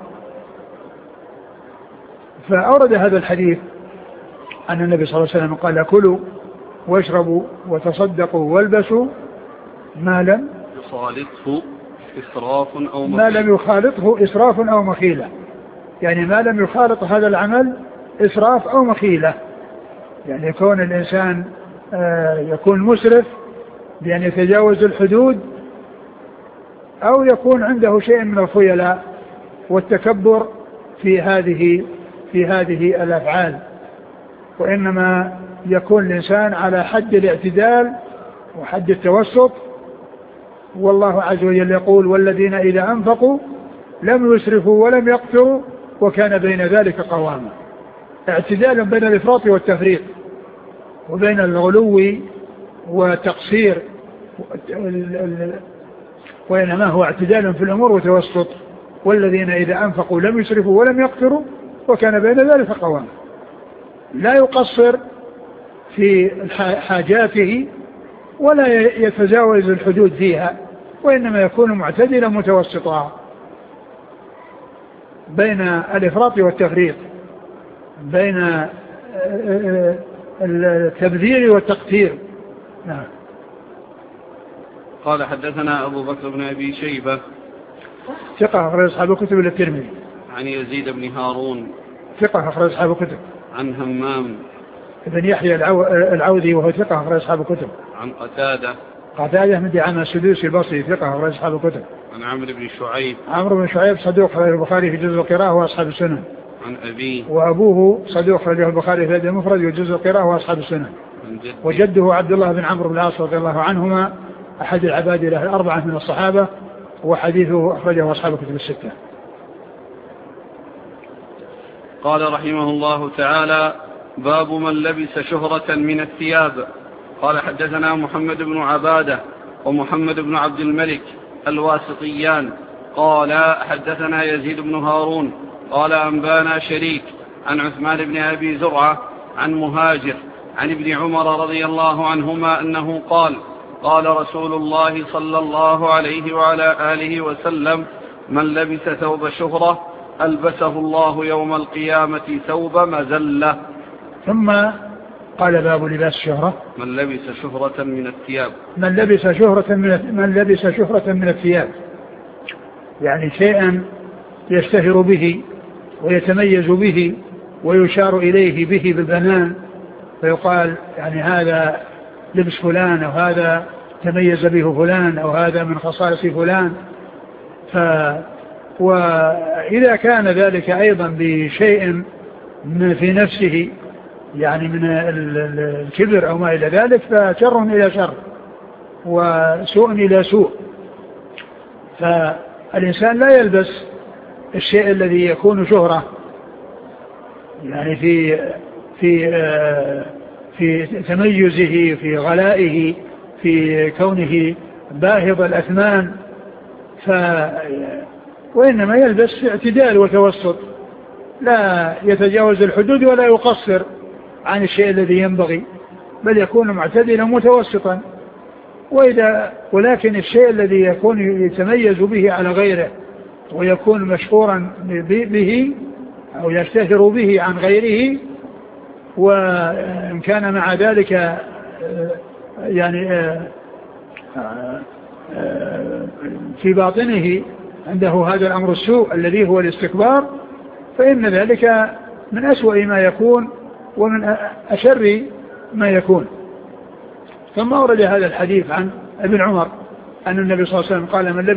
فأورد هذا الحديث أن النبي صلى الله عليه وسلم قال: كلوا واشربوا وتصدقوا والبسوا ما لم يخالطه إسراف أو مخيلة. ما لم يخالطه إسراف أو مخيلة، يعني ما لم يخالط هذا العمل إسراف أو مخيلة، يعني يكون الإنسان يكون مسرف بأن يتجاوز الحدود، أو يكون عنده شيء من الخيلاء والتكبر في هذه الأفعال. وإنما يكون الإنسان على حد الاعتدال وحد التوسط. والله عز وجل يقول: والذين إذا أنفقوا لم يسرفوا ولم يقتروا وكان بين ذلك قواما. اعتدال بين الإفراط والتفريط، وبين الغلو والتقصير، وإنما هو اعتدال في الأمور وتوسط. والذين إذا أنفقوا لم يسرفوا ولم يقتروا وكان بين ذلك قواما. لا يقصر في حاجاته ولا يتجاوز الحدود فيها، وإنما يكون معتدلا متوسطا بين الإفراط والتفريط، بين التبذير والتقتير. نعم. قال حدثنا أبو بكر بن أبي شيبة ثقة أخرج أصحاب الكتب إلا الترمذي. عن يزيد بن هارون ثقة أخرج أصحاب الكتب. عن همام بن يحيى العوذي وهو ثقة أخرج أصحاب الكتب. عن قتادة بن دعامة السدوسي البصري ثقة أخرج أصحاب الكتب. عن عمرو بن شعيب صدوق أخرجه البخاري في جزء القراءة وأصحاب السنن. عن أبيه وأبوه صدوق أخرجه البخاري في الأدب المفرد وجزء القراءة وأصحاب السنن. وجده عبد الله بن عمرو بن العاص رضي الله عنهما أحد العباد له الأربعة من الصحابة، وحديثه أخرجه أصحاب الكتب الستة. قال رحمه الله تعالى: باب من لبس شهرة من الثياب. قال حدثنا محمد بن عبادة ومحمد بن عبد الملك الواسطيان قال حدثنا يزيد بن هارون قال أنبانا شريك عن عثمان بن أبي زرعة عن مهاجر عن ابن عمر رضي الله عنهما أنه قال: قال رسول الله صلى الله عليه وعلى آله وسلم: من لبس ثوب شهرة ألبسه الله يوم القيامة ثوب مذلة. ثم قال: باب لباس الشهرة. من لبس شهرة من الثياب. من لبس شهرة من الثياب، يعني شيئا يشتهر به ويتميز به ويشار إليه به بالبنان، فيقال يعني هذا لبس فلان، أو هذا تميز به فلان، أو هذا من خصائص فلان. وإذا كان ذلك أيضا بشيء في نفسه، يعني من الكبر أو ما إلى ذلك، فشر إلى شر وسوء إلى سوء. فالإنسان لا يلبس الشيء الذي يكون شهرة، يعني في تميزه، في غلائه، في كونه باهظ الأثمان، وإنما يلبس في اعتدال وتوسط، لا يتجاوز الحدود ولا يقصر عن الشيء الذي ينبغي، بل يكون معتدلا متوسطا. ولكن الشيء الذي يكون يتميز به على غيره ويكون مشهورا به أو يشتهر به عن غيره، وإن كان مع ذلك يعني في باطنه عنده هذا الأمر السوء الذي هو الاستكبار، فإن ذلك من أسوأ ما يكون ومن أشر ما يكون. ثم أورد هذا الحديث عن ابن عمر أن النبي صلى الله عليه وسلم قال: من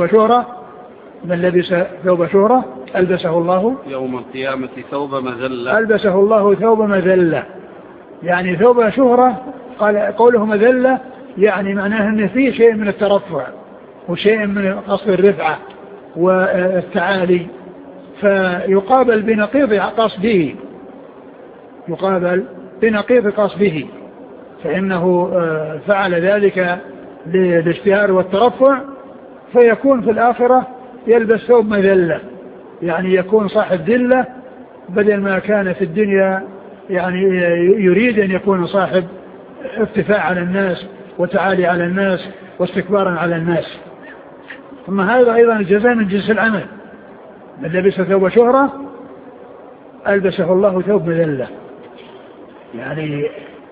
لبس ثوب شهرة ألبسه الله يوم القيامة ثوب مذلة. ألبسه الله ثوب مذلة، يعني ثوب شهرة. قال قوله مذلة يعني معناه أن فيه شيء من الترفع وشيء من قصد الرفعة والتعالي، فيقابل بنقيض قصده، فإنه فعل ذلك للاشتهار والترفع، فيكون في الآخرة يلبس ثوب مذلة، يعني يكون صاحب ذلة بدل ما كان في الدنيا يعني يريد أن يكون صاحب ارتفاع على الناس وتعالي على الناس واستكبارا على الناس. ثم هذا أيضا الجزاء من جنس العمل: من لبس ثوب شهرة ألبسه الله ثوب مذلة، يعني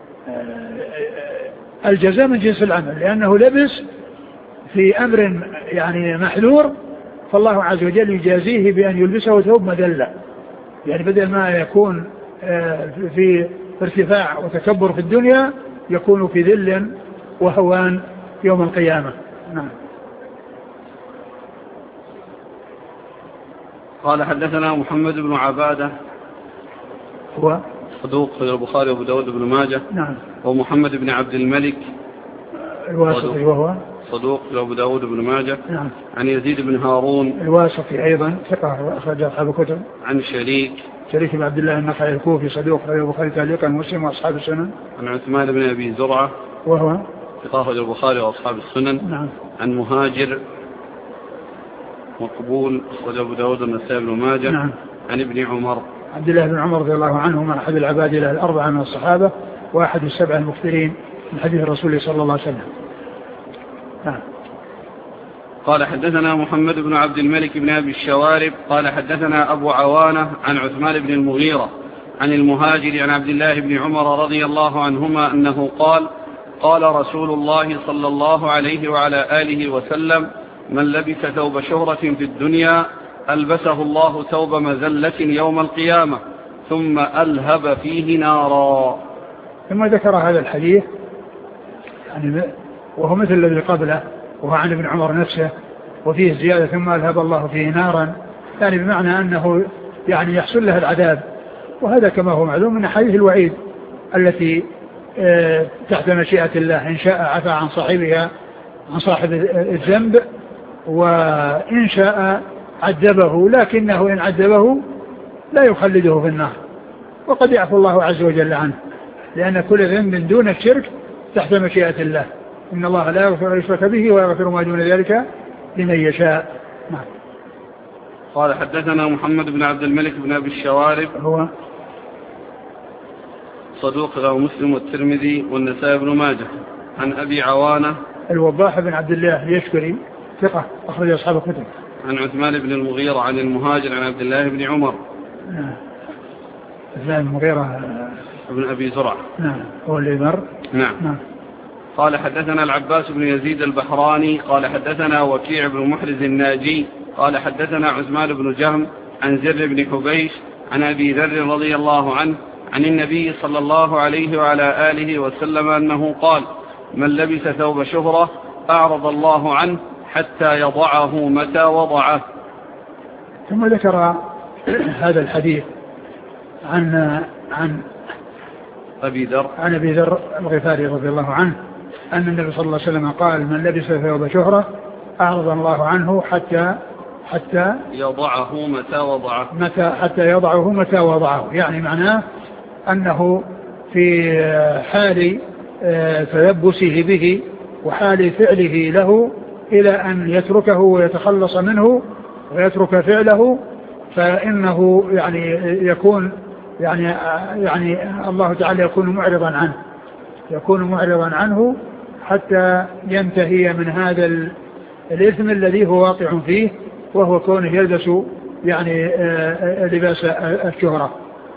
الجزاء من جنس العمل، لأنه لبس في أمر يعني محذور، فالله عز وجل يجازيه بأن يلبسه ثوب مذلة، يعني بدل ما يكون في ارتفاع وتكبر في الدنيا يكون في ذل وهوان يوم القيامة. نعم. قال حدثنا محمد بن عبادة هو صدوق في البخاري وابو داود بن ماجه. نعم. ومحمد بن عبد الملك الواسطي وهو صدوق في ابو داود بن ماجه. نعم. عن يزيد بن هارون الواسطي أيضا ثقة أخرج أصحاب الكتب. عن شريك بن عبد الله النخعي الكوفي صدوق في البخاري تعليقا ومسلم وأصحاب السنن. عن عثمان بن أبي زرعة وهو ثقة البخاري وأصحاب السنن. نعم. عن مهاجر مقبول أخرج أبو داود والنسائي بن ماجه. نعم. عن ابن عمر عبد الله بن عمر رضي الله عنهما أحد العباد له الأربعة من الصحابة وأحد السبع المكثرين من حديث الرسول صلى الله عليه وسلم. نعم. قال حدثنا محمد بن عبد الملك بن أبي الشوارب قال حدثنا أبو عوانة عن عثمان بن المغيرة عن المهاجر عن عبد الله بن عمر رضي الله عنهما أنه قال: قال رسول الله صلى الله عليه وعلى آله وسلم: من لبس ثوب شهرة في الدنيا ألبسه الله ثوب مذلة يوم القيامة ثم ألهب فيه نارا. ثم ذكر هذا الحديث يعني وهو مثل الذي قبله، وهو عن ابن عمر نفسه، وفيه زيادة ثم أذهب الله فيه نارا، يعني بمعنى أنه يعني يحصل له العذاب. وهذا كما هو معلوم من حديث الوعيد التي تحت مشيئة الله، إن شاء عفى عن صاحبها عن صاحب الذنب، وإن شاء عذبه، لكنه إن عذبه لا يخلده في النار، وقد يعفو الله عز وجل عنه، لأن كل ذنب دون الشرك تحت مشيئة الله، إن الله لا يغفر يشرك به ويغفر ما دون ذلك لمن يشاء. نعم. قال حدثنا محمد بن عبد الملك بن أبي الشوارب، هو صدوق له مسلم والترمذي والنسائي بن ماجه، عن أبي عوانة الوضاح بن عبد الله اليشكري ثقة أخرج أصحاب الكتب، عن عثمان بن المغيرة عن المهاجر عن عبد الله بن عمر. عثمان المغيرة ابن أبي زرع، نعم هو اللي مر. نعم. قال حدثنا العباس بن يزيد البحراني قال حدثنا وكيع بن محرز الناجي قال حدثنا عثمان بن جهم عن زر بن حبيش عن أبي ذر رضي الله عنه عن النبي صلى الله عليه وعلى آله وسلم أنه قال: من لبس ثوب شهرة أعرض الله عنه حتى يضعه متى وضعه. ثم ذكر هذا الحديث عن أبي ذر الغفاري رضي الله عنه أن النبي صلى الله عليه وسلم قال: من لبس ثوب شهرة أعرض الله عنه حتى يضعه متى وضعه، يعني معناه أنه في حال تلبسه به وحال فعله له إلى أن يتركه ويتخلص منه ويترك فعله، فإنه يعني يكون يعني الله تعالى يكون معرضا عنه حتى ينتهي من هذا الإثم الذي هو واقع فيه، وهو كونه يلبس يعني لباس الشهرة.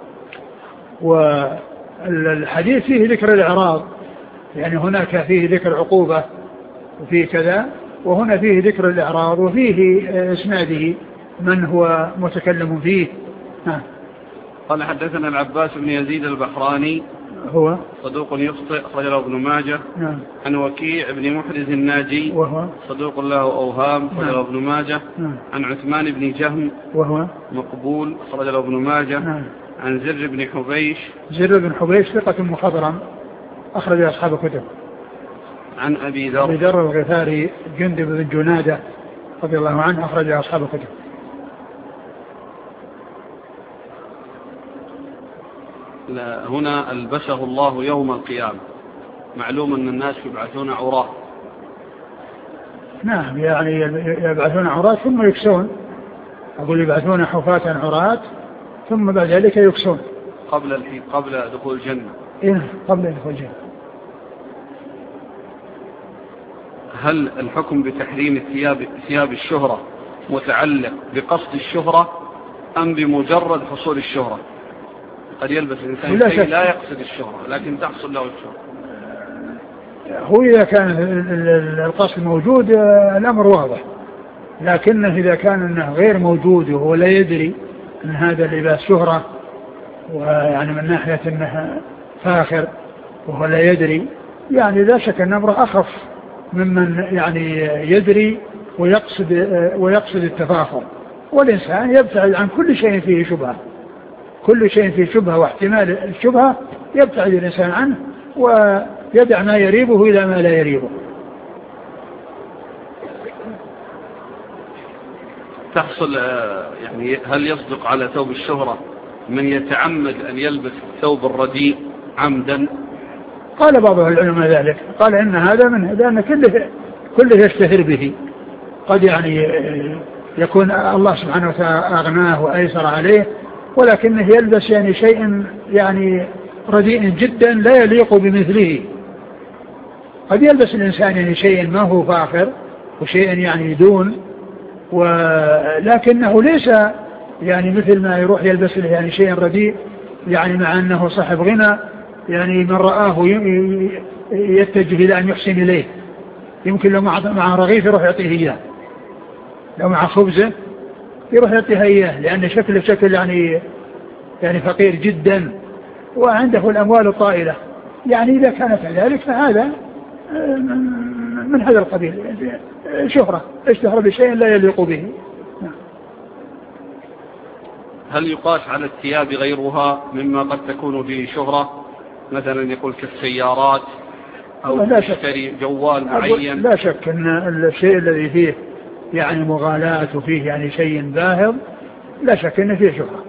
والحديث فيه ذكر الإعراض، يعني هناك فيه ذكر عقوبة وفيه كذا، وهنا فيه ذكر الإعراض وفيه إسناده من هو متكلم فيه. قال حدثنا العباس بن يزيد البحراني هو صدوق يخطئ أخرج له ابن ماجه. عن وكيع بن محرز الناجي وهو صدوق له أوهام أخرج له ابن ماجه. عن عثمان بن جهم وهو مقبول أخرج له ابن ماجه. عن زر بن حبيش ثقة مخضرم أخرج أصحاب الكتب. عن أبي ذر الغفاري جندب بن جنادة رضي الله عنه أخرج أصحاب الكتب. هنا ألبسه الله يوم القيامة، معلوم أن الناس يبعثون عراة. نعم، يعني يبعثون عراة ثم يكسون، أقول يبعثون حفاة عراة ثم بعد ذلك يكسون قبل دخول الجنة. قبل دخول الجنة. هل الحكم بتحريم ثياب الشهرة متعلق بقصد الشهرة أم بمجرد حصول الشهرة؟ قد يلبس الإنسان شيء لا يقصد الشهرة لكن تحصل له الشهرة. هو إذا كان القصد موجود الأمر واضح، لكنه إذا كان أنه غير موجود وهو لا يدري أن هذا اللباس شهرة، ويعني من ناحية أنه فاخر وهو لا يدري، يعني لا شك أن أمره أخف ممن يعني يدري ويقصد التفاخر. والإنسان يبتعد عن كل شيء فيه شبهة، كل شيء فيه شبهة واحتمال الشبهة يبتعد الإنسان عنه ويدع ما يريبه إلى ما لا يريبه. تحصل يعني هل يصدق على ثوب الشهرة من يتعمد أن يلبس ثوب الرديء عمدا؟ قال بعض العلماء ذلك، قال إن هذا منه، لأن كله يشتهر به، قد يعني يكون الله سبحانه وتعالى أغناه وأيسر عليه، ولكنه يلبس يعني شيء يعني رديء جدا لا يليق بمثله. قد يلبس الإنسان يعني شيء ما هو فاخر وشيء يعني دون، ولكنه ليس يعني مثل ما يروح يلبس يعني شيء رديء، يعني مع أنه صاحب غنى، يعني من رآه يتجه إلى أن يحسن إليه، يمكن لو مع رغيف يروح يعطيه إياه، لو مع خبزه يروح يعطيها إياه، لأن شكله شكل يعني فقير جدا وعنده الأموال الطائلة، يعني إذا كان كذلك فهذا من هذا القبيل، شهرة اشتهر بشيء لا يليق به. هل يقاس على الثياب غيرها مما قد تكون فيه شهرة، مثلا يقول كالسيارات أو تشتري جوال معين؟ لا شك أن الشيء الذي فيه يعني مغالاة وفيه يعني شيء باهظ لا شك أن فيه شهرة.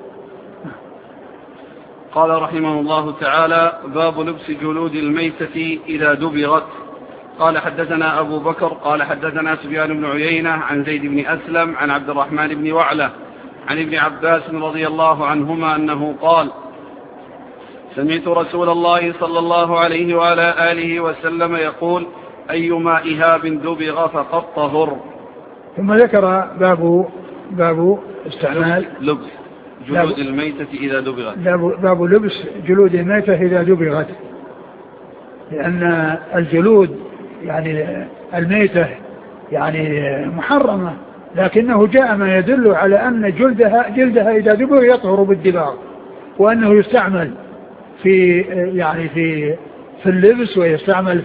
قال رحمه الله تعالى: باب لبس جلود الميتة إذا دبغت. قال حدثنا أبو بكر قال حدثنا سفيان بن عيينة عن زيد بن أسلم عن عبد الرحمن بن وعلة عن ابن عباس رضي الله عنهما أنه قال: سمعت رسول الله صلى الله عليه وعلى آله وسلم يقول: أيما إهاب دبغ فقد طهر. ثم ذكر باب استعمال لبس جلود الميتة إذا دبغت. باب لبس جلود الميتة إذا دبغت، لأن الجلود يعني الميتة يعني محرمة، لكنه جاء ما يدل على أن جلدها إذا دبغ يطهر بالدباغ، وأنه يستعمل في يعني في اللبس، ويستعمل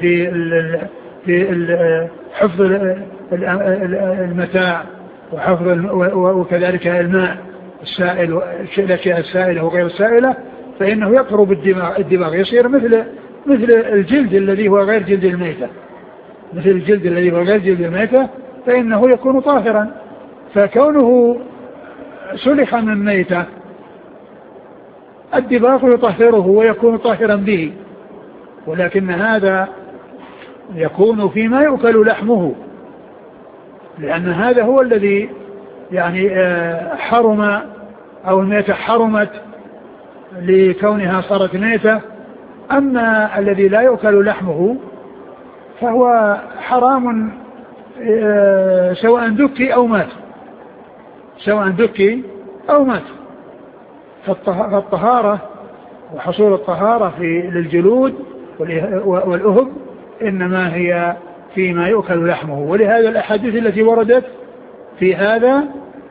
في حفظ المتاع وحفظ وكذلك الماء السائل، الأشياء السائلة وغير السائلة، فإنه يطهر بالدباغ، يصير مثل الجلد الذي هو غير جلد الميتة، مثل الجلد الذي هو غير جلد الميتة، فإنه يكون طاهرا. فكونه سلخ من ميتة الدباغ يطهره ويكون طاهرا به، ولكن هذا يكون فيما يؤكل لحمه، لأن هذا هو الذي يعني حرم، أو الميتة حرمت لكونها صارت ميتة. أما الذي لا يؤكل لحمه فهو حرام سواء دكي أو مات. فالطهارة وحصول الطهارة للجلود والأهب إنما هي فيما يؤكل لحمه، ولهذا الأحاديث التي وردت في هذا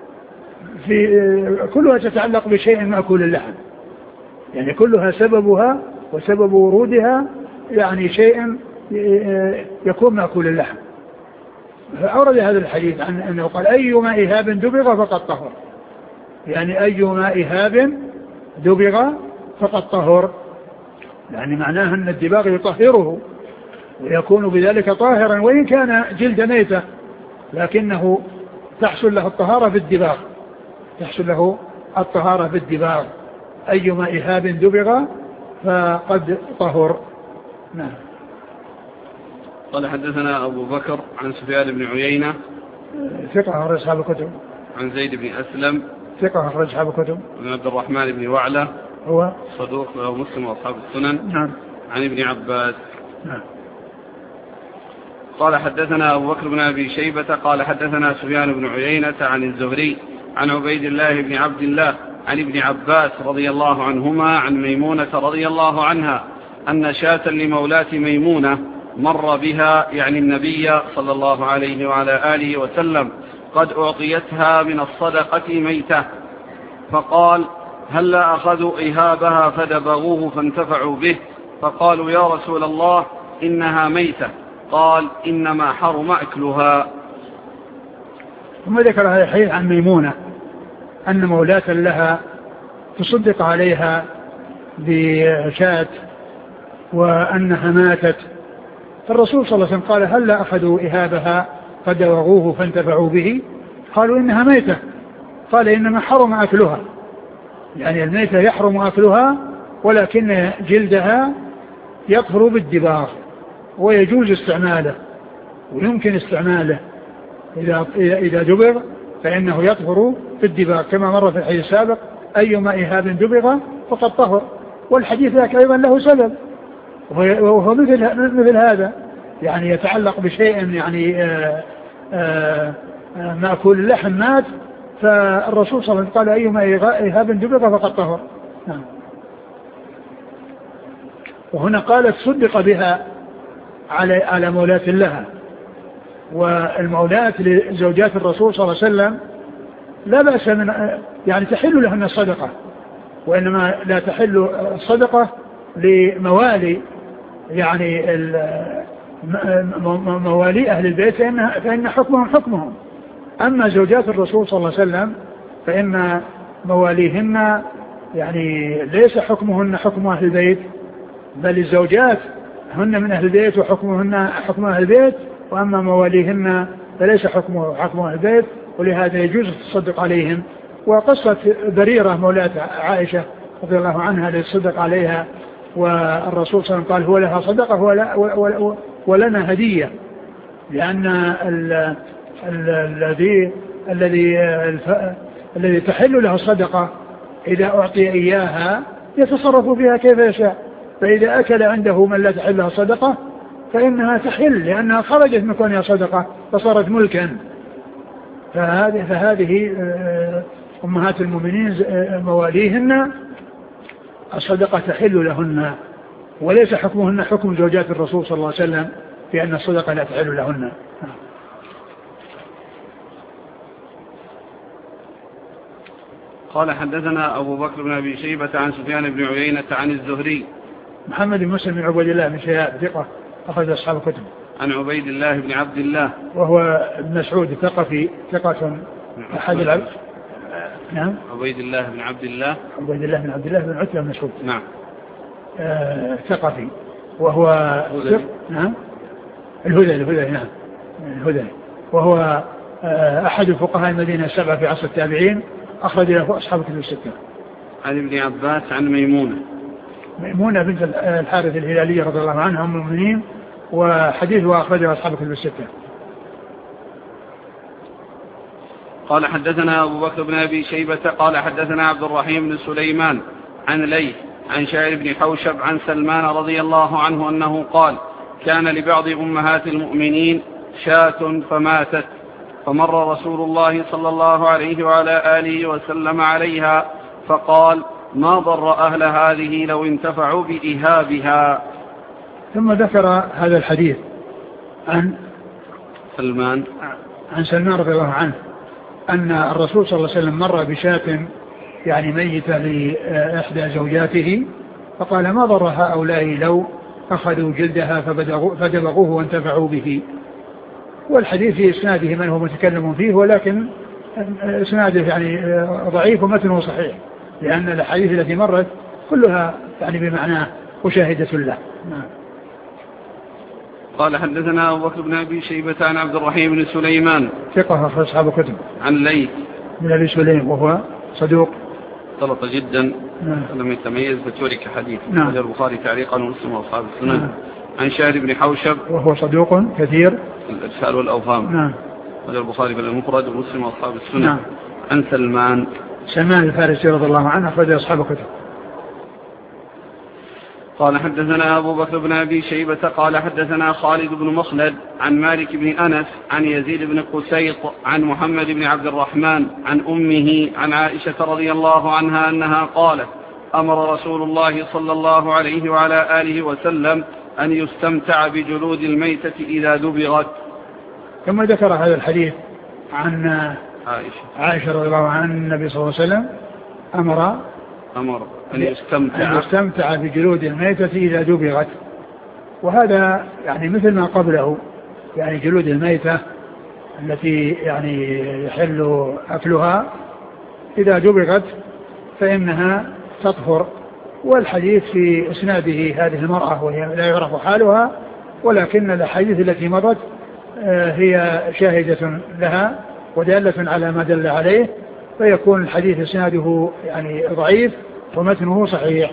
كلها تتعلق بشيء مأكول اللحم، يعني كلها سببها وسبب ورودها يعني شيء يكون مأكول اللحم. فأورد هذا الحديث عن أنه قال: أيما إهاب دبغ فقد طهر، يعني أيما إهاب دبغ فقد طهر، يعني معناه أن الدباغ يطهره ويكون بذلك طاهرا، وإن كان جلد ميتة لكنه تحصل له الطهارة بالدباغ. أيما إهاب دبغ فقد طهر. نعم. قال حدثنا أبو بكر عن سفيان بن عيينة ثقة أخرج أصحاب الكتب. عن زيد بن أسلم ثقة أخرج أصحاب الكتب. عن عبد الرحمن بن وعلة هو صدوق له مسلم وأصحاب السنن. نعم. عن ابن عباس. نعم. قال حدثنا أبو بكر بن أبي شيبة قال حدثنا سفيان بن عيينة عن الزهري عن عبيد الله بن عبد الله عن ابن عباس رضي الله عنهما عن ميمونة رضي الله عنها أن شاة لمولاة ميمونة مر بها، يعني النبي صلى الله عليه وعلى آله وسلم، قد أعطيتها من الصدقة ميتة، فقال: هلا أخذوا إهابها فدبغوه فانتفعوا به، فقالوا: يا رسول الله إنها ميتة، قال: إنما حرم أكلها. ثم ذكر هذا الحديث عن ميمونة أن مولاة لها تصدق عليها بشاة وأنها ماتت، فالرسول صلى الله عليه وسلم قال: هلا أخذوا إهابها فدبغوه فانتفعوا به، قالوا: إنها ميتة، قال: إنما حرم أكلها، يعني الميتة يحرم أكلها، ولكن جلدها يطهر بالدباغ ويجوز استعماله ويمكن استعماله إذا دبغ فإنه يطهر بالدباغ، كما مر في الحديث السابق: أيما إهاب دبغ فقد طهر. والحديث ذاك أيضا له سبب، وهو مثل هذا، يعني يتعلق بشيء يعني مأكول اللحم مات، فالرسول صلى الله عليه وسلم قال: أيما إهاب دبغ فقد طهر. وهنا قالت صدق بها على مولاة لها، والمولاة لزوجات الرسول صلى الله عليه وسلم لا بأس من يعني تحل لهن الصدقة، وإنما لا تحل الصدقة لموالي يعني موالي أهل البيت فإن حكمهم حكمهم. أما زوجات الرسول صلى الله عليه وسلم فإن مواليهن يعني ليس حكمهن حكم أهل البيت، بل الزوجات هن من أهل البيت وحكمهن حكم أهل البيت، وأما مواليهن فليس حكم أهل البيت، ولهذا يجوز التصدق عليهم. وقصة بريرة مولاة عائشة رضي الله عنها للصدق عليها، والرسول صلى الله عليه وسلم قال هو لها صدقة ولنا هدية، لأن الذي تحل له الصدقة إذا أعطي إياها يتصرف فيها كيف يشاء، فإذا أكل عنده من لا تحل له صدقة فإنها تحل، لأنها خرجت من كونها صدقة فصارت ملكا. فهذه أمهات المؤمنين مواليهن الصدقة تحل لهن، وليس حكمهن حكم زوجات الرسول صلى الله عليه وسلم في أن الصدقة لا تحل لهن. قال حدثنا أبو بكر بن أبي شيبة عن سفيان بن عيينة عن الزهري. محمد بن مسلم بن عبيد الله بن شهاب ثقة أخرج أصحاب الكتب. عن عبيد الله بن عبد الله وهو ابن مسعود ثقفي ثقة أحد العبد. نعم. عبيد الله بن عبد الله بن عتبة بن مسعود. نعم. ثقفي وهو نعم الهذلي. نعم الهذلي، وهو أحد فقهاء المدينة السبعة في عصر التابعين، أخرج له أصحاب الكتب الستة. عن ابن عباس عن ميمونة بنت الحارث الهلالية رضي الله عنها أم المؤمنين، وحديثه أخرجه أصحاب الكتب الستة. قال حدثنا أبو بكر بن أبي شيبة قال حدثنا عبد الرحيم بن سليمان عن ليث عن شاعر بن حوشب عن سلمان رضي الله عنه أنه قال كان لبعض أمهات المؤمنين شاة فماتت، فمر رسول الله صلى الله عليه وعلى آله وسلم عليها فقال ما ضر أهل هذه لو انتفعوا بإهابها. ثم ذكر هذا الحديث عن سلمان رضي الله عنه أن الرسول صلى الله عليه وسلم مر بشاة يعني ميتة لإحدى زوجاته، فقال ما ضر هؤلاء لو أخذوا جلدها فدبغوه وانتفعوا به. والحديث في إسناده من هو متكلم فيه، ولكن إسناده يعني ضعيف ومتنه صحيح، لأن الحديث التي مرت كلها يعني بمعناه وشاهدة له. قال حدثنا أبو بكر بن أبي شيبة عن عبد الرحيم بن سليمان ثقة أخرج أصحاب الكتب. عن ليث بن أبي سليم وهو صدوق غلط جدا لم يتميز فترك حديث. وجه البخاري تعليقا ومسلم وأصحاب السنن. عن شاعر بن حوشب وهو صدوق كثير الإرسال والأوهام. وجه البخاري بالمفرد ومسلم وأصحاب السنن. عن سلمان الفارسي رضي الله عنه أخرج أصحاب الكتب. قال حدثنا أبو بكر بن أبي شيبة قال حدثنا خالد بن مخلد عن مالك بن أنس عن يزيد بن قسيط عن محمد بن عبد الرحمن عن أمه عن عائشة رضي الله عنها أنها قالت أمر رسول الله صلى الله عليه وعلى آله وسلم أن يستمتع بجلود الميتة إذا دبغت. ثم ذكر هذا الحديث عن عائشة رضي الله عنها النبي صلى الله عليه وسلم أمر أن يستمتع بجلود الميتة إذا دبغت. وهذا يعني مثل ما قبله، يعني جلود الميتة التي يعني يحل أكلها إذا دبغت فإنها تطهر. والحديث في إسناده هذه المرأة وهي لا يعرف حالها، ولكن الحديث التي مرت هي شاهدة لها ودالة على ما دل عليه، فيكون الحديث إسناده يعني ضعيف ومتنه صحيح.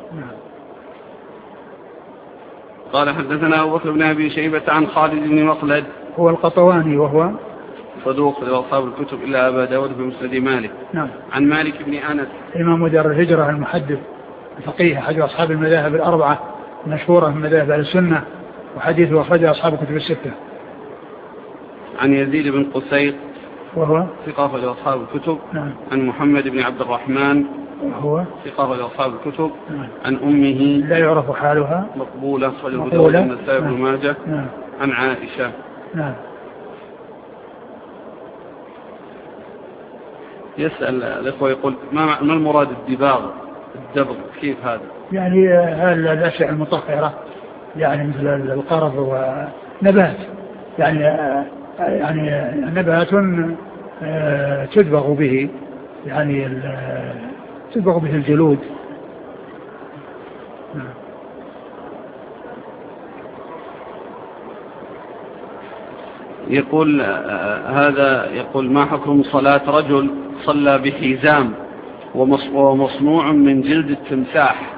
قال حدثنا أبو بكر بن أبي شيبة عن خالد بن مخلد هو القطواني وهو صدوق لأصحاب الكتب إلا أبا داود في مسند مالك. عن مالك بن أنس إمام دار الهجرة المحدث الفقيه أحد أصحاب المذاهب الأربعة مشهورة من مذاهب أهل السنة، وحديثه أخرج أصحاب الكتب الستة. عن يزيد بن قسيط وهو ثقة لأصحاب الكتب. عن محمد بن عبد الرحمن وهو ثقة لأصحاب الكتب. عن أمه لا يعرف حالها مقبولة والنسائي بن ماجه. عن عائشة. يسأل الإخوة يقول ما المراد الدبغ كيف هذا؟ يعني هل الأشياء المطهرة يعني مثل القرض ونبات، يعني نبات تدبغ به، يعني تدبغ به الجلود. يقول هذا يقول ما حكم صلاة رجل صلى بحزام ومصنوع من جلد التمساح؟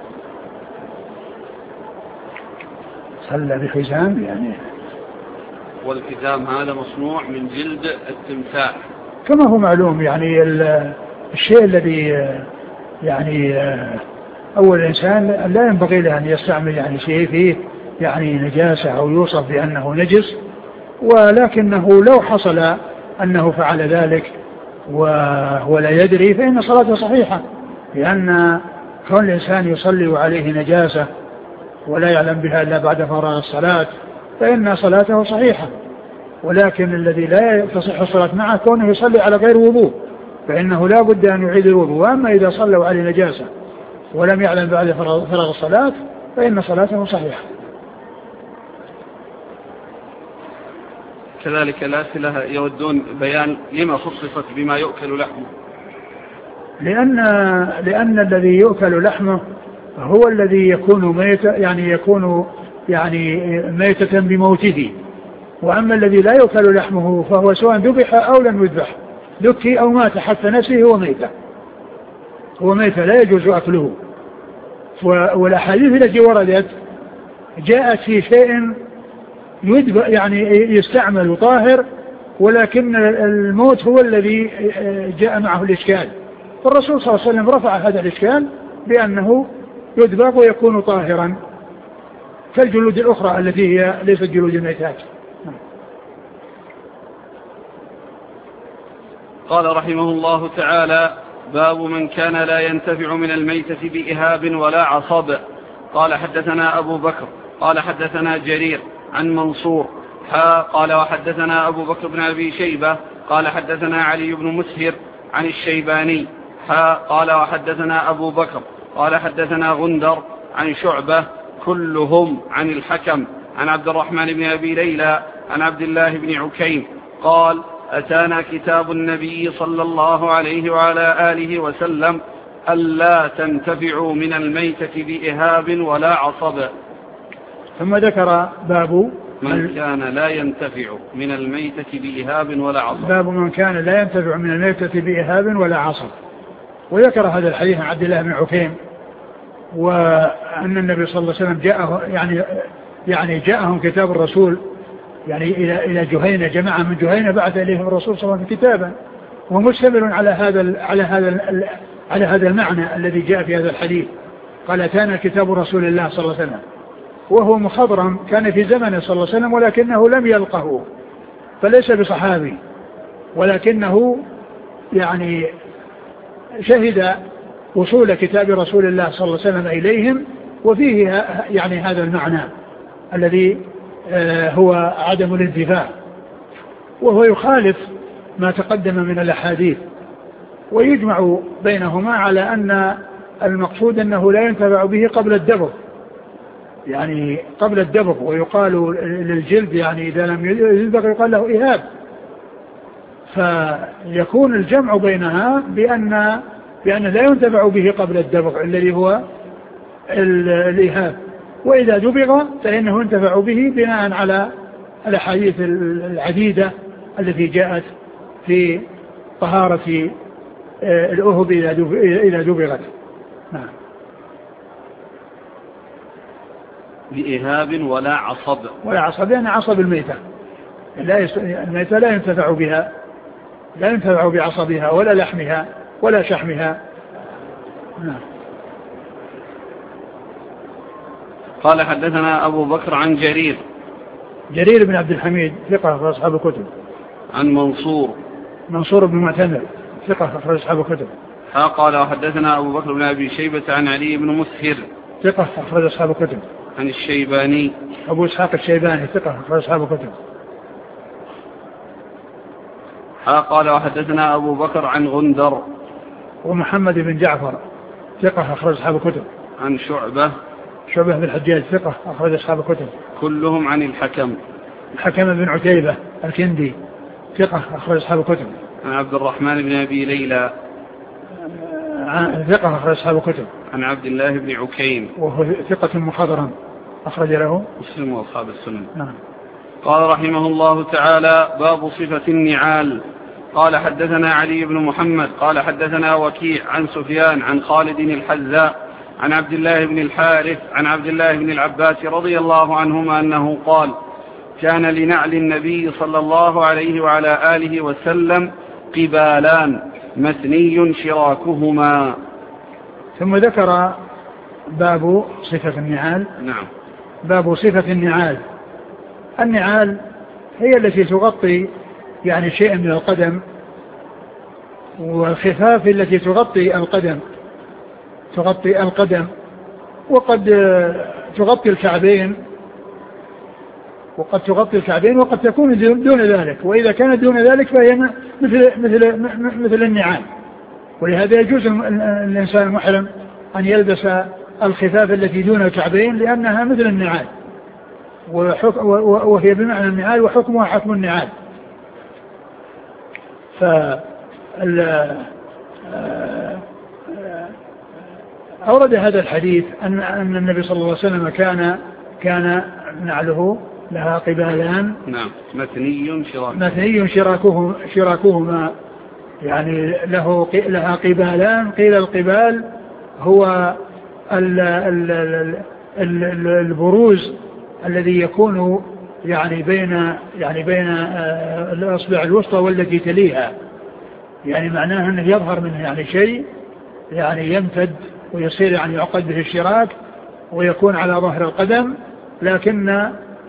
صلى بحزام يعني، والحزام هذا مصنوع من جلد التمساح كما هو معلوم. يعني الشيء الذي يعني أول الإنسان لا ينبغي له أن يستعمل يعني شيء فيه يعني نجاسة أو يوصف بأنه نجس، ولكنه لو حصل أنه فعل ذلك وهو لا يدري فإن صلاته صحيحة، لأن كون الإنسان يصلي وعليه نجاسة ولا يعلم بها إلا بعد فراغ الصلاة فإن صلاته صحيحة. ولكن الذي لا تصح الصلاة معه كونه يصلي على غير وضوء، فإنه لا بد أن يعيد الوضوء. وأما إذا صلى وعليه نجاسة ولم يعلم بعد فراغ الصلاة فإن صلاته صحيحة. كذلك الأسئلة يودون بيان لما خصصت بما يؤكل لحمه. لأن الذي يؤكل لحمه هو الذي يكون ميتا، يعني يكون يعني ميتة بموته. وأما الذي لا يؤكل لحمه فهو سواء ذبح أو لم يذبح، ذكي أو مات حتى نفسه هو ميتة لا يجوز أكله. والأحاديث التي وردت جاءت في شيء يعني يستعمل طاهر، ولكن الموت هو الذي جاء معه الإشكال. فالرسول صلى الله عليه وسلم رفع هذا الإشكال بأنه يدبغ ويكون طاهرا كالجلود الأخرى التي هي ليست جلود الميتات. قال رحمه الله تعالى: باب من كان لا ينتفع من الميتة بإهاب ولا عصب. قال حدثنا أبو بكر قال حدثنا جرير عن منصور قال وحدثنا أبو بكر بن أبي شيبة قال حدثنا علي بن مسهر عن الشيباني قال وحدثنا أبو بكر قال حدثنا غندر عن شعبة كلهم عن الحكم عن عبد الرحمن بن أبي ليلى عن عبد الله بن عكيم قال: أتانا كتاب النبي صلى الله عليه وعلى آله وسلم ألا تنتفعوا من الميتة بإهاب ولا عصب. ثم ذكر باب من كان لا ينتفع من الميتة بإهاب ولا عصب. باب من كان لا ينتفع من الميتة بإهاب ولا عصب. وذكر هذا الحديث عن عبد الله بن عكيم، وأن النبي صلى الله عليه وسلم جاءه يعني جاءهم كتاب الرسول يعني إلى جهينة، جماعة من جهينة بعث إليهم الرسول صلى الله عليه وسلم كتابا، ومشتمل على هذا المعنى الذي جاء في هذا الحديث. قال: أتانا كتاب رسول الله صلى الله عليه وسلم، وهو مخضرم كان في زمنه صلى الله عليه وسلم ولكنه لم يلقه، فليس بصحابي، ولكنه يعني شهد وصول كتاب رسول الله صلى الله عليه وسلم إليهم، وفيه يعني هذا المعنى الذي هو عدم الانتفاع، وهو يخالف ما تقدم من الأحاديث، ويجمع بينهما على أن المقصود أنه لا ينتفع به قبل الدبغ، يعني قبل الدبغ. ويقال للجلد يعني إذا لم يدبغ يقال له إهاب، فيكون الجمع بينها بأن لا ينتفع به قبل الدبغ الذي هو الإهاب، وإذا دبغ فإنه ينتفع به بناء على الأحاديث العديدة التي جاءت في طهارة الأهب إذا دبغت. نعم. بإهاب ولا عصب. ولا عصب يعني عصب الميتة، الميتة لا ينتفع بها، لا ينتفع بعصبها ولا لحمها ولا شحمها. نعم. قال حدثنا أبو بكر عن جرير بن عبد الحميد ثقة في أصحاب الكتب. عن منصور بن معتمر ثقة في أصحاب الكتب. قال وحدثنا أبو بكر بن أبي شيبة عن علي بن مسهر ثقة في أصحاب الكتب. عن الشيباني أبو إسحاق الشيباني ثقة في أصحاب الكتب. قال وحدثنا أبو بكر عن غندر ومحمد بن جعفر ثقة في أصحاب الكتب. عن شعبة شعبة بن الحجاج ثقة أخرج أصحاب الكتب. كلهم عن الحكم. الحكم بن عتيبة الكندي ثقة أخرج أصحاب الكتب. عن عبد الرحمن بن أبي ليلى ثقة أخرج أصحاب الكتب. عن عبد الله بن عكيم وهو ثقة مخضرم أخرج له مسلم وأصحاب السنن. نعم. قال رحمه الله تعالى: باب صفة النعال. قال حدثنا علي بن محمد قال حدثنا وكيع عن سفيان عن خالد الحذاء عن عبد الله بن الحارث عن عبد الله بن العباس رضي الله عنهما أنه قال: كان لنعل النبي صلى الله عليه وعلى آله وسلم قبالان مثني شراكهما. ثم ذكر باب صفة النعال. نعم. باب صفة النعال. النعال هي التي تغطي يعني شيئا من القدم، والخفاف التي تغطي القدم وقد تغطي الكعبين وقد تكون دون ذلك، وإذا كانت دون ذلك فهي مثل النعال. ولهذا يجوز الإنسان المحرم أن يلبس الخفاف التي دون الكعبين لأنها مثل النعال، وهي بمعنى النعال وحكمها حكم النعال. أورد هذا الحديث أن النبي صلى الله عليه وسلم كان نعله لها قبالان. نعم. مثني شراكهما يعني لها قبالان. قيل القبال هو البروز الذي يكون يعني بين الأصبع الوسطى والتي تليها، يعني معناه أنه يظهر منه يعني شيء يعني يمتد ويصير يعني يعقد به الشراك ويكون على ظهر القدم، لكن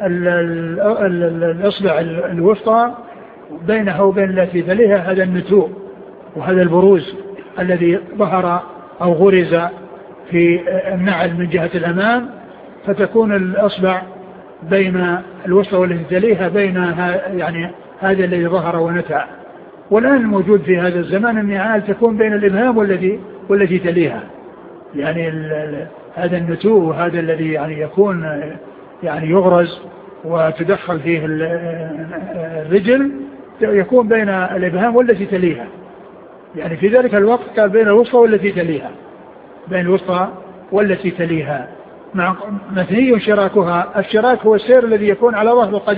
الأصبع الوسطى بينها وبين التي تليها هذا النتوء وهذا البروز الذي ظهر أو غرز في النعل من جهة الأمام، فتكون الأصبع بين الوسطى والتي تليها بينها يعني هذا الذي ظهر ونتع. والآن الموجود في هذا الزمان النعال تكون بين الإبهام والتي تليها، يعني هذا النتوء وهذا الذي يعني يكون يعني يغرز وتدخل فيه الرجل يكون بين الإبهام والتي تليها، يعني في ذلك الوقت كان بين الوسطى والتي تليها، بين الوسطى والتي تليها. مع مثني شراكها. الشراك هو السير الذي يكون على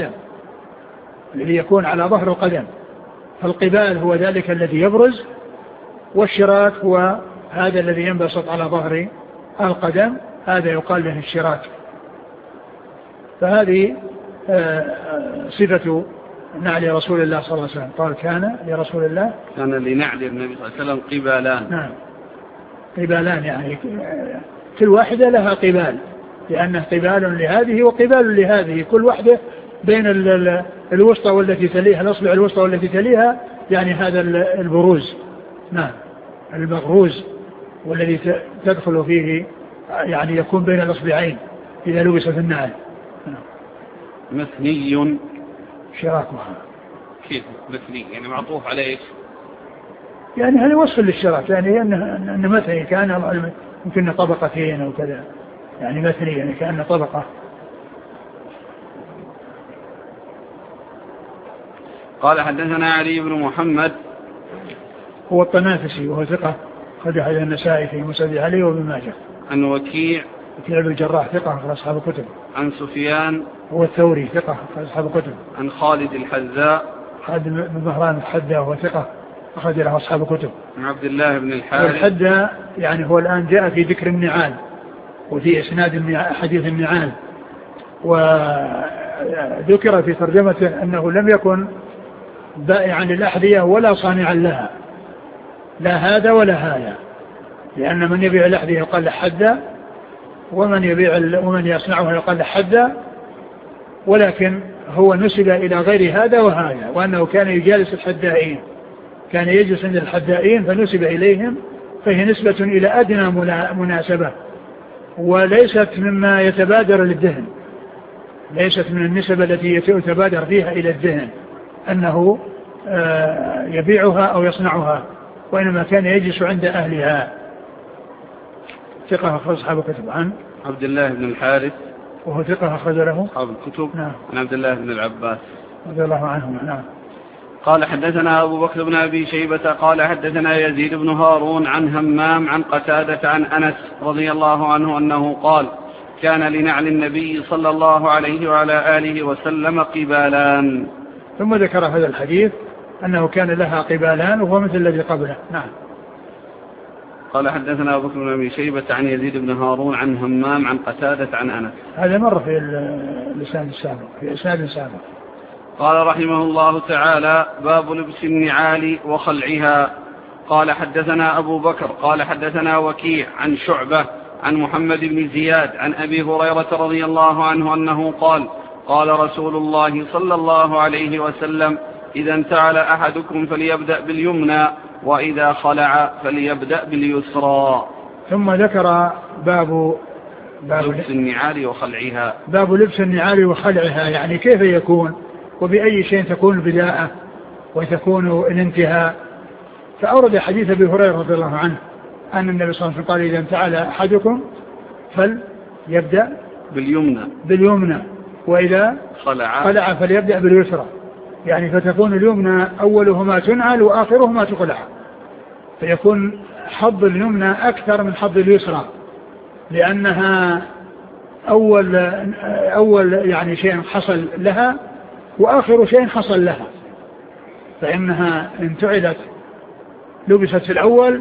ظهر القدم، فالقبال هو ذلك الذي يبرز، والشراك هو هذا الذي ينبسط على ظهر القدم، هذا يقال له الشراك. فهذه صفة نعل رسول الله صلى الله عليه وسلم. قال كان لنعل النبي صلى الله عليه وسلم قبالان. نعم، قبالان يعني كل واحدة لها قبال، لأنه قبال لهذه وقبال لهذه، كل واحدة بين الوسطى والتي تليها، الأصبع الوسطى والتي تليها، يعني هذا البروز. نعم، المغروز والذي تدخل فيه يعني يكون بين الأصبعين إذا لبس في النعل. مثني شراكها. كيف مثني؟ يعني معطوف على ايش؟ يعني هذا وصف للشراك، يعني أن مثني كان يمكن طبقتين أو كذا، يعني مثني يعني كأن طبقة. قال حدثنا علي بن محمد هو الطنافسي وهو ثقة، خرج حديث النسائي في مسند علي وابن ماجه. عن وكيع بن الجراح ثقة أخرج أصحاب الكتب. عن سفيان هو الثوري ثقة أخرج أصحاب الكتب. عن خالد الحذاء بن مهران الحذاء وهو ثقة أخرج له أصحاب الكتب. عن عبد الله بن الحارث. والحذاء يعني هو الآن جاء في ذكر النعال وفي إسناد حديث النعال، وذكر في ترجمته أنه لم يكن بائعا للأحذية ولا صانعا لها، لا هذا ولا هذا، لأن من يبيع الأحذية يقال له حذاء، ومن يصنعها يقال له حذاء، ولكن هو نسب إلى غير هذا وهذا، وأنه كان يجالس الحذائين، كان يجلس عند الحذائين فنسب إليهم، فهي نسبة إلى أدنى مناسبة، وليست مما يتبادر للذهن، ليست من النسب التي يتبادر فيها إلى الذهن أنه يبيعها أو يصنعها، وإنما كان يجلس عند أهلها. ثقة أخرج أصحاب الكتب. عبد الله بن الحارث وهو ثقة أخرج له أصحاب الكتب. نعم. عن عبد الله بن العباس رضي الله عنهما. نعم. قال حدثنا أبو بكر بن أبي شيبة قال حدثنا يزيد بن هارون عن همام عن قتادة عن أنس رضي الله عنه أنه قال كان لنعل النبي صلى الله عليه وعلى آله وسلم قبالان. ثم ذكر هذا الحديث أنه كان لها قبالان وهو مثل الذي قبله. نعم. قال حدثنا أبو بكر بن أبي شيبة عن يزيد بن هارون عن همام عن قتادة عن أنس. هذا مر في الإسناد السابق في إسناد سابق. قال رحمه الله تعالى باب لبس النعال وخلعها. قال حدثنا أبو بكر قال حدثنا وكيع عن شعبة عن محمد بن زياد عن أبي هريرة رضي الله عنه أنه قال قال رسول الله صلى الله عليه وسلم إذا انتعل أحدكم فليبدأ باليمنى وإذا خلع فليبدأ باليسرى. ثم ذكر باب لبس النعال وخلعها. باب لبس النعال وخلعها، يعني كيف يكون وبأي شيء تكون البداءة وتكون الانتهاء. فأورد حديث أبي هريرة رضي الله عنه أن النبي صلى الله عليه وسلم قال إذا انتعل أحدكم فليبدأ باليمنى وإذا خلع فليبدأ باليسرى، يعني فتكون اليمنى أولهما تنعل وآخرهما تخلع، فيكون حظ اليمنى أكثر من حظ اليسرى لأنها أول يعني شيء حصل لها وآخر شيء حصل لها، فإنها انتعلت لبست في الأول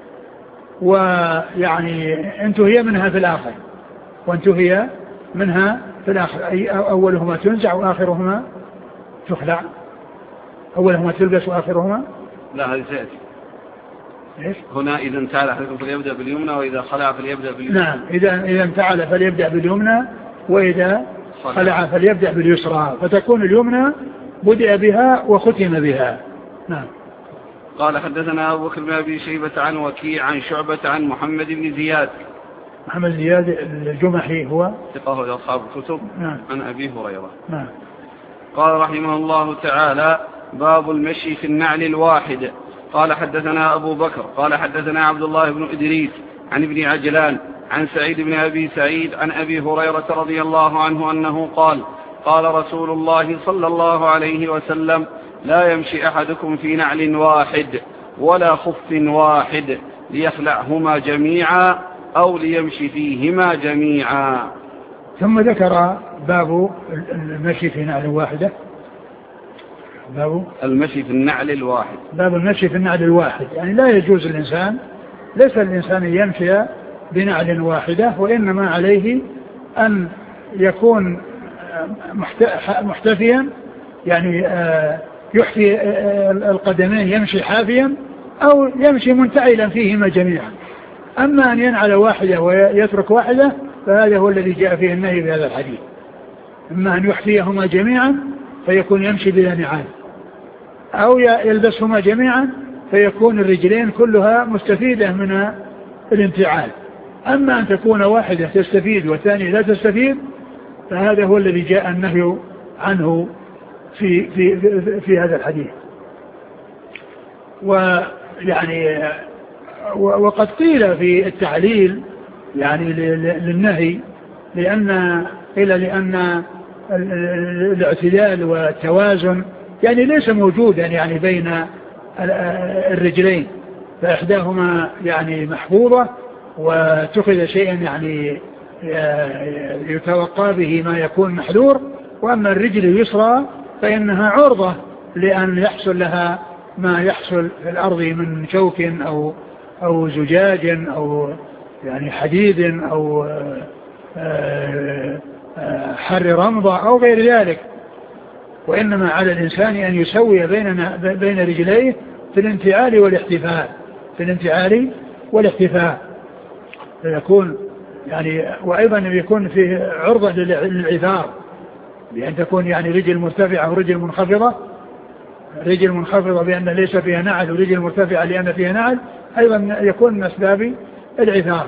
ويعني انتهي منها في الآخر وانتهي منها في الآخر، أي أولهما تنزع وآخرهما تخلع. أولهما تلبس وآخرهما لا هذه تأتي هنا إذا انتعل أحدكم فليبدأ باليمنى وإذا خلع فليبدأ باليسرى. نعم، إذا انتعل فليبدأ باليمنى وإذا خلع فليبدأ باليسرى، فتكون اليمنى بدأ بها وختم بها. نعم. قال حدثنا أبو بكر بن أبي شيبة عن وكيع عن شعبة عن محمد بن زياد. محمد بن زياد الجمحي هو ثقة أصحاب الكتب. نعم. عن أبي هريرة. نعم. قال رحمه الله تعالى باب المشي في النعل الواحد. قال حدثنا أبو بكر قال حدثنا عبد الله بن إدريس عن ابن عجلان عن سعيد بن أبي سعيد عن أبي هريرة رضي الله عنه أنه قال قال رسول الله صلى الله عليه وسلم لا يمشي أحدكم في نعل واحد ولا خف واحد ليخلعهما جميعا أو ليمشي فيهما جميعا. ثم ذكر باب المشي في نعل واحدة. باب المشي في النعل الواحد. باب المشي في النعل الواحد، يعني لا يجوز الإنسان، ليس الإنسان يمشي بنعل واحدة، وإنما عليه أن يكون محتفيا، يعني يحفي القدمين يمشي حافيا أو يمشي منتعلا فيهما جميعا. أما أن ينعل واحدة ويترك واحدة فهذا هو الذي جاء فيه النهي بهذا الحديث. إما أن يحفيهما جميعا فيكون يمشي بلا نعال، أو يلبسهما جميعا فيكون الرجلين كلها مستفيدة من الانتعال. أما أن تكون واحدة تستفيد والثانية لا تستفيد فهذا هو الذي جاء النهي عنه في هذا الحديث. ويعني وقد قيل في التعليل يعني للنهي لأن الاعتدال والتوازن يعني ليس موجودا يعني بين الرجلين، فإحداهما يعني محفوظة واتخذ شيئا يعني يتوقع به ما يكون محذور، وأما الرجل اليسرى فإنها عرضة لأن يحصل لها ما يحصل في الأرض من شوك أو زجاج أو يعني حديد أو حر رمضة أو غير ذلك. وإنما على الإنسان أن يسوي بين رجليه في الانتعال والاحتفاء فيكون يعني، وأيضا يكون فيه عرضة للعثار، بأن تكون يعني رجل مرتفعة ورجل منخفضة، رجل منخفضة بأن ليس فيها نعل ورجل مرتفعة لأن فيها نعل، أيضا يكون من أسباب العثار.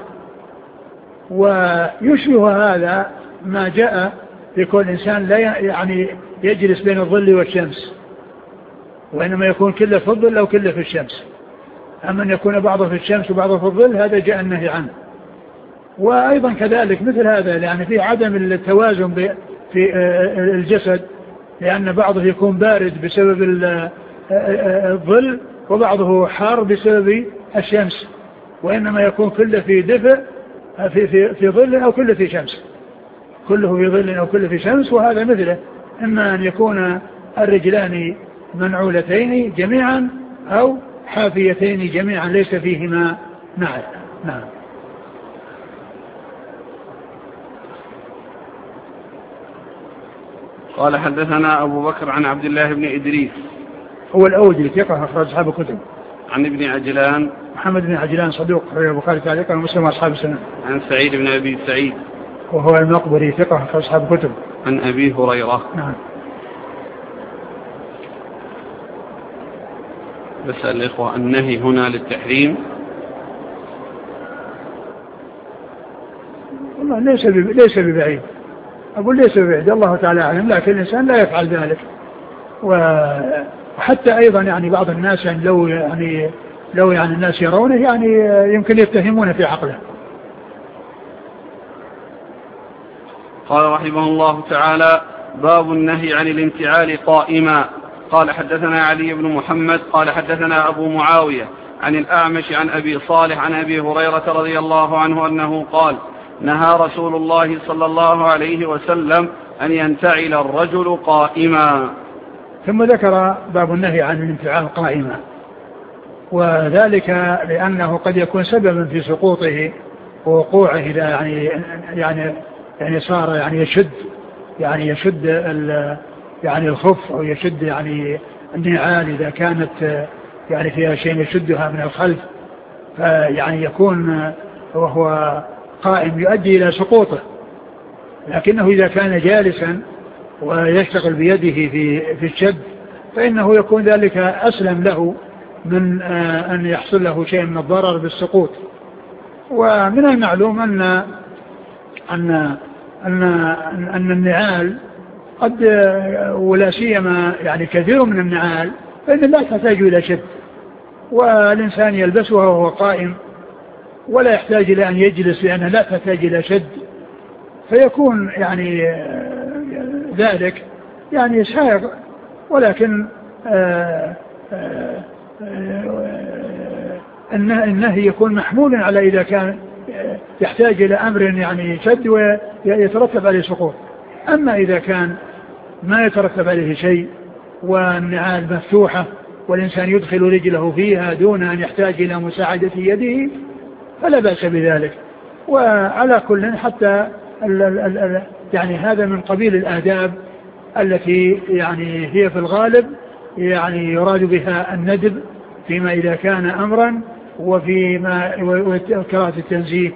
ويشبه هذا ما جاء لكل إنسان لا يعني يجلس بين الظل والشمس، وإنما يكون كله في الظل أو كله في الشمس. أما أن يكون بعضه في الشمس وبعضه في الظل هذا جاء النهي عنه. وأيضا كذلك مثل هذا يعني في عدم التوازن في الجسد، لأن بعضه يكون بارد بسبب الظل وبعضه حار بسبب الشمس، وإنما يكون كله في دفء في ظل أو كله في شمس، كله في ظل أو كله في شمس. وهذا مثله إما أن يكون الرجلان منعولتين جميعا أو حافيتين جميعا ليس فيهما نعل. نعم. قال حدثنا أبو بكر عن عبد الله بن إدريس هو الأودي ثقة أخرج أصحاب الكتب. عن ابن عجلان محمد بن عجلان صدوق أخرج البخاري تعليقا ومسلم أصحاب السنن. عن سعيد بن أبي سعيد وهو المقبري ثقة أخرج أصحاب الكتب. عن أبي هريرة. نعم. بسأل الإخوة النهي هنا للتحريم؟ والله ليس ببعيد، أقول ليس ببعيد، الله تعالى أعلم، لكن الإنسان لا يفعل ذلك. وحتى أيضا يعني بعض الناس يعني لو الناس يرونه يعني يمكن يتهمون في عقله. قال رحمه الله تعالى: باب النهي عن الانتعال قائما. قال حدثنا علي بن محمد قال حدثنا أبو معاوية عن الأعمش عن أبي صالح عن أبي هريرة رضي الله عنه أنه قال: نهى رسول الله صلى الله عليه وسلم أن ينتعل الرجل قائما. ثم ذكر باب النهي عن الانتعال قائما، وذلك لأنه قد يكون سببا في سقوطه ووقوعه إذا يعني صار يشد يعني الخف أو يشد يعني النعال إذا كانت يعني فيها شيء يشدها من الخلف، فيعني يكون وهو قائم يؤدي إلى سقوطه. لكنه إذا كان جالسا ويشتغل بيده في الشد فإنه يكون ذلك أسلم له من أن يحصل له شيء من الضرر بالسقوط. ومن المعلوم أن النعال قد ولا سيما يعني كثير من النعال فإن لا تحتاج إلى شد، والإنسان يلبسها وهو قائم ولا يحتاج إلى أن يجلس لأنها لا تحتاج إلى شد، فيكون يعني ذلك يعني سائغ. ولكن النهي يكون محمول على إذا كان يحتاج إلى أمر يعني شد ويترتب عليه سقوط. أما إذا كان ما يترتب عليه شيء والنعال مفتوحة والإنسان يدخل رجله فيها دون أن يحتاج إلى مساعدة يده فلا بأس بذلك. وعلى كل حتى يعني هذا من قبيل الآداب التي يعني هي في الغالب يعني يراد بها الندب فيما إذا كان أمرا، وفيما كراهة التنزيه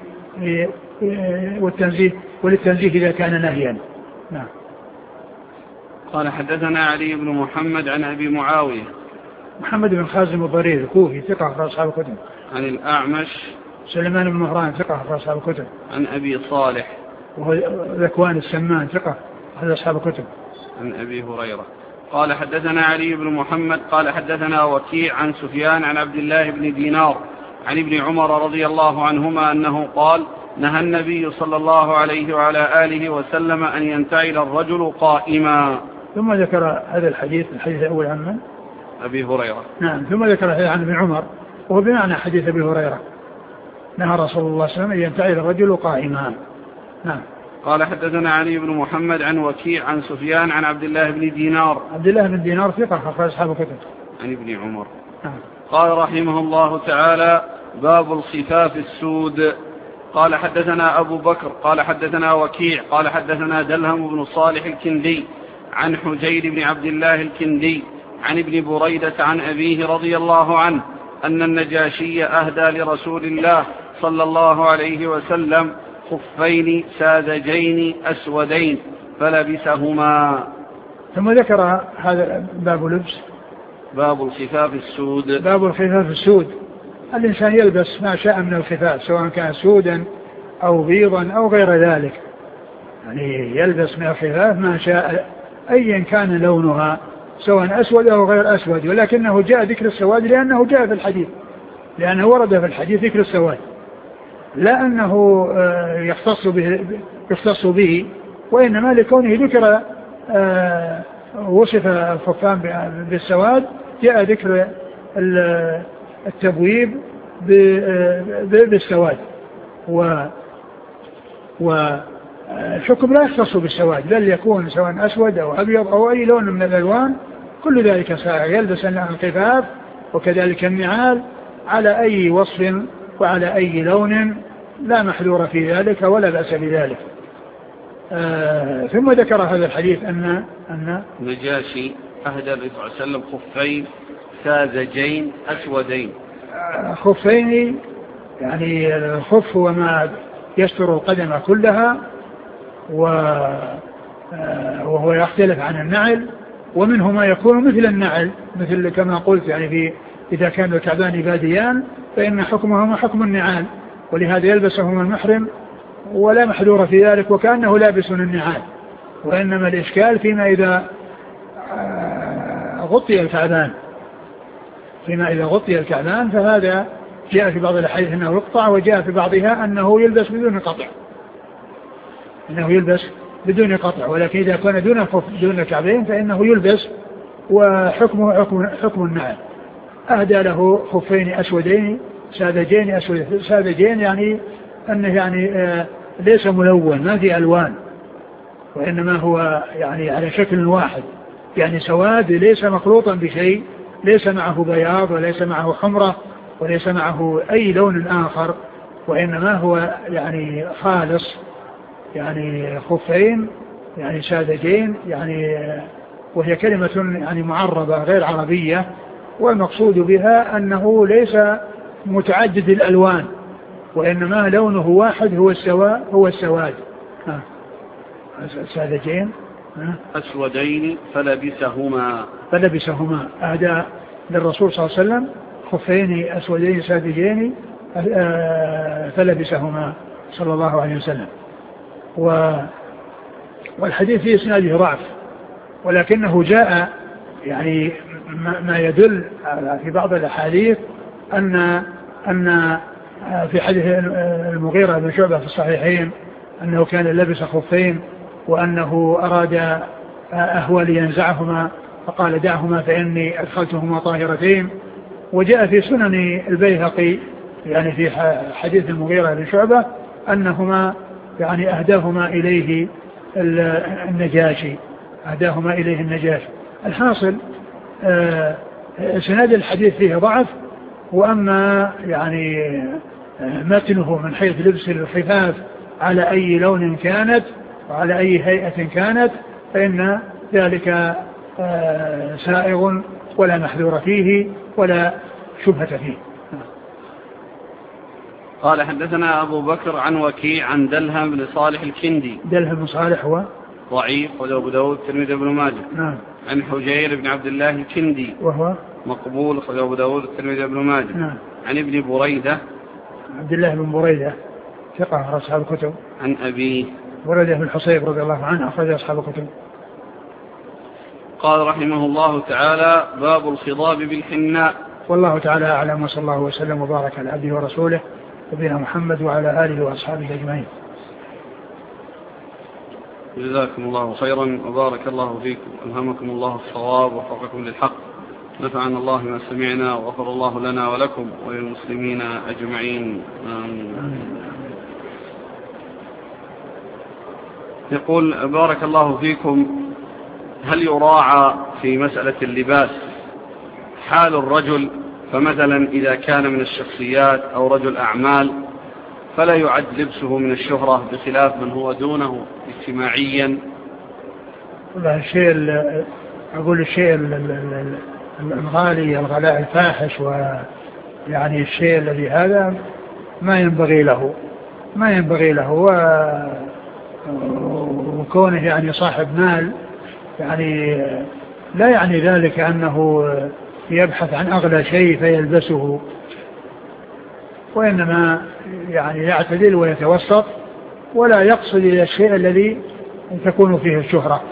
وللتنزيه إذا كان نهيا. نعم. قال حدثنا علي بن محمد عن أبي معاوية محمد بن خازم الضرير الكوفي ثقة أخرج أصحاب الكتب. عن الأعمش سليمان بن مهران ثقة أخرج أصحاب الكتب. عن أبي صالح وهو ذكوان السمان ثقة أخرج أصحاب الكتب. عن أبي هريرة قال حدثنا علي بن محمد قال حدثنا وكيع عن سفيان عن عبد الله بن دينار عن ابن عمر رضي الله عنهما أنه قال: نهى النبي صلى الله عليه وعلى آله وسلم أن ينتعل الرجل قائما. ثم ذكر هذا الحديث الأول عن من؟ أبي هريرة. نعم. ثم ذكر عن ابن عمر وهو بمعنى حديث أبي هريرة: نهى رسول الله صلى الله عليه وسلم أن ينتعل الرجل قائما. نعم. قال حدثنا علي بن محمد عن وكيع عن سفيان عن عبد الله بن دينار. عبد الله بن دينار ثقة أخرج أصحاب الكتب. عن ابن عمر. نعم. قال رحمه الله تعالى: باب الخفاف السود. قال حدثنا أبو بكر قال حدثنا وكيع قال حدثنا دلهم بن صالح الكندي عن حجير بن عبد الله الكندي عن ابن بريدة عن أبيه رضي الله عنه أن النجاشي أهدى لرسول الله صلى الله عليه وسلم خفين ساذجين أسودين فلبسهما. ثم ذكر هذا باب لبس باب الخفاف السود. باب الخفاف السود، الإنسان يلبس ما شاء من الخفاف سواء كان سودا أو بيضا أو غير ذلك، يعني يلبس من الخفاف ما شاء أيا كان لونها سواء أسود أو غير أسود، ولكنه جاء ذكر السواد لأنه جاء في الحديث، لأنه ورد في الحديث ذكر السواد. لا أنه يختص به، وإنما لكونه ذكر وصف الخفان بالسواد، جاء ذكر التبويب بالسواد، والحكم لا يختص بالسواد، بل يكون سواء أسود أو أبيض أو أي لون من الألوان، كل ذلك سائغ. يلبس الخفاف وكذلك النعال على أي وصف وعلى أي لون، لا محذور في ذلك ولا بأس بذلك. ثم ذكر هذا الحديث أن نجاشي أهدى النبي صلى الله عليه وسلم خفين ساذجين أسودين. خفين يعني الخف هو ما يستر القدم كلها، وهو يختلف عن النعل، ومنه ما يكون مثل النعل، مثل كما قلت يعني إذا كان الكعبان باديان فإن حكمهما حكم النعال، ولهذا يلبسهما المحرم ولا محذور في ذلك وكأنه لابس النعال. وإنما الإشكال فيما إذا غطي الكعبان، فهذا جاء في بعض الأحاديث أنه يقطع، وجاء في بعضها أنه يلبس بدون قطع، ولكن إذا كان دون الكعبين فإنه يلبس وحكمه حكم النعل. أهدى له خفين أسودين ساذجين يعني أنه يعني ليس ملون، ما في ألوان، وإنما هو يعني على شكل واحد، يعني سواد ليس مخلوطا بشيء، ليس معه بياض وليس معه حمرة وليس معه أي لون آخر، وإنما هو يعني خالص، يعني خفين يعني ساذجين، يعني وهي كلمة يعني معربة غير عربية، والمقصود بها أنه ليس متعدد الألوان، وإنما لونه واحد هو السواد. ساذجين أسودين فلبسهما أهدى للرسول صلى الله عليه وسلم خفين أسودين ساذجين فلبسهما صلى الله عليه وسلم. والحديث في إسناده ضعف، ولكنه جاء يعني ما يدل في بعض الأحاديث أن في حديث المغيرة بن شعبة في الصحيحين أنه كان لبس خفين، وأنه أراد أهوى لينزعهما فقال دعهما فإني أدخلتهما طاهرتين. وجاء في سنن البيهقي يعني في حديث المغيرة بن شعبة أنهما يعني أهداهما إليه النجاشي. الحاصل سند الحديث فيه ضعف، وأما يعني متنه من حيث لبس الخفاف على أي لون كانت وعلى أي هيئة كانت فإن ذلك سائغ ولا محذور فيه ولا شبهة فيه. قال حدثنا أبو بكر عن وكيع عن دلهم بن صالح الكندي. دلهم بن صالح هو ضعيف وأبو داود الترمذي بن ماجه. نعم. عن حجير بن عبد الله الكندي وهو مقبول وأبو داود الترمذي بن ماجه. نعم. عن ابن بريدة عبد الله بن بريدة ثقة أصحاب الكتب. عن أبيه بريدة بن الحصيب رضي الله عنه أخرج أصحاب الكتب. قال رحمه الله تعالى: باب الخضاب بالحناء. والله تعالى أعلم، وصلى الله وسلم وبارك على عبده ورسوله نبينا محمد وعلى آله وأصحابه أجمعين. جزاكم الله خيرا وبارك الله فيكم، ألهمكم الله الصواب ووفقكم للحق، نفعنا الله ما سمعنا وغفر الله لنا ولكم وللمسلمين أجمعين. يقول: بارك الله فيكم، هل يراعى في مسألة اللباس حال الرجل؟ فمثلا إذا كان من الشخصيات أو رجل أعمال فلا يعد لبسه من الشهرة بخلاف من هو دونه اجتماعيا. الشيء الغالي الغلاء الفاحش، ويعني الشيء الذي هذا ما ينبغي له وكونه يعني صاحب مال يعني لا يعني ذلك أنه يبحث عن أغلى شيء فيلبسه، وإنما يعني يعتدل ويتوسط ولا يقصد إلى الشيء الذي تكون فيه الشهرة.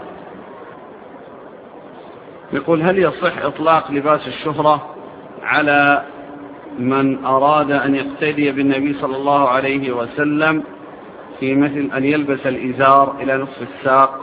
يقول: هل يصح إطلاق لباس الشهرة على من أراد أن يقتدي بالنبي صلى الله عليه وسلم في مثل أن يلبس الإزار إلى نصف الساق؟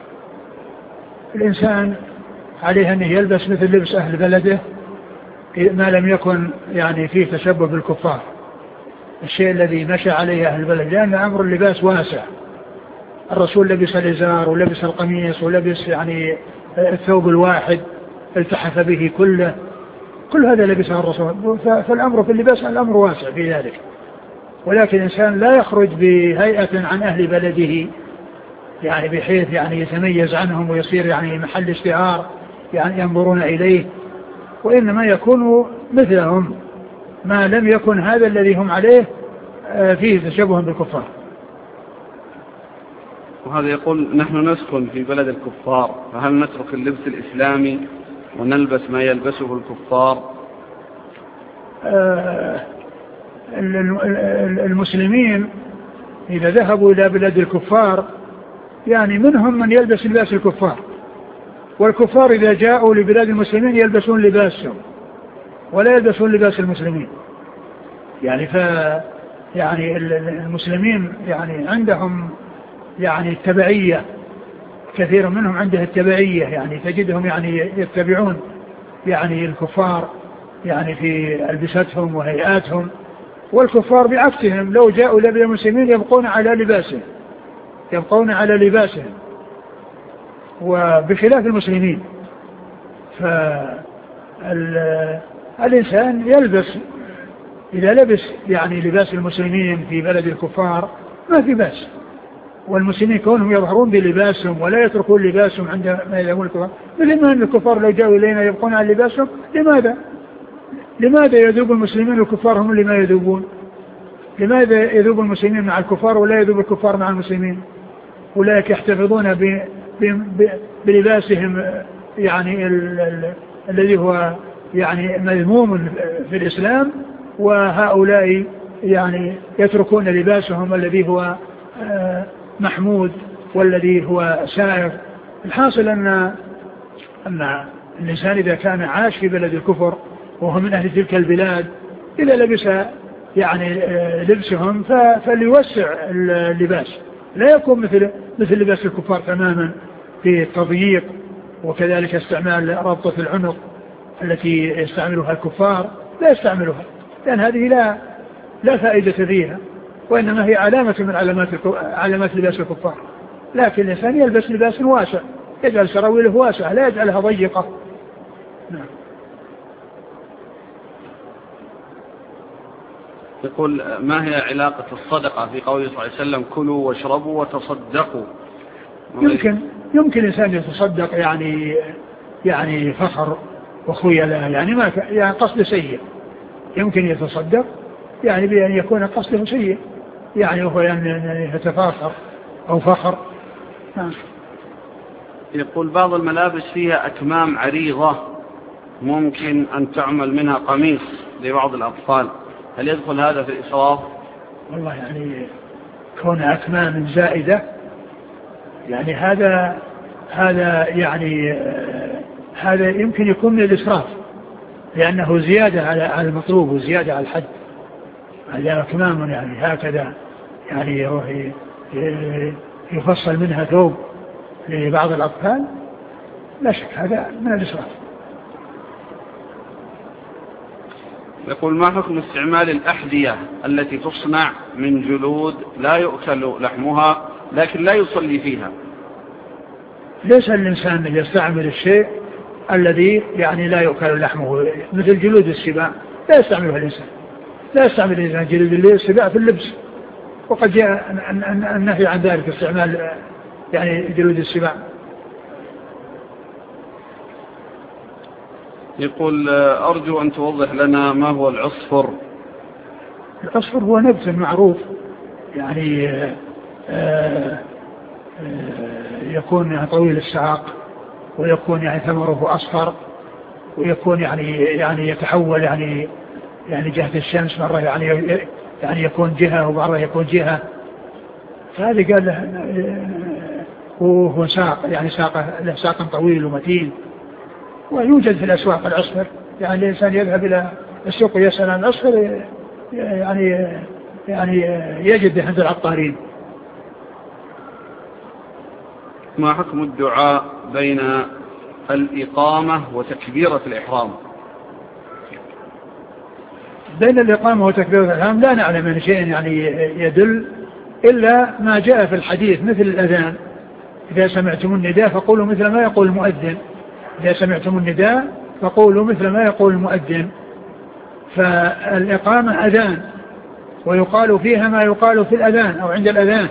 الإنسان عليه أن يلبس مثل لبس أهل بلده ما لم يكن يعني فيه تشبه بالكفار، الشيء الذي مشى عليه أهل البلد، لأن أمر اللباس واسع. الرسول لبس الإزار ولبس القميص ولبس يعني الثوب الواحد التحف به كله، كل هذا لبسه الرسول. فالأمر في اللباس الأمر واسع في ذلك، ولكن الإنسان لا يخرج بهيئة عن أهل بلده يعني بحيث يعني يتميز عنهم ويصير يعني محل اشتهار يعني ينظرون إليه، وإنما يكون مثلهم ما لم يكن هذا الذي هم عليه فيه تشبه بالكفار. وهذا يقول نحن نسكن في بلد الكفار، فهل نترك اللبس الإسلامي ونلبس ما يلبسه الكفار؟ المسلمين إذا ذهبوا إلى بلاد الكفار يعني منهم من يلبس لباس الكفار، والكفار إذا جاءوا لبلاد المسلمين يلبسون لباسهم ولا يلبسون لباس المسلمين. يعني المسلمين يعني عندهم يعني التبعية، كثير منهم عنده التبعية، يعني تجدهم يعني يتبعون يعني الكفار يعني في ألبستهم وهيئاتهم، والكفار بعكسهم لو جاءوا إلى المسلمين يبقون على لباسهم وبخلاف المسلمين. فالإنسان يلبس إذا لبس يعني لباس المسلمين في بلد الكفار ما في بأس، والمسلمين كونهم يظهرون بلباسهم ولا يتركون لباسهم عندما يذهبون الكفار، مثل ما أن الكفار لو جاءوا إلينا يبقون على لباسهم. لماذا يذوب المسلمين والكفار هم اللي ما يذوبون؟ لماذا يذوب المسلمين مع الكفار ولا يذوب الكفار مع المسلمين؟ أولئك يحتفظون بلباسهم يعني الذي هو يعني مذموم في الإسلام، وهؤلاء يعني يتركون لباسهم الذي هو محمود والذي هو سائر. الحاصل أن الإنسان إذا كان عاش في بلد الكفر وهو من أهل تلك البلاد إذا لبس يعني لبسهم فليوسع اللباس، لا يكون مثل لباس الكفار تماما في التضييق، وكذلك استعمال ربطة العنق التي يستعملها الكفار لا يستعملها، لأن هذه لا فائدة فيها، وإنما هي علامة من علامات لباس الكفار. لكن الإنسان يلبس لباس واسع، يجعل سراويله واسعة لا يجعلها ضيقة. نعم. يقول ما هي علاقة الصدقة في قوله صلى الله عليه وسلم كلوا واشربوا وتصدقوا؟ يمكن الإنسان يتصدق يعني فخر وخيلة، يعني ما يعني قصد سيء، يمكن يتصدق يعني بأن يكون قصده سيء، يعني هو يعني يتفاخر أو فخر. يقول بعض الملابس فيها أكمام عريضة ممكن أن تعمل منها قميص لبعض الأطفال، هل يدخل هذا في الإسراف؟ والله يعني كون أكمام زائدة يعني هذا يمكن يكون من الإسراف، لأنه زيادة على المطلوب وزيادة على الحد. هذا أكمام يعني هكذا يعني يفصل منها ثوب لبعض الأطفال، لا شك هذا من الإسراف. يقول ما حكم استعمال الأحذية التي تصنع من جلود لا يؤكل لحمها لكن لا يصلي فيها؟ ليس الإنسان يستعمل الشيء الذي يعني لا يؤكل لحمه، مثل جلود السباع لا يستعملها الإنسان، لا يستعمل الإنسان جلود السباع في اللبس، وقد جاء النهي عن ذلك استعمال يعني جلود السباع. يقول أرجو أن توضح لنا ما هو العصفر. العصفر هو نبت معروف يعني يكون يعني طويل الساق، ويكون يعني ثمره أصفر، ويكون يعني يتحول يعني جهة الشمس مرة يعني يكون جهة ومرة يكون جهة. فهذا قال له هو ساق يعني له ساق طويل ومتين، ويوجد في الأسواق العصفر، يعني الإنسان يذهب إلى السوق يسأل عن الأصفر يعني يجد عند العطارين. ما حكم الدعاء بين الإقامة وتكبيرة الإحرام؟ بين الإقامة وتكبيرة الإحرام لا نعلم من شيء يعني يدل إلا ما جاء في الحديث مثل الأذان: إذا سمعتم النداء فقولوا مثل ما يقول المؤذن. إذا سمعتم النداء فقولوا مثل ما يقول المؤذن. فالإقامة أذان، ويقال فيها ما يقال في الأذان أو عند الأذان،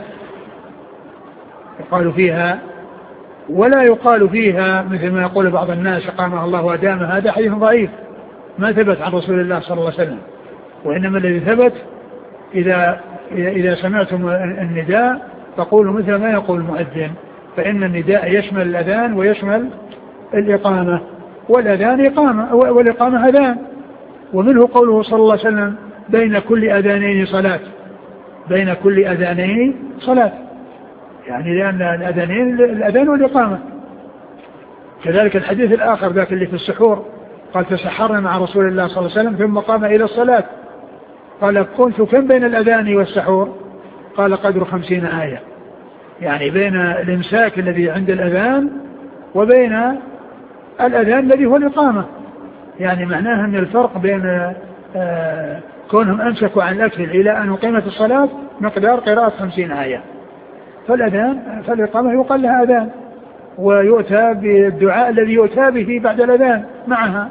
يقال فيها، ولا يقال فيها مثل ما يقول بعض الناس أقامها الله وأدامها. هذا حديث ضعيف ما ثبت عن رسول الله صلى الله عليه وسلم. وإنما الذي ثبت: إذا سمعتم النداء فقولوا مثل ما يقول المؤذن، فإن النداء يشمل الأذان ويشمل الإقامة، والأذان إقامة والإقامة أذان. ومنه قوله صلى الله عليه وسلم: بين كل أذانين صلاة. بين كل أذانين صلاة، يعني لأن الأذانين الأذان والإقامة. كذلك الحديث الآخر ذاك اللي في السحور قال: تسحرنا مع رسول الله صلى الله عليه وسلم ثم قام إلى الصلاة. قال: قلت: كم بين الأذان والسحور؟ قال: قدر 50 آية. يعني بين الإمساك الذي عند الأذان وبين الأذان الذي هو الإقامة. يعني معناها أن الفرق بين كونهم أمسكوا عن الأكل إلى أن أقيمت الصلاة مقدار قراءة 50 آية. فالإقامة يقال لها أذان، ويؤتى بالدعاء الذي يؤتى به بعد الأذان معها،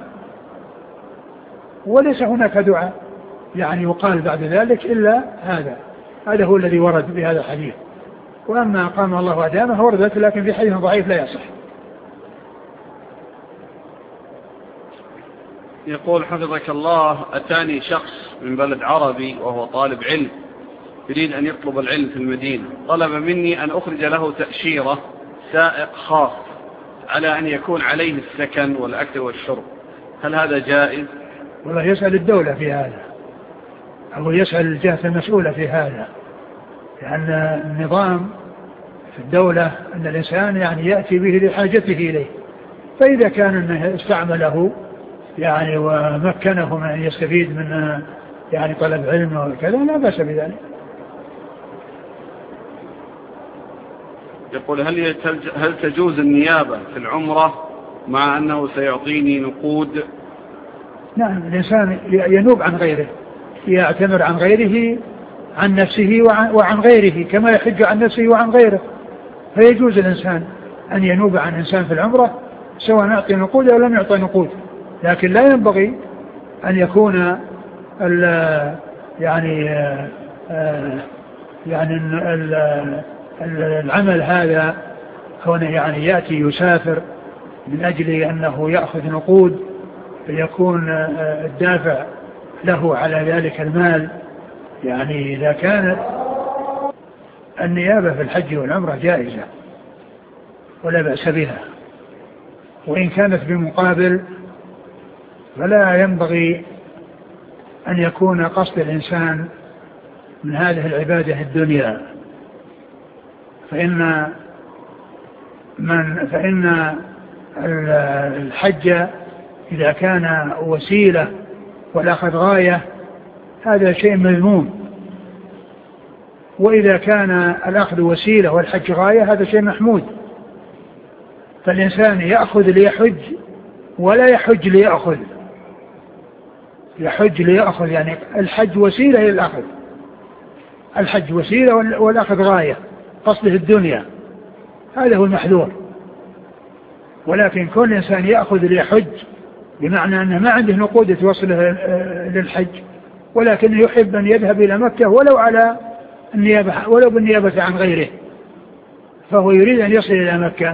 وليس هناك دعاء يعني يقال بعد ذلك إلا هذا هو الذي ورد بهذا الحديث. وأما أقام الله وأدامه وردت، لكن في حديث ضعيف لا يصح. يقول حفظك الله: أتاني شخص من بلد عربي وهو طالب علم يريد أن يطلب العلم في المدينة، طلب مني أن أخرج له تأشيرة سائق خاص على أن يكون عليه السكن والأكل والشرب، هل هذا جائز؟ والله يسأل الدولة في هذا، أو يسأل الجهة المسؤولة في هذا، لأن النظام في الدولة أن الإنسان يعني يأتي به لحاجته إليه، فإذا كان أنه استعمله يعني ومكنه من أن يستفيد من يعني طلب علم وكذا لا بأس بذلك. يقول: هل تجوز النيابة في العمرة مع أنه سيعطيني نقود؟ نعم، الإنسان ينوب عن غيره، يعتمر عن غيره، عن نفسه وعن غيره، كما يحج عن نفسه وعن غيره. فيجوز الإنسان أن ينوب عن إنسان في العمرة سواء أعطي نقود أو لم يعطي نقود، لكن لا ينبغي أن يكون العمل هذا هنا يعني يأتي يسافر من أجل أنه يأخذ نقود، فيكون الدافع له على ذلك المال. يعني إذا كانت النيابة في الحج والعمرة جائزة ولا بأس بها، وإن كانت بمقابل فلا ينبغي أن يكون قصد الإنسان من هذه العبادة الدنيا، فإن الحج إذا كان وسيلة والأخذ غاية هذا شيء مذموم، وإذا كان الأخذ وسيلة والحج غاية هذا شيء محمود. فالإنسان يأخذ ليحج ولا يحج ليأخذ. يحج ليأخذ، يعني الحج وسيلة للأخذ، الحج وسيلة والأخذ غاية، قصده الدنيا، هذا هو المحذور. ولكن كل إنسان يأخذ ليحج بمعنى أنه ما عنده نقود توصله للحج، ولكن يحب أن يذهب إلى مكة ولو على النيابة، ولو بالنيابة عن غيره، فهو يريد أن يصل إلى مكة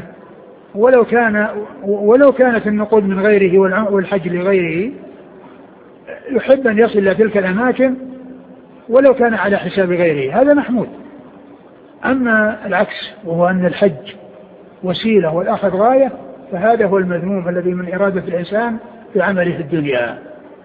ولو كانت النقود من غيره والحج لغيره، يحب أن يصل إلى تلك الأماكن ولو كان على حساب غيره، هذا محمود. أما العكس وهو أن الحج وسيلة والأخذ غاية فهذا هو المذموم الذي من إرادة الإنسان في عمله في الدنيا.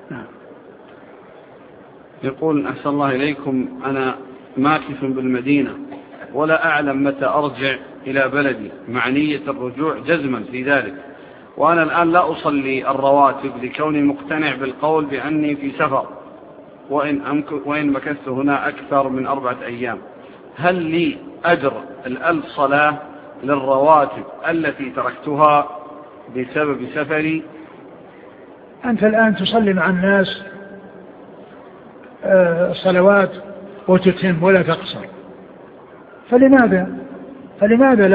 يقول: أحسن الله إليكم، أنا ماكث بالمدينة ولا أعلم متى أرجع إلى بلدي مع نية الرجوع جزما في ذلك، وأنا الآن لا أصلي الرواتب لكوني مقتنع بالقول بأني في سفر وإن مكثت هنا أكثر من 4 أيام، هل لي أجر الصلاة للرواتب التي تركتها بسبب سفري؟ أنت الآن تصلي مع الناس الصلوات وتتم ولا تقصر، فلماذا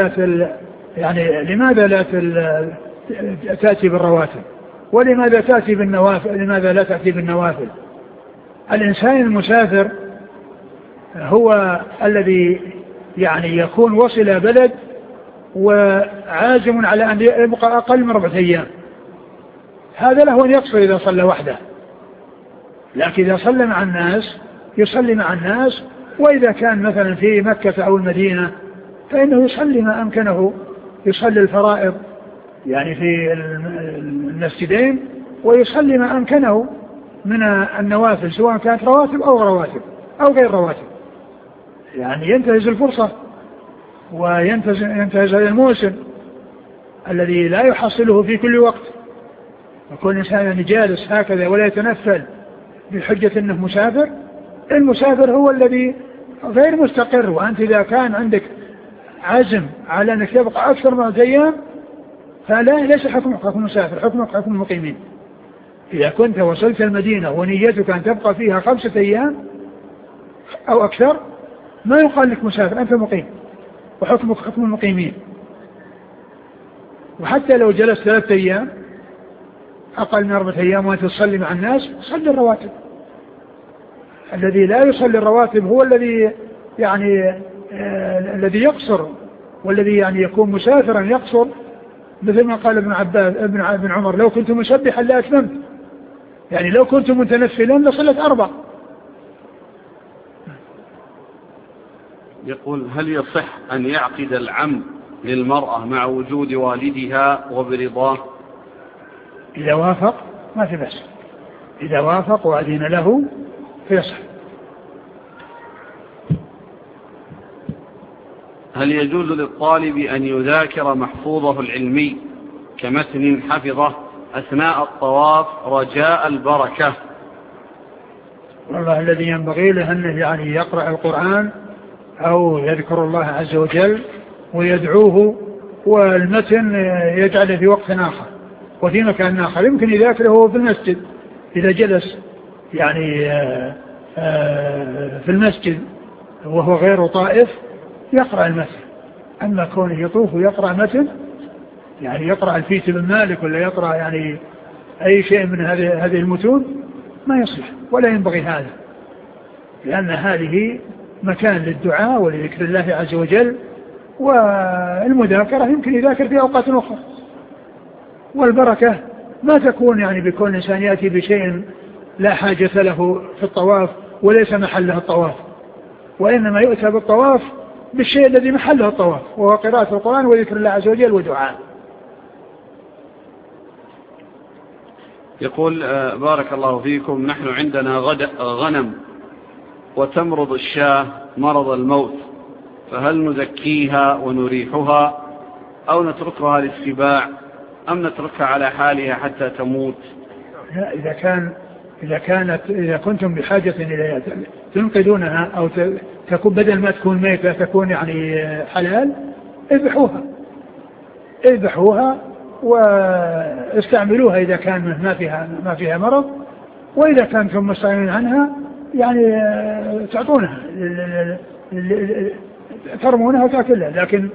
لا تأتي بالرواتب؟ ولماذا تأتي بالنوافل؟ لماذا لا تأتي بالنوافل؟ الإنسان المسافر هو الذي يعني يكون وصل بلد وعازم على أن يبقى أقل من 4 أيام، هذا له أن يقصر إذا صلى وحده، لكن إذا صلى مع الناس يصلي مع الناس. وإذا كان مثلا في مكة أو المدينة فإنه يصلي ما أمكنه، يصلي الفرائض يعني في المسجدين، ويصلي ما أمكنه من النوافل سواء كانت رواتب أو غير رواتب، يعني ينتهز الفرصة وينتهز الموسم الذي لا يحصله في كل وقت. يكون إنسان جالس هكذا ولا يتنفل بحجة أنه مسافر. المسافر هو الذي غير مستقر، وأنت إذا كان عندك عزم على أنك تبقى أكثر من 4 أيام ليس حكمك حكم مسافر، حكمك حكم المقيمين. إذا كنت وصلت المدينة ونيتك أن تبقى فيها 5 أيام أو أكثر ما يقال لك مسافر، أنت مقيم وحكمك حكم المقيمين. وحتى لو جلست 3 أيام أقل من 4 أيام وأنت تصلي مع الناس صلي الرواتب. الذي لا يصلي الرواتب هو الذي الذي يقصر، والذي يكون مسافرا يقصر، مثل ما قال ابن عمر لو كنت مسبحا لأتممت، يعني لو كنت متنفلا لصلت 4. يقول هل يصح أن يعقد العم للمرأة مع وجود والدها وبرضاه؟ إذا وافق ما في بأس، إذا وافق وأذن له فيصح. هل يجوز للطالب أن يذاكر محفوظه العلمي كمتن حفظه أثناء الطواف رجاء البركة؟ والله الذي ينبغي له أنه يقرأ القرآن أو يذكر الله عز وجل ويدعوه، والمتن يجعله في وقت آخر وفي مكان آخر، يمكن يذاكره في المسجد إذا جلس في المسجد وهو غير طائف يقرأ المتن. أما كونه يطوف ويقرأ متن يقرأ الفيت بن مالك ولا يقرأ أي شيء من هذه المتون ما يصلح ولا ينبغي هذا، لأن هذه مكان للدعاء ولذكر الله عز وجل، والمذاكرة يمكن يذاكر في أوقات أخرى. والبركة ما تكون بكون إنسان يأتي بشيء لا حاجة له في الطواف وليس محله الطواف، وإنما يؤتى بالطواف بالشيء الذي محله الطواف، وهو قراءة القرآن وذكر الله عز وجل ودعاء. يقول بارك الله فيكم، نحن عندنا غنم وتمرض الشاة مرض الموت، فهل نزكيها ونريحها أو نتركها للسباع أم نتركها على حالها حتى تموت؟ لا، إذا كنتم بحاجة إلى تنقذونها أو تكون بدل ما تكون ميتة تكون حلال، اذبحوها واستعملوها إذا كان ما فيها مرض، وإذا كنتم مستغنين عنها تعطونها ترمونها وتأكلها. لكن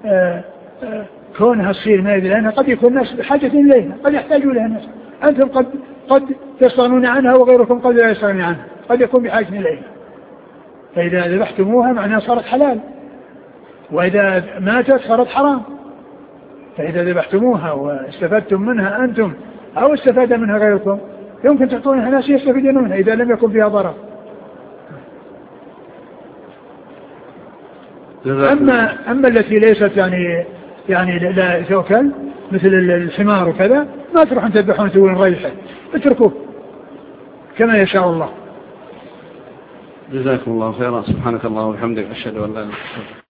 كونها تصير ميتة لأنها قد يكون الناس بحاجة إليها، قد يحتاجوا لها الناس، أنتم قد تستغنون عنها وغيركم قد لا يستغني عنها، قد يكون بحاجة إليها. فإذا ذبحتموها معناها صارت حلال، وإذا ماتت صارت حرام. فإذا ذبحتموها واستفدتم منها أنتم أو استفاد منها غيركم يمكن تعطونها ناس يستفيدون منها إذا لم يكن فيها ضرر. أما التي ليست لا تؤكل مثل الحمار وكذا ما تروحون تذبحون تقولون ريحة، اتركوه كما يشاء الله. جزاكم الله خيرا. سبحانك الله وبحمدك، أشهد أن لا إله إلا أنت.